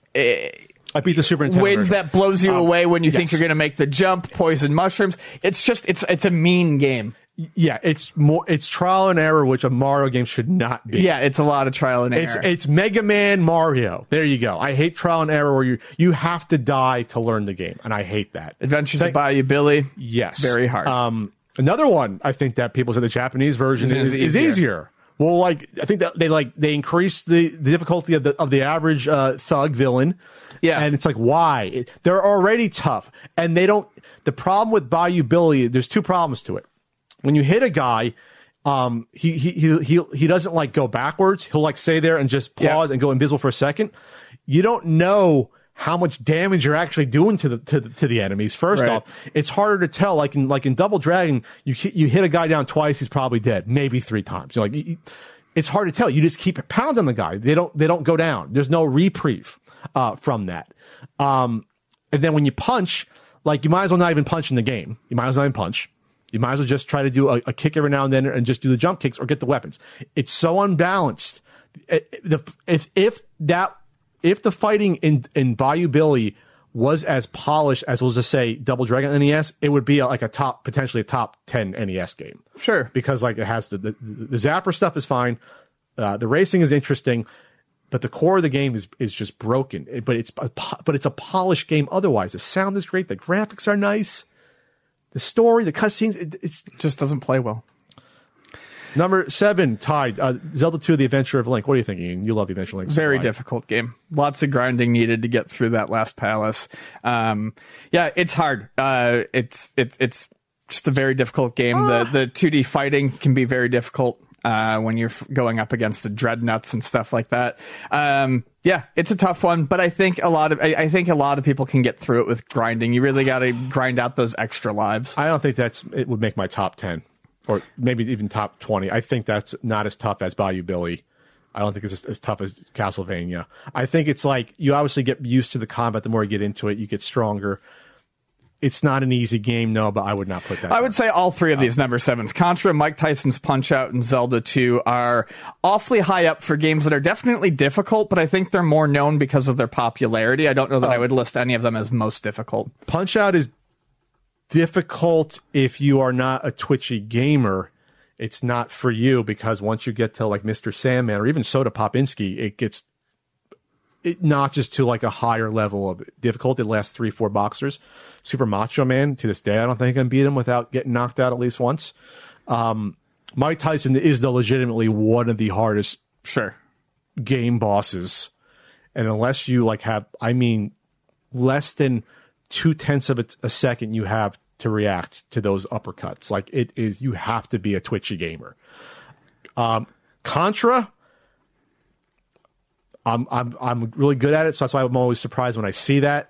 Speaker 1: I beat the Super Nintendo
Speaker 2: Wind
Speaker 1: version.
Speaker 2: that blows you
Speaker 1: Um,
Speaker 2: away when you think
Speaker 1: yes.
Speaker 2: you're going to make the jump, poison mushrooms. It's just it's it's a mean game.
Speaker 1: Yeah, it's more. It's trial and error, which a Mario game should not be.
Speaker 2: Yeah, it's a lot of trial and error.
Speaker 1: It's it's Mega Man Mario. There you go. I hate trial and error where you you have to die to learn the game, and I hate that.
Speaker 2: Adventures
Speaker 1: Thank-
Speaker 2: of Bayou Billy.
Speaker 1: Yes,
Speaker 2: Very hard.
Speaker 1: Um, another one I think that people say the Japanese version
Speaker 2: Is
Speaker 1: is, is
Speaker 2: easier.
Speaker 1: easier. Well, like I think that they like they increase the, the difficulty of the of the average uh, thug villain.
Speaker 2: Yeah.
Speaker 1: and it's like why It- they're already tough, and they don't. The problem with Bayou Billy, there's two problems to it. When you hit a guy, um, he he he he he doesn't like go backwards. He'll like stay there and just pause
Speaker 2: Yeah.
Speaker 1: and go invisible for a second. You don't know how much damage you're actually doing to the to the, to the enemies. First
Speaker 2: Right.
Speaker 1: off, it's harder to tell. Like in like in Double Dragon, you hit, you hit a guy down twice, he's probably dead, maybe three times. You're like, you, it's hard to tell. You just keep pounding the guy. They don't they don't go down. There's no reprieve uh, from that. Um, and then when you punch, like you might as well not even punch in the game. You might as well not even punch. You might as well just try to do a, a kick every now and then and just do the jump kicks or get the weapons. It's so unbalanced. If if that if the fighting in in Bayou Billy was as polished as, we'll just say, Double Dragon N E S, it would be a, like a top, potentially a top ten N E S game.
Speaker 2: Sure.
Speaker 1: Because like it has the, the, the Zapper stuff is fine. Uh, the racing is interesting, but the core of the game is, is just broken. It, but it's, a, but it's a polished game otherwise. The sound is great. The graphics are nice. The story, the cutscenes, it it's,
Speaker 2: just doesn't play well.
Speaker 1: Number seven, tied. Uh, Zelda two, The Adventure of Link. What are you thinking? You love The Adventure of Link. So
Speaker 2: Very
Speaker 1: why?
Speaker 2: difficult game. Lots of grinding needed to get through that last palace. Um, yeah, it's hard. Uh, it's it's it's just a very difficult game. Ah. The the two D fighting can be very difficult uh, when you're f- going up against the dreadnoughts and stuff like that. Um, yeah, it's a tough one, but I think a lot of I, I think a lot of people can get through it with grinding. You really got to grind out those extra lives.
Speaker 1: I don't think that's it would make my top ten. Or maybe even top twenty. I think that's not as tough as Bayou Billy. I don't think it's as, as tough as Castlevania. I think it's like you obviously get used to the combat. The more you get into it, you get stronger. It's not an easy game, no, but I would not put that.
Speaker 2: I
Speaker 1: down.
Speaker 2: would say all three of these number sevens, Contra, Mike Tyson's Punch-Out, and Zelda two, are awfully high up for games that are definitely difficult, but I think they're more known because of their popularity. I don't know that um, I would list any of them as most difficult.
Speaker 1: Punch-Out is difficult if you are not a twitchy gamer. It's not for you because once you get to like Mister Sandman or even Soda Popinski, it gets it notches to like a higher level of difficulty. The last three, four boxers. Super Macho Man, to this day, I don't think I can beat him without getting knocked out at least once. Um, Mike Tyson is the legitimately one of the hardest
Speaker 2: sure
Speaker 1: game bosses. And unless you like have, I mean, less than two tenths of a, a second you have to react to those uppercuts. Like it is, you have to be a twitchy gamer. Um, Contra, I'm I'm I'm really good at it, so that's why I'm always surprised when I see that.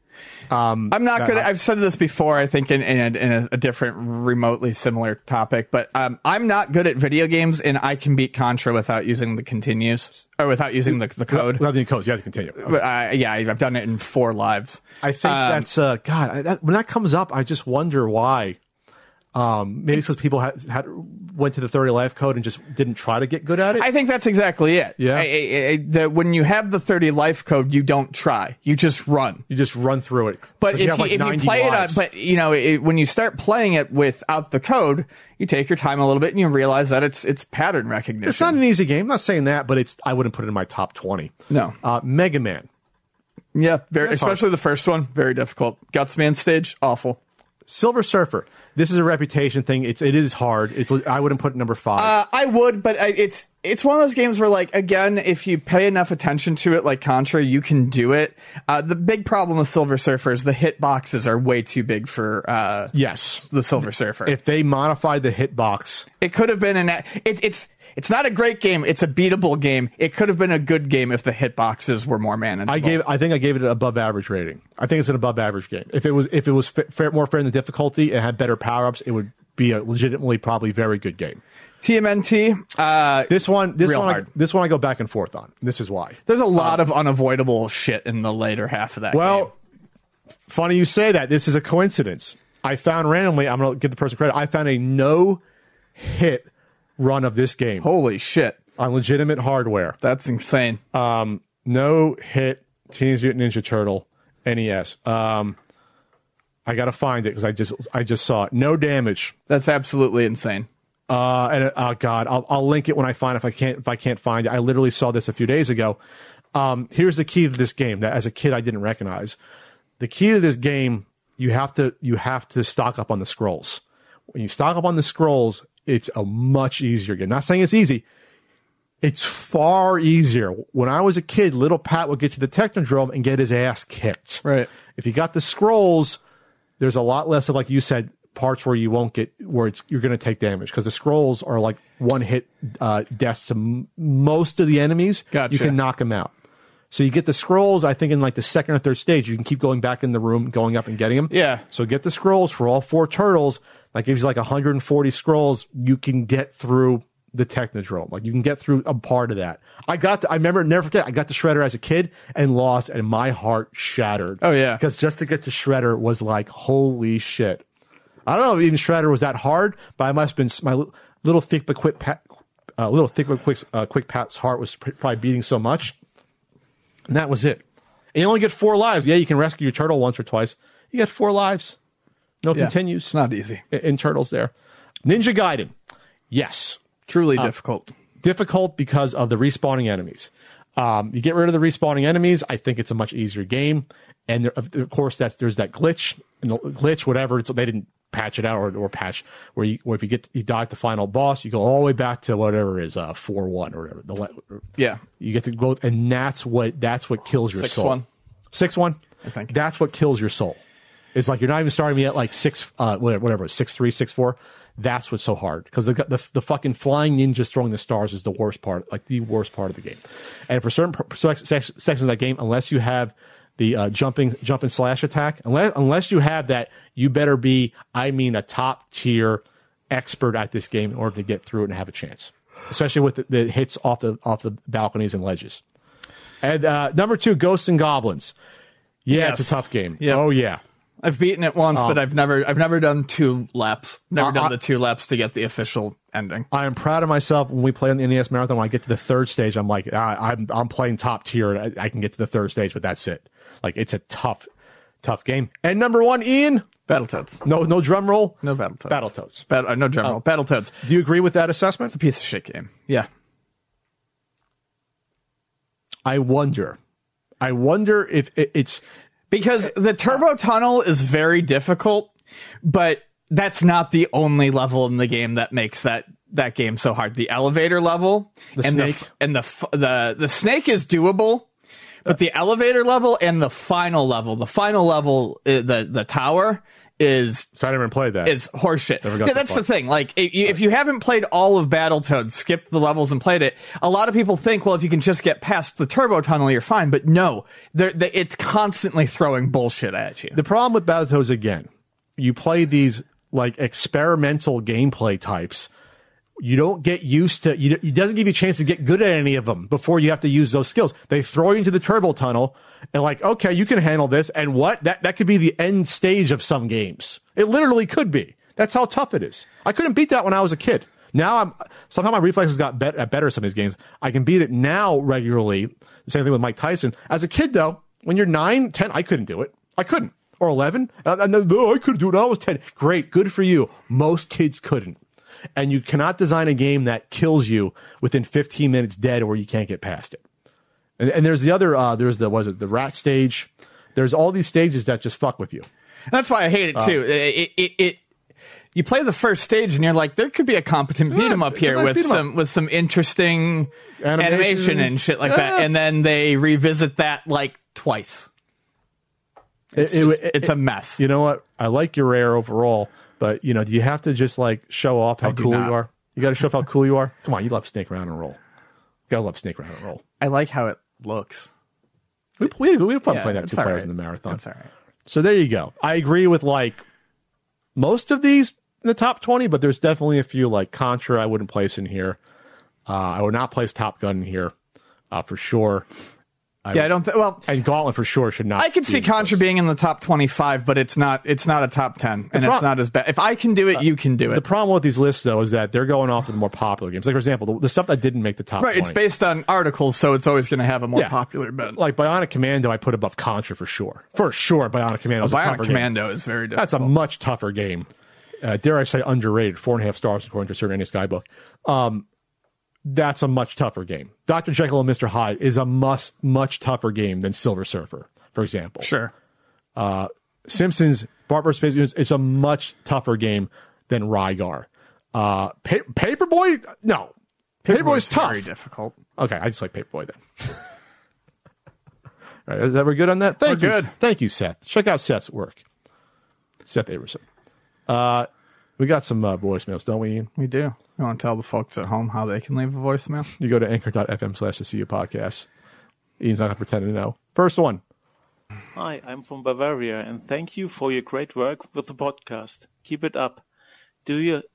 Speaker 1: Um,
Speaker 2: I'm not
Speaker 1: that
Speaker 2: good.
Speaker 1: I,
Speaker 2: I've said this before, I think, in in, a, in a, a different, remotely similar topic, but um, I'm not good at video games, and I can beat Contra without using the continues or without using the, the code.
Speaker 1: Without the codes, you have to continue. Okay.
Speaker 2: But, uh, yeah, I've done it in four lives.
Speaker 1: I think um, that's uh, God. I, that, when that comes up, I just wonder why. Um, maybe because people had, had went to the thirty life code and just didn't try to get good at it.
Speaker 2: I think that's exactly it.
Speaker 1: Yeah.
Speaker 2: I, I, I, the, when you have the thirty life code, you don't try. You just run.
Speaker 1: You just run through it.
Speaker 2: But if you,
Speaker 1: like
Speaker 2: if you play lives. it on, but you know, it, when you start playing it without the code, you take your time a little bit and you realize that it's it's pattern recognition.
Speaker 1: It's not an easy game. I'm not saying that, but it's I wouldn't put it in my top twenty.
Speaker 2: No.
Speaker 1: Uh, Mega Man.
Speaker 2: Yeah, very,
Speaker 1: That's
Speaker 2: especially
Speaker 1: hard.
Speaker 2: the first one, very difficult. Gutsman stage, awful.
Speaker 1: Silver Surfer. This is a reputation thing. It's it is hard. It's I wouldn't put it number five.
Speaker 2: Uh, I would, but I, it's it's one of those games where, like, again, if you pay enough attention to it, like Contra, you can do it. Uh, the big problem with Silver Surfer is the hit boxes are way too big for uh,
Speaker 1: yes
Speaker 2: the Silver Surfer.
Speaker 1: If they modified the hitbox,
Speaker 2: it could have been an. It, it's it's not a great game. It's a beatable game. It could have been a good game if the hitboxes were more manageable.
Speaker 1: I gave. I think I gave it an above average rating. I think it's an above average game. If it was if it was fair, more fair in the difficulty and had better power ups, it would be a legitimately probably very good game.
Speaker 2: T M N T. Uh,
Speaker 1: this one. This
Speaker 2: real
Speaker 1: one.
Speaker 2: hard.
Speaker 1: I, this one I go back and forth on. This is why.
Speaker 2: There's a lot um, of unavoidable shit in the later half of that.
Speaker 1: Well,
Speaker 2: game.
Speaker 1: funny you say that. This is a coincidence. I found randomly. I'm going to give the person credit. I found a no hit run of this game.
Speaker 2: Holy shit.
Speaker 1: On legitimate hardware.
Speaker 2: That's insane.
Speaker 1: Um, no hit Teenage Mutant Ninja Turtle N E S. Um, I got to find it because I just I just saw it. No damage.
Speaker 2: That's absolutely insane.
Speaker 1: Uh, and oh god, I'll I'll link it when I find it if I can't if I can't find it. I literally saw this a few days ago. Um, here's the key to this game that as a kid I didn't recognize. The key to this game, you have to you have to stock up on the scrolls. When you stock up on the scrolls, it's a much easier game. Not saying it's easy. It's far easier. When I was a kid, little Pat would get to the Technodrome and get his ass kicked.
Speaker 2: Right.
Speaker 1: If you got the scrolls, there's a lot less of, like you said, parts where you won't get, where it's you're going to take damage. Because the scrolls are like one hit uh, deaths to m- most of the enemies.
Speaker 2: Gotcha.
Speaker 1: You can knock them out. So you get the scrolls, I think, in like the second or third stage. You can keep going back in the room, going up and getting them.
Speaker 2: Yeah.
Speaker 1: So get the scrolls for all four turtles. That gives you like one hundred forty scrolls. You can get through the Technodrome. Like you can get through a part of that. I got, to, I remember, never forget, I got to Shredder as a kid and lost, and my heart shattered.
Speaker 2: Oh yeah,
Speaker 1: because just to get to Shredder was like, holy shit. I don't know if even Shredder was that hard, but I must have been my little thick but quick, pat, uh, little thick but quick, uh, quick Pat's heart was probably beating so much, and that was it. And you only get four lives. Yeah, you can rescue your turtle once or twice. You get four lives. No
Speaker 2: yeah,
Speaker 1: continues.
Speaker 2: It's not easy
Speaker 1: in, in Turtles there. Ninja Gaiden. Yes.
Speaker 2: Truly
Speaker 1: uh,
Speaker 2: difficult.
Speaker 1: Difficult because of the respawning enemies. Um, you get rid of the respawning enemies, I think it's a much easier game. And there, of course, that's there's that glitch, and the glitch, whatever. It's, they didn't patch it out or, or patch where you, where if you get you die at the final boss, you go all the way back to whatever it is uh four one or whatever. The,
Speaker 2: yeah,
Speaker 1: you get to go, and that's what that's what kills your
Speaker 2: six
Speaker 1: soul.
Speaker 2: One.
Speaker 1: Six one.
Speaker 2: I think
Speaker 1: that's what kills your soul. It's like you're not even starting me at like six, uh, whatever, whatever, six three, six four. That's what's so hard because the, the the fucking flying ninjas throwing the stars is the worst part, like the worst part of the game. And for certain sections of that game, unless you have the uh, jumping jump and slash attack, unless unless you have that, you better be, I mean, a top tier expert at this game in order to get through it and have a chance. Especially with the, the hits off the off the balconies and ledges. And uh, number two, Ghosts and Goblins. Yeah,
Speaker 2: yes.
Speaker 1: It's a tough game.
Speaker 2: Yep.
Speaker 1: Oh yeah.
Speaker 2: I've beaten it once, um, but I've never I've never done two laps. Never
Speaker 1: uh,
Speaker 2: done
Speaker 1: I,
Speaker 2: the two laps to get the official ending.
Speaker 1: I am proud of myself when we play on the N E S Marathon. When I get to the third stage, I'm like, I, I'm I'm playing top tier. I, I can get to the third stage, but that's it. Like it's a tough, tough game. And number one, Ian,
Speaker 2: Battletoads.
Speaker 1: No, no drum roll.
Speaker 2: No Battletoads.
Speaker 1: Battletoads.
Speaker 2: Bat- uh, no drum roll. Uh, Battletoads.
Speaker 1: Do you agree with that assessment?
Speaker 2: It's a piece of shit game. Yeah.
Speaker 1: I wonder. I wonder if it, it's.
Speaker 2: Because the turbo tunnel is very difficult, but that's not the only level in the game that makes that, that game so hard. The elevator level
Speaker 1: the
Speaker 2: and
Speaker 1: snake.
Speaker 2: the and the the the snake is doable, but the elevator level and the final level, the final level, the the tower is.
Speaker 1: So I never played that.
Speaker 2: Is horseshit. Yeah, that's the thing. Like, if, if you haven't played all of Battletoads, skipped the levels and played it, a lot of people think, well, if you can just get past the turbo tunnel, you're fine. But no, they're, they, it's constantly throwing bullshit at you.
Speaker 1: The problem with Battletoads, again, you play these like experimental gameplay types. You don't get used to. You, it doesn't give you a chance to get good at any of them before you have to use those skills. They throw you into the turbo tunnel. And like, okay, you can handle this. And what? That that could be the end stage of some games. It literally could be. That's how tough it is. I couldn't beat that when I was a kid. Now I'm somehow my reflexes got bet, better at some of these games. I can beat it now regularly. The same thing with Mike Tyson. As a kid, though, when you're nine, ten, I couldn't do it. I couldn't. Or eleven. And I, oh, I couldn't do it when I was ten. Great. Good for you. Most kids couldn't. And you cannot design a game that kills you within fifteen minutes dead or you can't get past it. And, and there's the other, uh, there's the, what is it, the rat stage. There's all these stages that just fuck with you.
Speaker 2: That's why I hate it, too. Uh, it, it, it, you play the first stage and you're like, there could be a competent beat 'em up here nice with some, with some interesting animation, animation and shit like yeah. that. And then they revisit that like twice. It's, it, just, it, it's a mess.
Speaker 1: You know what? I like your Rare overall, but you know, do you have to just like show off how cool not. you are? You got to show off how cool you are? Come on, you love Snake Round and Roll. You got to love Snake Round and Roll.
Speaker 2: I like how it looks.
Speaker 1: We we we have fun
Speaker 2: yeah,
Speaker 1: playing that two players
Speaker 2: right.
Speaker 1: in the marathon.
Speaker 2: That's all right.
Speaker 1: So there you go. I agree with like most of these in the top twenty, but there's definitely a few like Contra I wouldn't place in here. Uh, I would not place Top Gun in here uh, for sure. I
Speaker 2: yeah, I don't. Th- well,
Speaker 1: and Gauntlet for sure should not.
Speaker 2: I could see Contra being in the top twenty-five, but it's not. It's not a top ten, and pro- it's not as bad. If I can do it, uh, you can do it.
Speaker 1: The problem with these lists, though, is that they're going off of the more popular games. Like for example, the, the stuff that didn't make the top.
Speaker 2: Right,
Speaker 1: twenty.
Speaker 2: It's based on articles, so it's always going to have a more
Speaker 1: yeah.
Speaker 2: popular bet.
Speaker 1: Like Bionic Commando, I put above Contra for sure. For sure, Bionic Commando.
Speaker 2: Well,
Speaker 1: is a
Speaker 2: Bionic
Speaker 1: tougher
Speaker 2: Commando
Speaker 1: game.
Speaker 2: is very difficult.
Speaker 1: That's a much tougher game. Uh, dare I say underrated? Four and a half stars according to a certain N E S Guidebook. Um, that's a much tougher game. Doctor Jekyll and Mister Hyde is a much much tougher game than Silver Surfer, for example.
Speaker 2: Sure.
Speaker 1: Uh, Simpsons Bart versus. Space Mutants is a much tougher game than Rygar. Uh, pa- Paperboy, no. Paperboy's tough.
Speaker 2: Very difficult.
Speaker 1: Okay, I just like Paperboy then. All right, is that we're good on that? Thank
Speaker 2: we're
Speaker 1: you.
Speaker 2: Good.
Speaker 1: Thank you, Seth. Check out Seth's work. Seth Averson. Uh, we got some uh, voicemails, don't we, Ian?
Speaker 2: We do. You want to tell the folks at home how they can leave a voicemail?
Speaker 1: You go to anchor.fm slash the C U podcast. Ian's not going to pretend to know. First one.
Speaker 4: Hi, I'm from Bavaria, and thank you for your great work with the podcast. Keep it up. Do you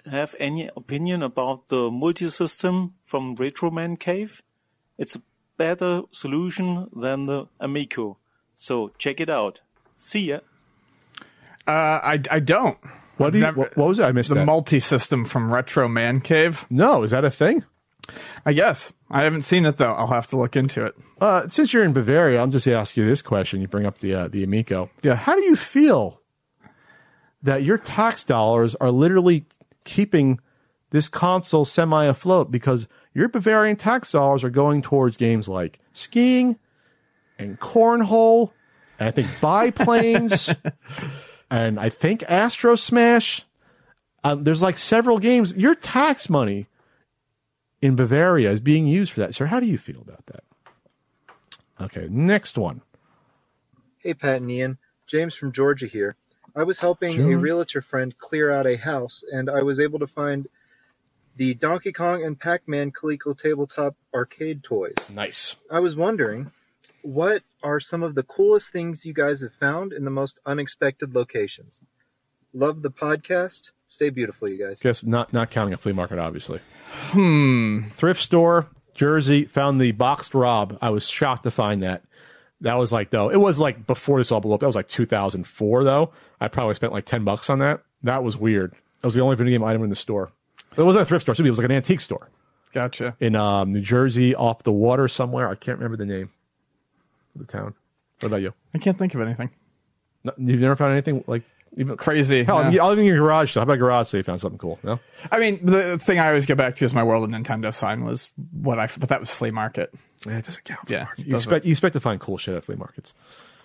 Speaker 4: have any opinion about the multi-system from Retro Man Cave? It's a better solution than the Amico. So check it out. See ya.
Speaker 2: Uh, I, I don't.
Speaker 1: What, do you,
Speaker 2: Never-
Speaker 1: what, what was it? I missed
Speaker 2: The
Speaker 1: that.
Speaker 2: multi-system from Retro Man Cave.
Speaker 1: no, is that a thing?
Speaker 2: I guess. I haven't seen it, though. I'll have to look into it.
Speaker 1: Uh, since you're in Bavaria, I'll just ask you this question. You bring up the uh, the Amico.
Speaker 2: Yeah.
Speaker 1: How do you feel that your tax dollars are literally keeping this console semi afloat because your Bavarian tax dollars are going towards games like skiing and cornhole, and I think biplanes, and I think Astro Smash. Um, there's like several games. Your tax money in Bavaria is being used for that. Sir, how do you feel about that? Okay, next one.
Speaker 5: Hey, Pat and Ian. James from Georgia here. I was helping
Speaker 1: Georgia.
Speaker 5: a realtor friend clear out a house, and I was able to find the Donkey Kong and Pac-Man Coleco tabletop arcade toys.
Speaker 1: Nice.
Speaker 5: I was wondering, what are some of the coolest things you guys have found in the most unexpected locations? Love the podcast. Stay beautiful, you guys.
Speaker 1: Guess not not counting a flea market, obviously. Hmm. Thrift store, Jersey, found the boxed Rob. I was shocked to find that. That was like, though, it was like before this all blew up. That was like two thousand four, though. I probably spent like ten bucks on that. That was weird. That was the only video game item in the store. It wasn't a thrift store, too. It was like an antique store
Speaker 2: Gotcha.
Speaker 1: in um, New Jersey, off the water somewhere. I can't remember the name of the town. What about you?
Speaker 2: I can't think of anything.
Speaker 1: No, you've never found anything like even
Speaker 2: Crazy.
Speaker 1: Hell,
Speaker 2: yeah.
Speaker 1: I'll even in your garage. How about garage? So you found something cool. No.
Speaker 2: I mean, the thing I always get back to is my World of Nintendo sign was what I, but that was flea market.
Speaker 1: Yeah, it doesn't count. For
Speaker 2: Yeah,
Speaker 1: market.
Speaker 2: it
Speaker 1: You
Speaker 2: doesn't.
Speaker 1: expect you expect to find cool shit at flea markets.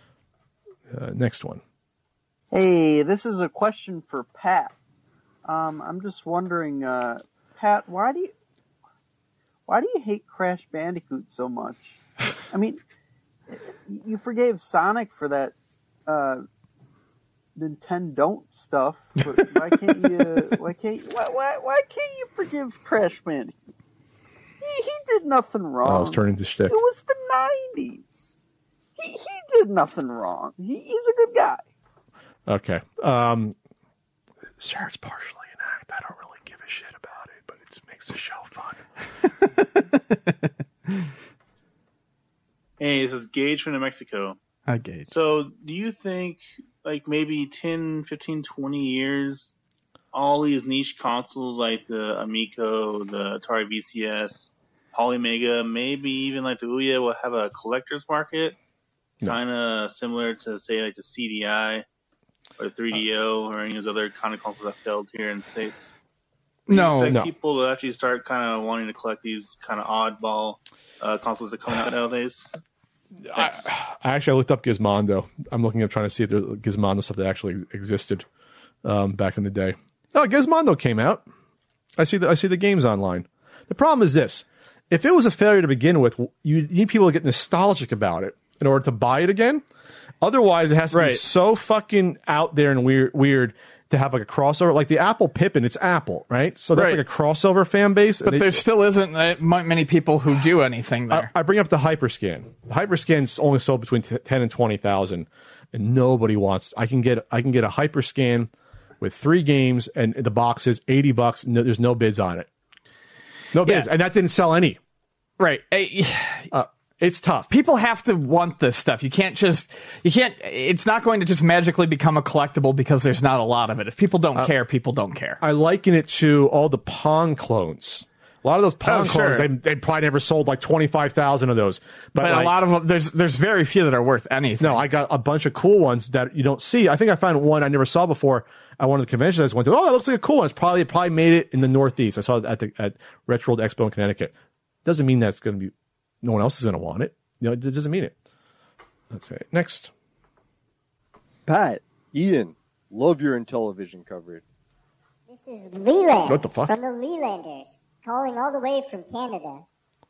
Speaker 1: Uh, next one.
Speaker 6: Hey, this is a question for Pat. Um, I'm just wondering, uh, Pat, why do you why do you hate Crash Bandicoot so much? I mean, you forgave Sonic for that uh, Nintendo stuff, but why can't you? Why can't you, why, why why can't you forgive Crash Bandicoot? He, he did nothing wrong.
Speaker 1: Oh, I was turning to shtick.
Speaker 6: It was the nineties. He he did nothing wrong. He, he's a good guy.
Speaker 1: Okay. Um, sir, it's partially an act. I don't really give a shit about it, but it makes the show fun.
Speaker 7: Hey, this is Gage from New Mexico.
Speaker 2: I gauge.
Speaker 7: So, do you think, like, maybe ten, fifteen, twenty years, all these niche consoles like the Amico, the Atari V C S, Polymega, maybe even like the Ouya will have a collector's market?
Speaker 1: No.
Speaker 7: Kind of similar to, say, like the C D I or three D O or any of those other kind of consoles that failed here in the States? Do you
Speaker 2: No,
Speaker 7: expect
Speaker 1: no.
Speaker 7: people to actually start kind of wanting to collect these kind of oddball uh, consoles that come out nowadays?
Speaker 1: I, I actually looked up Gizmondo. I'm looking up trying to see if there's Gizmondo stuff that actually existed um, back in the day. Oh, Gizmondo came out. I see the I see the games online. The problem is this: if it was a failure to begin with, you need people to get nostalgic about it in order to buy it again. Otherwise, it has to be
Speaker 2: Right.
Speaker 1: so fucking out there and weird, weird to have like a crossover, like the Apple Pippin. It's Apple, right? So that's
Speaker 2: Right.
Speaker 1: like a crossover fan base.
Speaker 2: But
Speaker 1: They-
Speaker 2: there still isn't that mu- many people who do anything there.
Speaker 1: I, I bring up the Hyperscan. The Hyperscan's only sold between t- ten and twenty thousand, and nobody wants. I can get I can get a Hyperscan with three games, and the box is eighty bucks. No, there's no bids on it. No bids,
Speaker 2: Yeah.
Speaker 1: and that didn't sell any.
Speaker 2: right. Eh,
Speaker 1: Uh, it's tough.
Speaker 2: People have to want this stuff. You can't just, you can't, it's not going to just magically become a collectible because there's not a lot of it. If people don't care, people don't care.
Speaker 1: I liken it to all the Pong clones. A lot of those Pong
Speaker 2: Oh, sure.
Speaker 1: clones, they, they probably never sold like twenty-five thousand of those. But,
Speaker 2: But
Speaker 1: like,
Speaker 2: a lot of them, there's, there's very few that are worth anything.
Speaker 1: No, I got a bunch of cool ones that you don't see. I think I found one I never saw before at one of the conventions I just went to. Oh, that looks like a cool one. It's probably it probably made it in the Northeast. I saw it at the at Retro World Expo in Connecticut. Doesn't mean that's going to be no one else is going to want it. You know, it doesn't mean it. Let's say next.
Speaker 8: Pat, Ian, love your Intellivision coverage.
Speaker 9: This is Leland
Speaker 1: What the fuck?
Speaker 9: from the Lelanders, calling all the way from Canada.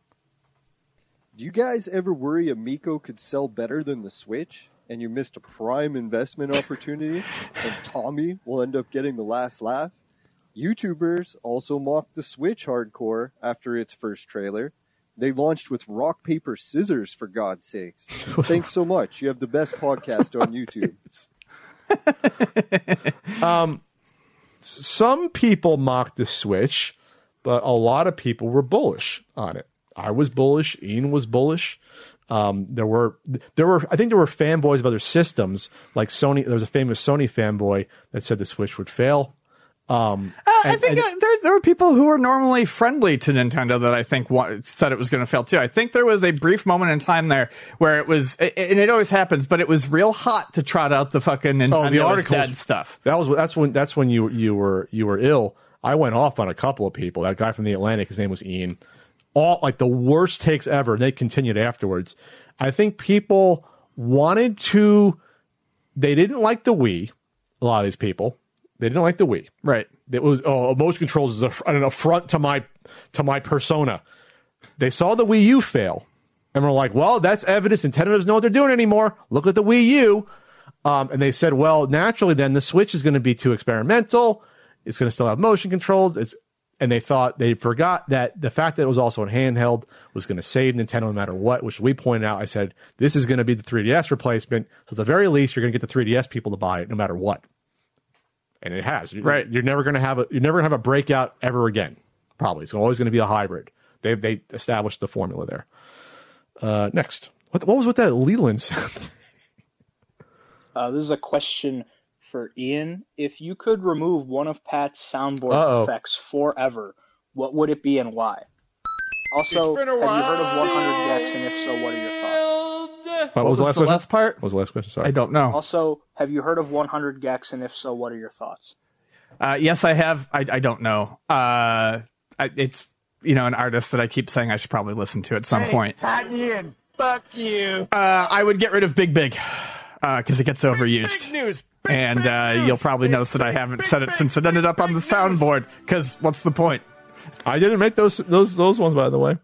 Speaker 8: Do you guys ever worry Amico could sell better than the Switch and you missed a prime investment opportunity and Tommy will end up getting the last laugh? YouTubers also mocked the Switch hardcore after its first trailer. They launched with rock, paper, scissors, for God's sakes. Thanks so much. You have the best podcast on YouTube.
Speaker 1: Um, some people mocked the Switch, but a lot of people were bullish on it. I was bullish. Ian was bullish. Um, there were, there were, I think there were fanboys of other systems, like Sony. There was a famous Sony fanboy that said the Switch would fail. Um,
Speaker 10: uh, I
Speaker 1: and,
Speaker 10: think
Speaker 1: and,
Speaker 10: uh, there there were people who were normally friendly to Nintendo that I think wa- said it was going to fail too. I think there was a brief moment in time there where it was, and it always happens, but it was real hot to trot out the fucking Nintendo
Speaker 1: oh, the
Speaker 10: is
Speaker 1: articles,
Speaker 10: dead stuff.
Speaker 1: That was that's when that's when you you were you were ill. I went off on a couple of people. That guy from the Atlantic, his name was Ian. All like the worst takes ever. And they continued afterwards. I think people wanted to. They didn't like the Wii. A lot of these people. They didn't like the Wii.
Speaker 10: Right.
Speaker 1: It was oh, motion controls is a, an affront to my to my persona. They saw the Wii U fail, and were like, "Well, that's evidence Nintendo doesn't know what they're doing anymore. Look at the Wii U." Um, and they said, "Well, naturally, then the Switch is going to be too experimental. It's going to still have motion controls." It's and they thought they forgot that the fact that it was also in handheld was going to save Nintendo no matter what. Which we pointed out. I said, "This is going to be the three D S replacement. So at the very least, you're going to get the three D S people to buy it no matter what." And it has.
Speaker 10: Right.
Speaker 1: You're never going to have a you're never going to have a breakout ever again. Probably. It's always going to be a hybrid. They've they established the formula there. Uh, next. What what was with that Leland sound?
Speaker 11: uh, this is a question for Ian. If you could remove one of Pat's soundboard
Speaker 1: Uh-oh.
Speaker 11: effects forever, what would it be and why? Also, have you heard of one hundred Gex, and if so, what are your thoughts?
Speaker 1: What,
Speaker 10: What
Speaker 1: was
Speaker 10: was
Speaker 1: the last
Speaker 10: the
Speaker 1: question?
Speaker 10: last part?
Speaker 1: What was the last question? Sorry.
Speaker 10: I don't know.
Speaker 11: Also, have you heard of one hundred Gex, and if so, what are your thoughts?
Speaker 10: Uh, yes, I have. I, I don't know. Uh, I, it's, you know, an artist that I keep saying I should probably listen to at some point.
Speaker 12: Pat Ian, fuck you.
Speaker 10: Uh, I would get rid of Big Big because uh, it gets overused.
Speaker 12: Big news. Big,
Speaker 10: and
Speaker 12: big
Speaker 10: uh,
Speaker 12: news.
Speaker 10: you'll probably
Speaker 12: Big,
Speaker 10: notice that I
Speaker 12: big,
Speaker 10: haven't
Speaker 12: big,
Speaker 10: said it
Speaker 12: big,
Speaker 10: since it ended up on the
Speaker 12: big
Speaker 10: soundboard. Because what's the point?
Speaker 1: I didn't make those those those ones, by the way.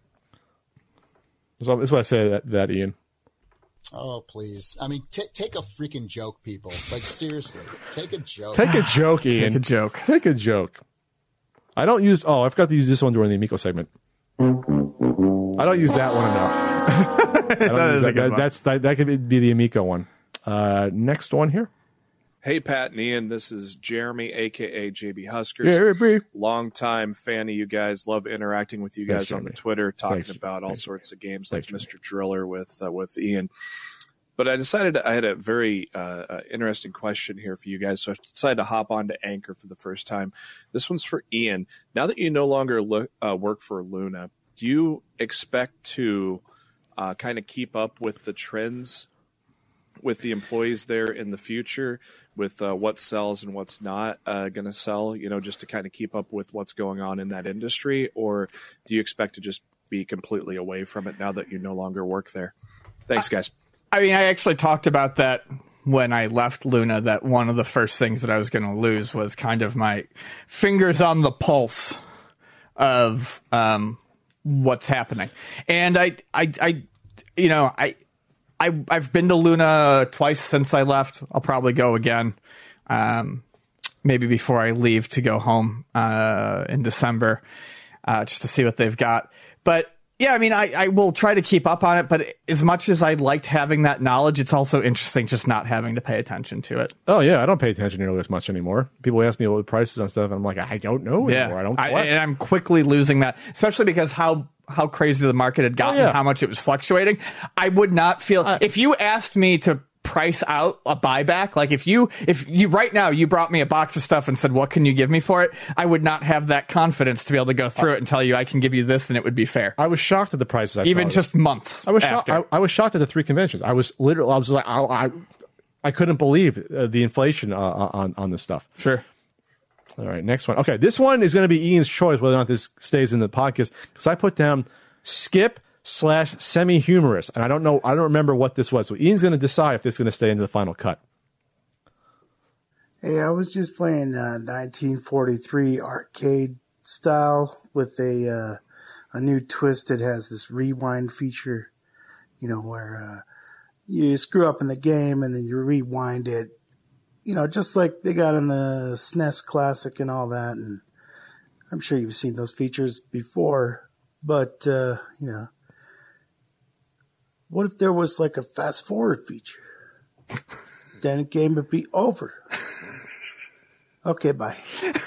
Speaker 1: So that's why I say that, that Ian.
Speaker 13: Oh, please. I mean, t- take a freaking joke, people. Like, seriously. Take a joke.
Speaker 1: Take a joke, Ian.
Speaker 10: Take a joke.
Speaker 1: Take a joke. I don't use... Oh, I forgot to use this one during the Amico segment. I don't use that one enough. I don't
Speaker 10: That
Speaker 1: use
Speaker 10: is a good one.
Speaker 1: That's, that, that could be the Amico one. Uh, next one here.
Speaker 14: Hey, Pat and Ian, this is Jeremy, a k a. J B Huskers.
Speaker 1: Yeah, Jeremy.
Speaker 14: Long-time fan of you guys. Love interacting with you
Speaker 1: Thanks,
Speaker 14: guys on
Speaker 1: Jeremy.
Speaker 14: the Twitter, talking
Speaker 1: Thanks.
Speaker 14: about all
Speaker 1: Thanks.
Speaker 14: sorts of games
Speaker 1: Thanks,
Speaker 14: like Mister Driller with uh, with Ian. But I decided I had a very uh, uh, interesting question here for you guys, so I decided to hop on to Anchor for the first time. This one's for Ian. Now that you no longer look, uh, work for Luna, do you expect to uh, kind of keep up with the trends with the employees there in the future, with uh, what sells and what's not uh, going to sell, you know, just to kind of keep up with what's going on in that industry? Or do you expect to just be completely away from it now that you no longer work there? Thanks, guys.
Speaker 10: I mean, I actually talked about that when I left Luna, that one of the first things that I was going to lose was kind of my fingers on the pulse of um, what's happening. And I, I, I, you know, I, I, I've been to Luna twice since I left. I'll probably go again, um, maybe before I leave to go home uh, in December, uh, just to see what they've got. But yeah, I mean, I, I will try to keep up on it, but as much as I liked having that knowledge, it's also interesting just not having to pay attention to it.
Speaker 1: Oh, yeah, I don't pay attention nearly as much anymore. People ask me what the prices on stuff, and I'm like, I don't know
Speaker 10: Yeah,
Speaker 1: anymore. I don't
Speaker 10: I,
Speaker 1: collect.
Speaker 10: and I'm quickly losing that, especially because how how crazy the market had gotten,
Speaker 1: Oh, yeah.
Speaker 10: how much it was fluctuating. I would not feel uh, if you asked me to price out a buyback, like if you if you right now you brought me a box of stuff and said, what can you give me for it? I would not have that confidence to be able to go through it and tell you I can give you this and it would be fair.
Speaker 1: I was shocked at the prices. I
Speaker 10: Even
Speaker 1: saw.
Speaker 10: just months.
Speaker 1: I was shocked.
Speaker 10: after.
Speaker 1: I, I was shocked at the three conventions. I was literally. I was like, I, I, I couldn't believe uh, the inflation uh, on on this stuff.
Speaker 10: Sure.
Speaker 1: All right, next one. Okay, this one is going to be Ian's choice whether or not this stays in the podcast, because I put down skip slash semi-humorous, and I don't know. I don't remember what this was. So Ian's going to decide if this is going to stay into the final cut.
Speaker 15: Hey, I was just playing uh, nineteen forty-three arcade style with a uh, a new twist that has this rewind feature, you know, where uh, you screw up in the game and then you rewind it, you know, just like they got in the S N E S Classic and all that. And I'm sure you've seen those features before, but, uh, you know, what if there was like a fast forward feature? Then the game would be over. Okay, bye.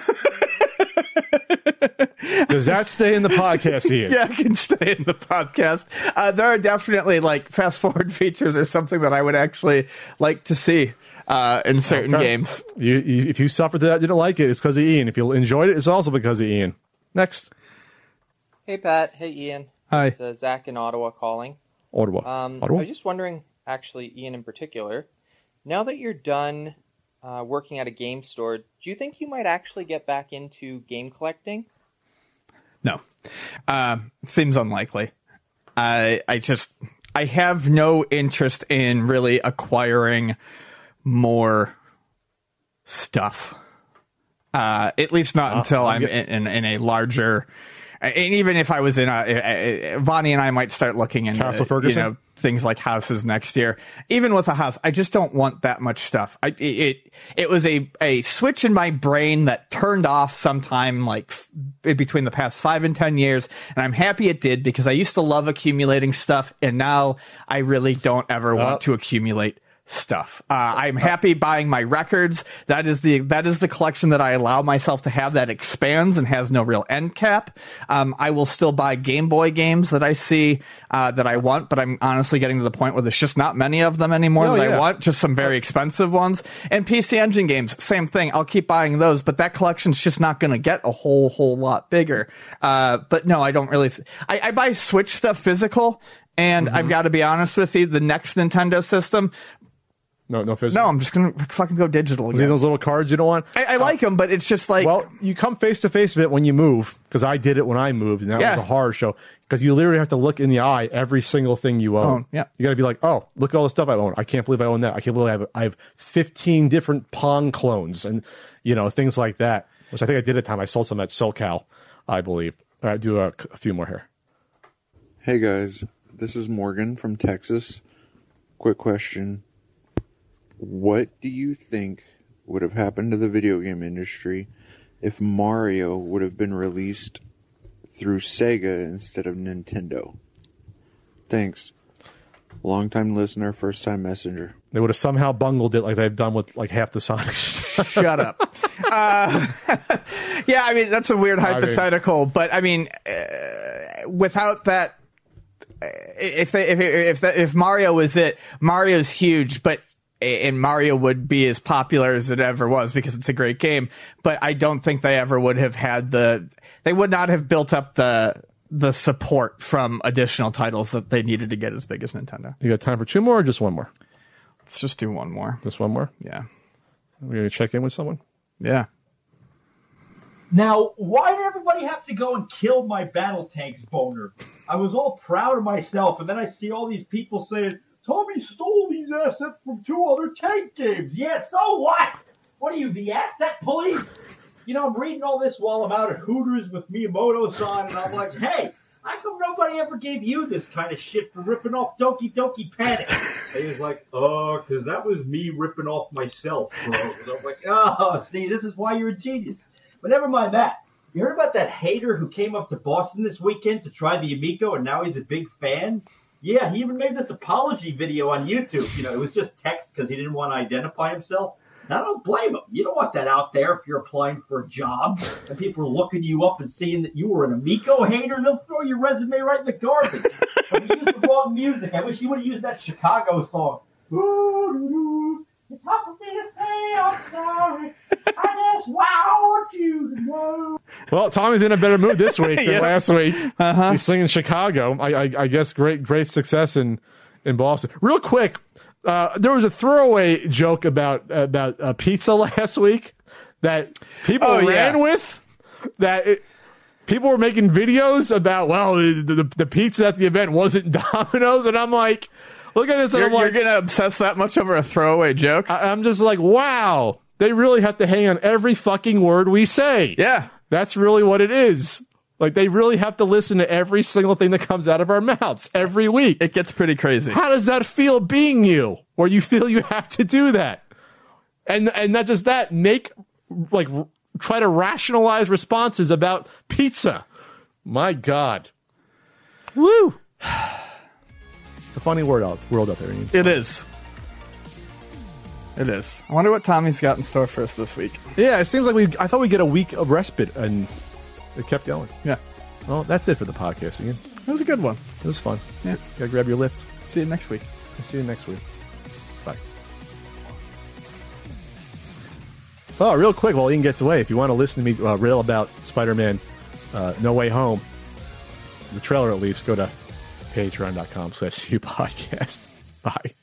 Speaker 1: Does that stay in the podcast, Ian?
Speaker 10: Yeah, it can stay in the podcast. Uh, there are definitely like fast forward features or something that I would actually like to see uh, in certain
Speaker 1: Okay.
Speaker 10: games.
Speaker 1: You, you, if you suffered that, didn't like it, it's because of Ian. If you enjoyed it, it's also because of Ian. Next.
Speaker 16: Hey, Pat. Hey, Ian.
Speaker 10: Hi.
Speaker 16: It's uh, Zach in Ottawa calling.
Speaker 1: Ottawa.
Speaker 16: Um,
Speaker 1: Ottawa?
Speaker 16: I was just wondering, actually, Ian in particular, now that you're done uh, working at a game store, do you think you might actually get back into game collecting?
Speaker 10: No. Uh, seems unlikely. I I just I have no interest in really acquiring more stuff. Uh, at least not
Speaker 1: Uh,
Speaker 10: until
Speaker 1: I'm
Speaker 10: I'm
Speaker 1: get-
Speaker 10: in, in, in a larger. And even if I was in a, a, Vonnie and I might start looking into
Speaker 1: Castle
Speaker 10: you
Speaker 1: Ferguson?
Speaker 10: know things like houses next year. Even with a house, I just don't want that much stuff. I, it, it it was a a switch in my brain that turned off sometime like f- between the past five and ten years, and I'm happy it did because I used to love accumulating stuff, and now I really don't ever want
Speaker 1: Uh,
Speaker 10: to accumulate stuff. Uh, I'm happy buying my records. That is the that is the collection that I allow myself to have that expands and has no real end cap. Um, I will still buy Game Boy games that I see uh, that I want, but I'm honestly getting to the point where there's just not many of them anymore
Speaker 1: Oh,
Speaker 10: that
Speaker 1: yeah.
Speaker 10: I want. Just some very expensive ones. And P C Engine games, same thing. I'll keep buying those, but that collection's just not going to get a whole whole lot bigger. Uh, but no, I don't really. Th- I, I buy Switch stuff physical, and
Speaker 1: Mm-hmm.
Speaker 10: I've got to be honest with you, the next Nintendo system.
Speaker 1: No, no physical.
Speaker 10: No, I'm just gonna fucking go digital
Speaker 1: See
Speaker 10: again.
Speaker 1: those little cards you don't want?
Speaker 10: I, I like them, but it's just like,
Speaker 1: Well, you come face to face with it when you move, because I did it when I moved, and that
Speaker 10: Yeah.
Speaker 1: was a horror show. Because you literally have to look in the eye every single thing you own.
Speaker 10: Own, yeah.
Speaker 1: You got to be like, oh, look at all the stuff I own. I can't believe I own that. I can't believe I have I have fifteen different Pong clones and you know things like that. Which I think I did at the time. I sold some at SoCal, I believe. All right, do a, a few more here.
Speaker 17: Hey guys, this is Morgan from Texas. Quick question. What do you think would have happened to the video game industry if Mario would have been released through Sega instead of Nintendo? Thanks. Long-time listener, first-time messenger.
Speaker 1: They would have somehow bungled it like they've done with like half the Sonics.
Speaker 10: Shut up. Uh, yeah, I mean, that's a weird
Speaker 1: I mean-
Speaker 10: hypothetical, but I mean, uh, without that, uh, if they, if if that, if Mario was it, Mario's huge, but and Mario would be as popular as it ever was because it's a great game. But I don't think they ever would have had the, they would not have built up the the support from additional titles that they needed to get as big as Nintendo.
Speaker 1: You got time for two more or just one more?
Speaker 10: Let's just do one more.
Speaker 1: Just one more?
Speaker 10: Yeah.
Speaker 1: We're going to check in with someone?
Speaker 10: Yeah.
Speaker 18: Now, why did everybody have to go and kill my battle tanks boner? I was all proud of myself, and then I see all these people saying, Tommy stole these assets from two other tank games. Yeah, so what? What are you, the asset police? You know, I'm reading all this while I'm out at Hooters with Miyamoto-san, and I'm like, hey, how come nobody ever gave you this kind of shit for ripping off Doki Doki Panic? And he was like, oh, because that was me ripping off myself, bro. And I'm like, oh, see, this is why you're a genius. But never mind that. You heard about that hater who came up to Boston this weekend to try the Amico, and now he's a big fan? Yeah, he even made this apology video on YouTube. You know, it was just text because he didn't want to identify himself. And I don't blame him. You don't want that out there if you're applying for a job and people are looking you up and seeing that you were an Amico hater. They'll throw your resume right in the garbage. But you used the wrong music. I wish you would have used that Chicago song. It's hard for me to say I'm sorry. I just want you to know.
Speaker 1: Well, Tommy's in a better mood this week than
Speaker 10: Yeah.
Speaker 1: last week.
Speaker 10: Uh-huh.
Speaker 1: He's singing Chicago. I, I, I guess great great success in, in Boston. Real quick, uh, there was a throwaway joke about about uh, pizza last week that people
Speaker 10: Oh,
Speaker 1: ran
Speaker 10: yeah.
Speaker 1: with. That it, people were making videos about, well, the, the, the pizza at the event wasn't Domino's, and I'm like, look at this, and
Speaker 10: You're,
Speaker 1: I'm like,
Speaker 10: you're going to obsess that much over a throwaway joke?
Speaker 1: I, I'm just like, wow, they really have to hang on every fucking word we say.
Speaker 10: Yeah.
Speaker 1: That's really what it is. Like, they really have to listen to every single thing that comes out of our mouths every week.
Speaker 10: It gets pretty crazy.
Speaker 1: How does that feel being you, where you feel you have to do that? And and not just that, make, like, r- try to rationalize responses about pizza. My God. Woo. It's a funny word out, world out there. Ian.
Speaker 10: It is. It is. I wonder what Tommy's got in store for us this week.
Speaker 1: Yeah, it seems like we. I thought we'd get a week of respite, and it kept going.
Speaker 10: Yeah.
Speaker 1: Well, that's it for the podcast again.
Speaker 10: It was a good one.
Speaker 1: It was fun.
Speaker 10: Yeah.
Speaker 1: Gotta grab your lift.
Speaker 10: See you next week.
Speaker 1: See you next week. Bye. Oh, real quick, while Ian gets away, if you want to listen to me uh, rail about Spider-Man uh, No Way Home, the trailer at least, go to patreon dot com slash C U podcast. Bye.